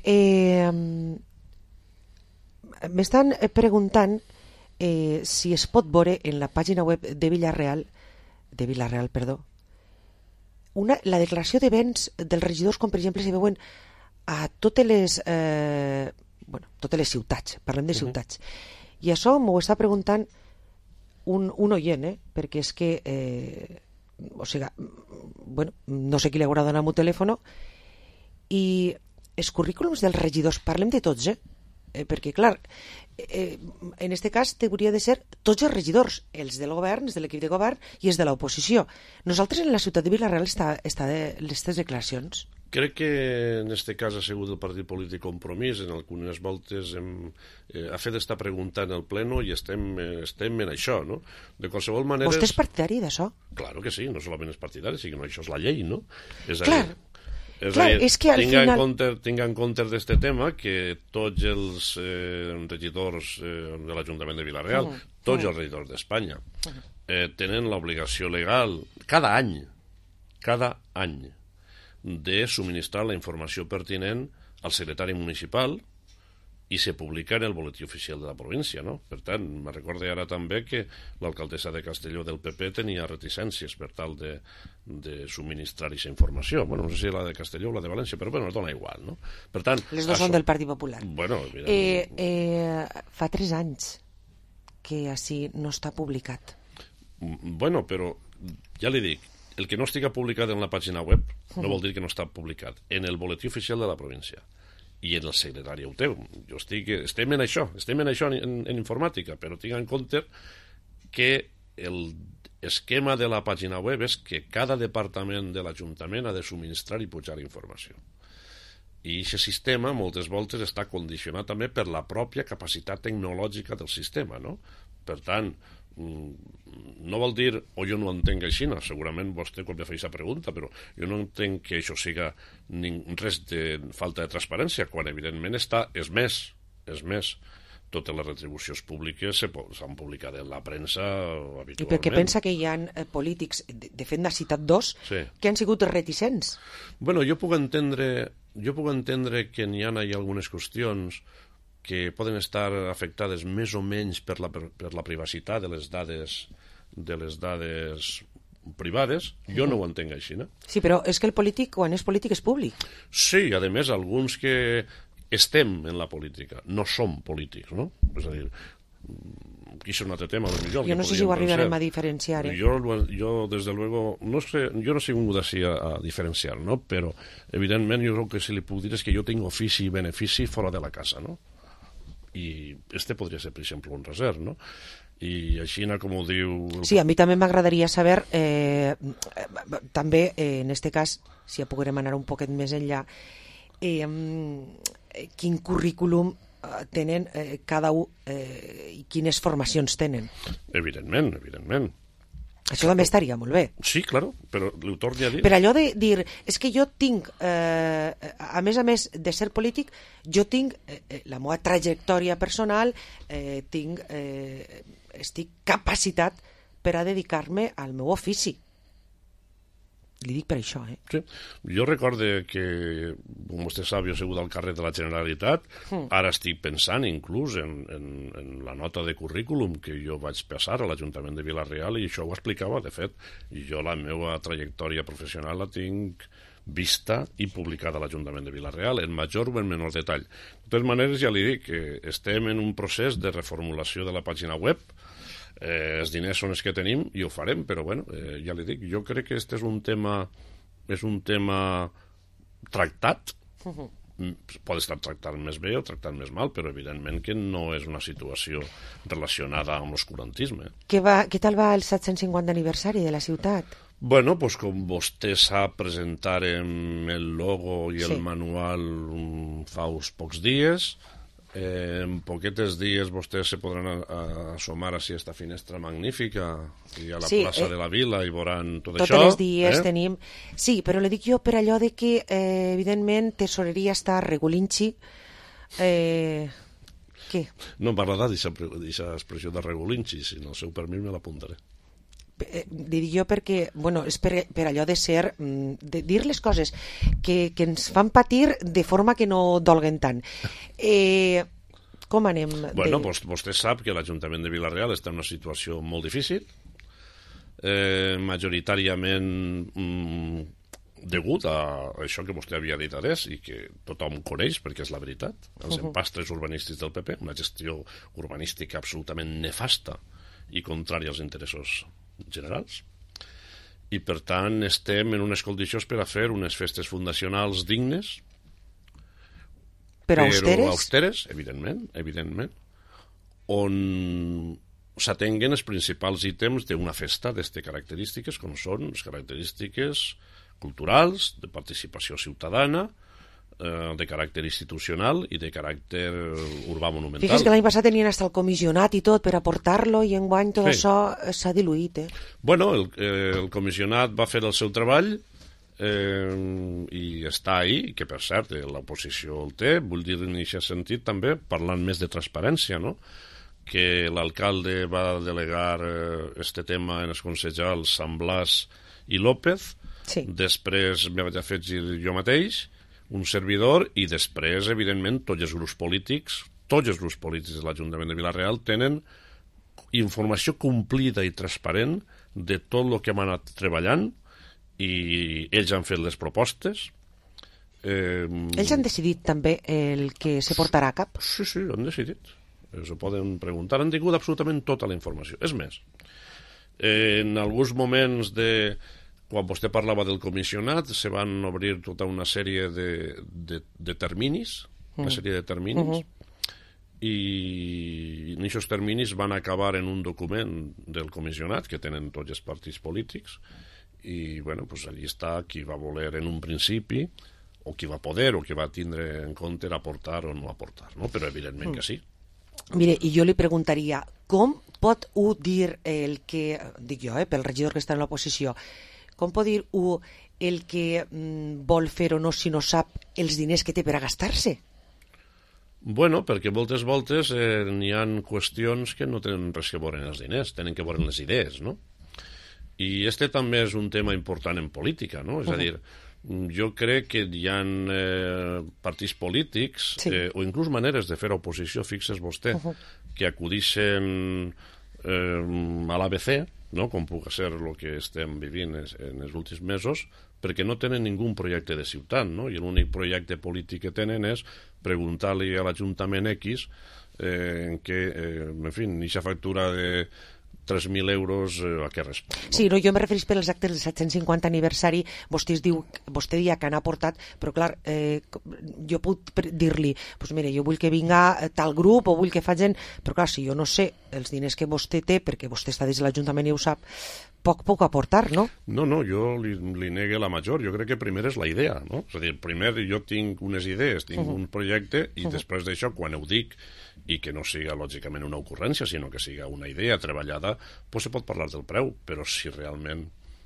m'estan preguntant si es pot veure en la pàgina web de Vila-real, la declaració de béns dels regidors, com per exemple si veuen a totes les ciutats, parlem de ciutats. I això m'ho està preguntant un oient, perquè és que no sé qui li haurà donat el meu telèfon, i els currículums dels regidors, parlem de tots, perquè clar, en este cas hauria de ser tots els regidors, els del govern, els de l'equip de govern i els de l'oposició. Nosaltres en la ciutat de Vila-real està de les declaracions. Crec que en este cas ha sigut el partit polític Compromís, en algunes voltes ha fet esta pregunta en el pleno i estem en això, no? De qualsevol manera... Vostè és partidari d'això? Claro que sí, no solament és partidari, sinó que això és la llei, no? Clar, és que al final... Tinc en compte d'este tema que tots els regidors de l'Ajuntament de Vila-real, tots els regidors d'Espanya, tenen l'obligació legal, cada any, de subministrar la informació pertinent al secretari municipal i se publica en el boletí oficial de la província, no? Per tant, me recordo ara també que l'alcaldessa de Castelló del PP tenia reticències per tal de subministrar aquesta informació. Bueno, no sé si la de Castelló o la de València, però bueno, es dona igual, no? Per tant... Les dues són del Partit Popular. Bueno, fa 3 anys que així no està publicat. Bueno, però ja li dic, el que no estigui publicat en la pàgina web no vol dir que no està publicat en el boletí oficial de la província i en el secretari ho té. Estem en això en informàtica, però tinc en compte que l'esquema de la pàgina web és que cada departament de l'Ajuntament ha de subministrar i pujar informació. I aquest sistema moltes voltes està condicionat també per la pròpia capacitat tecnològica del sistema, no? Per tant, no vol dir, o jo no entenc així, no? Segurament vostè quan me fa aquesta pregunta, però jo no entenc que això siga res de falta de transparència, quan evidentment és més. Totes les retribucions públiques s'han publicat en la premsa habitualment. I perquè pensa que hi ha polítics, de fet n'ha citat 2, que han sigut reticents? Bueno, jo puc entendre que n'hi ha algunes qüestions que poden estar afectades més o menys per la privacitat de les dades privades. Jo no ho entenc així, no? Sí, però és que el polític, quan és polític, és públic. Sí, a més, alguns que estem en la política no som polítics, no? És a dir, aquí és un altre tema, millor. Jo no sé si ho arribarem a diferenciar, Jo, desde luego, no sé, jo no he vingut així a diferenciar, no? Però, evidentment, jo el que sí li puc dir és que jo tinc ofici i benefici fora de la casa, no? I podria ser, per exemple, un reserv, no? I així, com ho diu... Sí, a mi també m'agradaria saber, també, en este cas, si ja poguérem anar un poquet més enllà, quin currículum tenen cada un i quines formacions tenen. Evidentment. Això també estaria molt bé. Sí, claro, però ho torno a dir. Per allò de dir, és que jo tinc, a més de ser polític, jo tinc la meva trajectòria personal, estic capacitat per a dedicar-me al meu ofici. Li dic per això, Sí. Jo recordo que, com vostè sap, jo he sigut al carrer de la Generalitat, ara estic pensant inclús en la nota de currículum que jo vaig passar a l'Ajuntament de Vila-real i això ho explicava, de fet, i jo la meva trajectòria professional la tinc vista i publicada a l'Ajuntament de Vila-real, en major o en menor detall. De totes maneres, ja li dic que estem en un procés de reformulació de la pàgina web. Els diners són els que tenim i ho farem, però bueno, ja li dic, jo crec que este és un tema tractat. Pot estar tractant més bé o tractant més mal, però evidentment que no és una situació relacionada amb l'oscurantisme. Què tal va el 750 aniversari de la ciutat? Bueno, pues com vostè sap, presentarem el logo i el manual fa uns pocs dies. En poquetes dies vostès se podran assomar a esta finestra magnífica i a la plaça de la Vila i veuran tot això. Tots els dies tenim... Sí, però le dic jo per allò de que, evidentment, tesoreria està regulinxi. Què? No em parlarà d'aquesta expressió de regulinxi, si no el seu permís me l'apuntaré. Li dic jo perquè, bueno, és per allò de ser, de dir les coses que ens fan patir de forma que no dolguen tant. Com anem? Bueno, vostè sap que l'Ajuntament de Vila-real està en una situació molt difícil, majoritàriament degut a això que vostè havia dit adés i que tothom coneix perquè és la veritat, els empastres urbanístics del PP, una gestió urbanística absolutament nefasta i contrària als interessos generals, i per tant estem en unes condicions per a fer unes festes fundacionals dignes, però austeres, evidentment, on s'atenguen els principals ítems d'una festa d'aquestes característiques, com són les característiques culturals, de participació ciutadana, de caràcter institucional i de caràcter urbà monumental. Fixes que l'any passat tenien hasta el comissionat i tot per aportar-lo i enguany tot això s'ha diluït. Bueno, el comissionat va fer el seu treball i està ahí, que per cert l'oposició el té, vull dir en aquest sentit també, parlant més de transparència, no? Que l'alcalde va delegar este tema en els concejals Sant Blas i López, després me vaig afegir jo mateix, un servidor, i després, evidentment, tots els grups polítics de l'Ajuntament de Vila-real tenen informació complida i transparent de tot el que hem anat treballant, i ells han fet les propostes. Ells han decidit també el que se portarà a cap? Sí, han decidit. S'ho poden preguntar. Han tingut absolutament tota la informació. És més, en alguns moments quan vostè parlava del comissionat, se van obrir tota una sèrie de terminis, i en aquests terminis van acabar en un document del comissionat que tenen tots els partits polítics, i bueno, pues allí està qui va voler en un principi, o qui va poder, o qui va tindre en compte aportar o no aportar, no? Però evidentment que sí. Mire, i jo li preguntaria, com pot dir el que, dic jo, pel regidor que està en l'oposició, com pot dir el que vol fer o no si no sap els diners que té per a gastar-se? Bueno, perquè moltes voltes n'hi ha qüestions que no tenen res que veure amb els diners, tenen que veure amb les idees, no? I este també és un tema important en política, no? És a dir, jo crec que hi ha partits polítics, o inclús maneres de fer oposició, fixes vostè, que acudixen a l'ABC, no? Com puc ser el que estem vivint en els últims mesos, perquè no tenen ningú projecte de ciutat, no? I l'únic projecte polític que tenen és preguntar-li a l'Ajuntament X que, en fi, aquesta factura de 3.000 euros a què respon. No? Sí, no, jo me referís per als actes del 750 aniversari, vostè dia que han aportat, però clar, jo puc dir-li, doncs mira, jo vull que vinga tal grup o vull que facin, però clar, si jo no sé els diners que vostè té, perquè vostè està dins de l'Ajuntament i ho sap, poc puc aportar, no? No, jo li negue la major, jo crec que primer és la idea, no? És a dir, primer jo tinc unes idees, tinc un projecte, i després d'això, quan ho dic, i que no siga lògicament una ocurrència, sinó que siga una idea treballada, doncs se pot parlar del preu, però si realment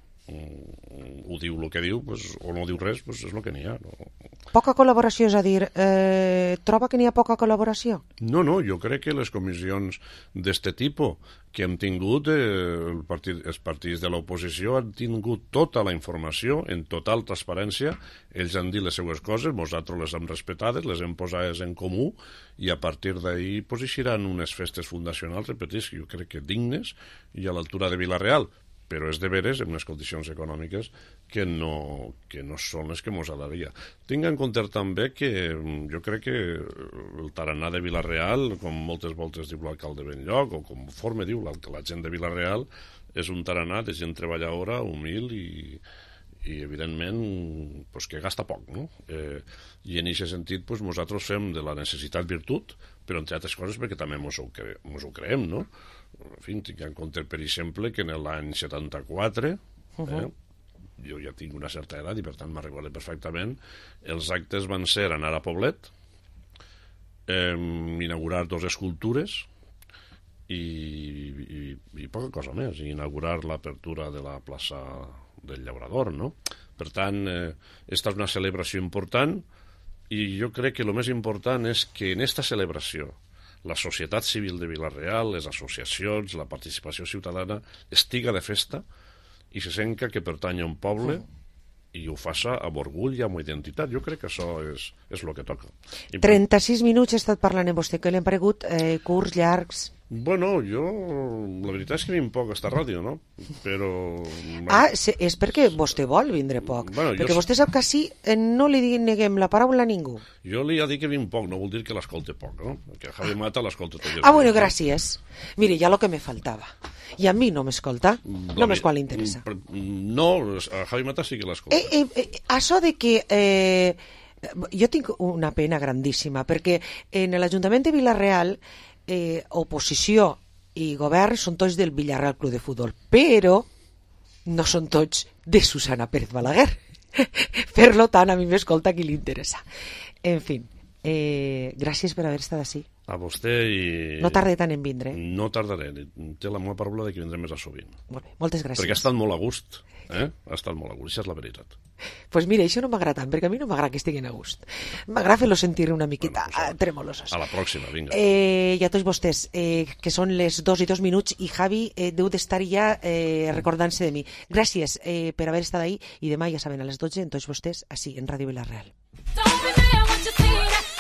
ho diu el que diu, o no diu res, és el que n'hi ha. Poca col·laboració, és a dir, troba que n'hi ha poca col·laboració? No, jo crec que les comissions d'este tipus que hem tingut, els partits de l'oposició han tingut tota la informació en total transparència, ells han dit les seues coses, nosaltres les hem respetades, les hem posades en comú, i a partir d'ahir eixiran unes festes fundacionals, repetís, jo crec que dignes i a l'altura de Vila-real, però és de veres en unes condicions econòmiques que no són les que ens agradaria. Tinc en compte també que jo crec que el tarannà de Vila-real, com moltes voltes diu l'alcalde Benlloc, o conforme diu la gent de Vila-real, és un tarannà de gent treballadora, humil i evidentment que gasta poc, no? I en aquest sentit nosaltres fem de la necessitat virtut, però entre altres coses perquè també ens ho creem, no? En fi, tinc en compte, per exemple, que en l'any 74, jo ja tinc una certa edat i per tant me'n recordo perfectament, els actes van ser anar a Poblet, inaugurar 2 escultures i poca cosa més, i inaugurar l'apertura de la plaça del Llaurador, no? Per tant, esta és una celebració important, i jo crec que el més important és que en esta celebració la societat civil de Vila-real, les associacions, la participació ciutadana estiga de festa i se senta que pertany a un poble i ho faça amb orgull i amb identitat. Jo crec que això és el que toca. 36 minuts he estat parlant amb vostè, que li han paregut curts, llargs? Bueno, jo... La veritat és que vinc poc a esta ràdio, no? Però... és perquè vostè vol vindre poc. Perquè vostè sap que així no li neguem la paraula a ningú. Jo li he dit que vinc poc, no vol dir que l'escolte poc, no? Perquè Javi Mata l'escolta tot. Bueno, gràcies. Mire, ja lo que me faltava. I a mi no m'escolta, només quan li interessa. No, a Javi Mata sí que l'escolta. Això de que... jo tinc una pena grandíssima, perquè en l'Ajuntament de Vila-real oposició i govern són tots del Villarreal Club de Futbol, però no són tots de Susana Pérez Balaguer. fer-lo tant, a mi m'escolta qui li interessa. En fi, gràcies per haver estat així. A vostè i... No tarde tant en vindre. No tardaré, té la meva paraula de que vindré més a sovint. Molt bé, moltes gràcies. Perquè ha estat molt a gust, ha estat molt a gust, això és la veritat. Pues mira, això no m'agrada tant, perquè a mi no m'agrada que estiguin a gust. M'agrada fer-lo sentir una miqueta tremolosos. A la pròxima, vinga. I a tots vostès, que són les 2:02 i Javi deu d'estar ja recordant-se de mi. Gràcies per haver estat ahí i demà, ja saben, a les 12, en tots vostès, així, en Ràdio Vila Real.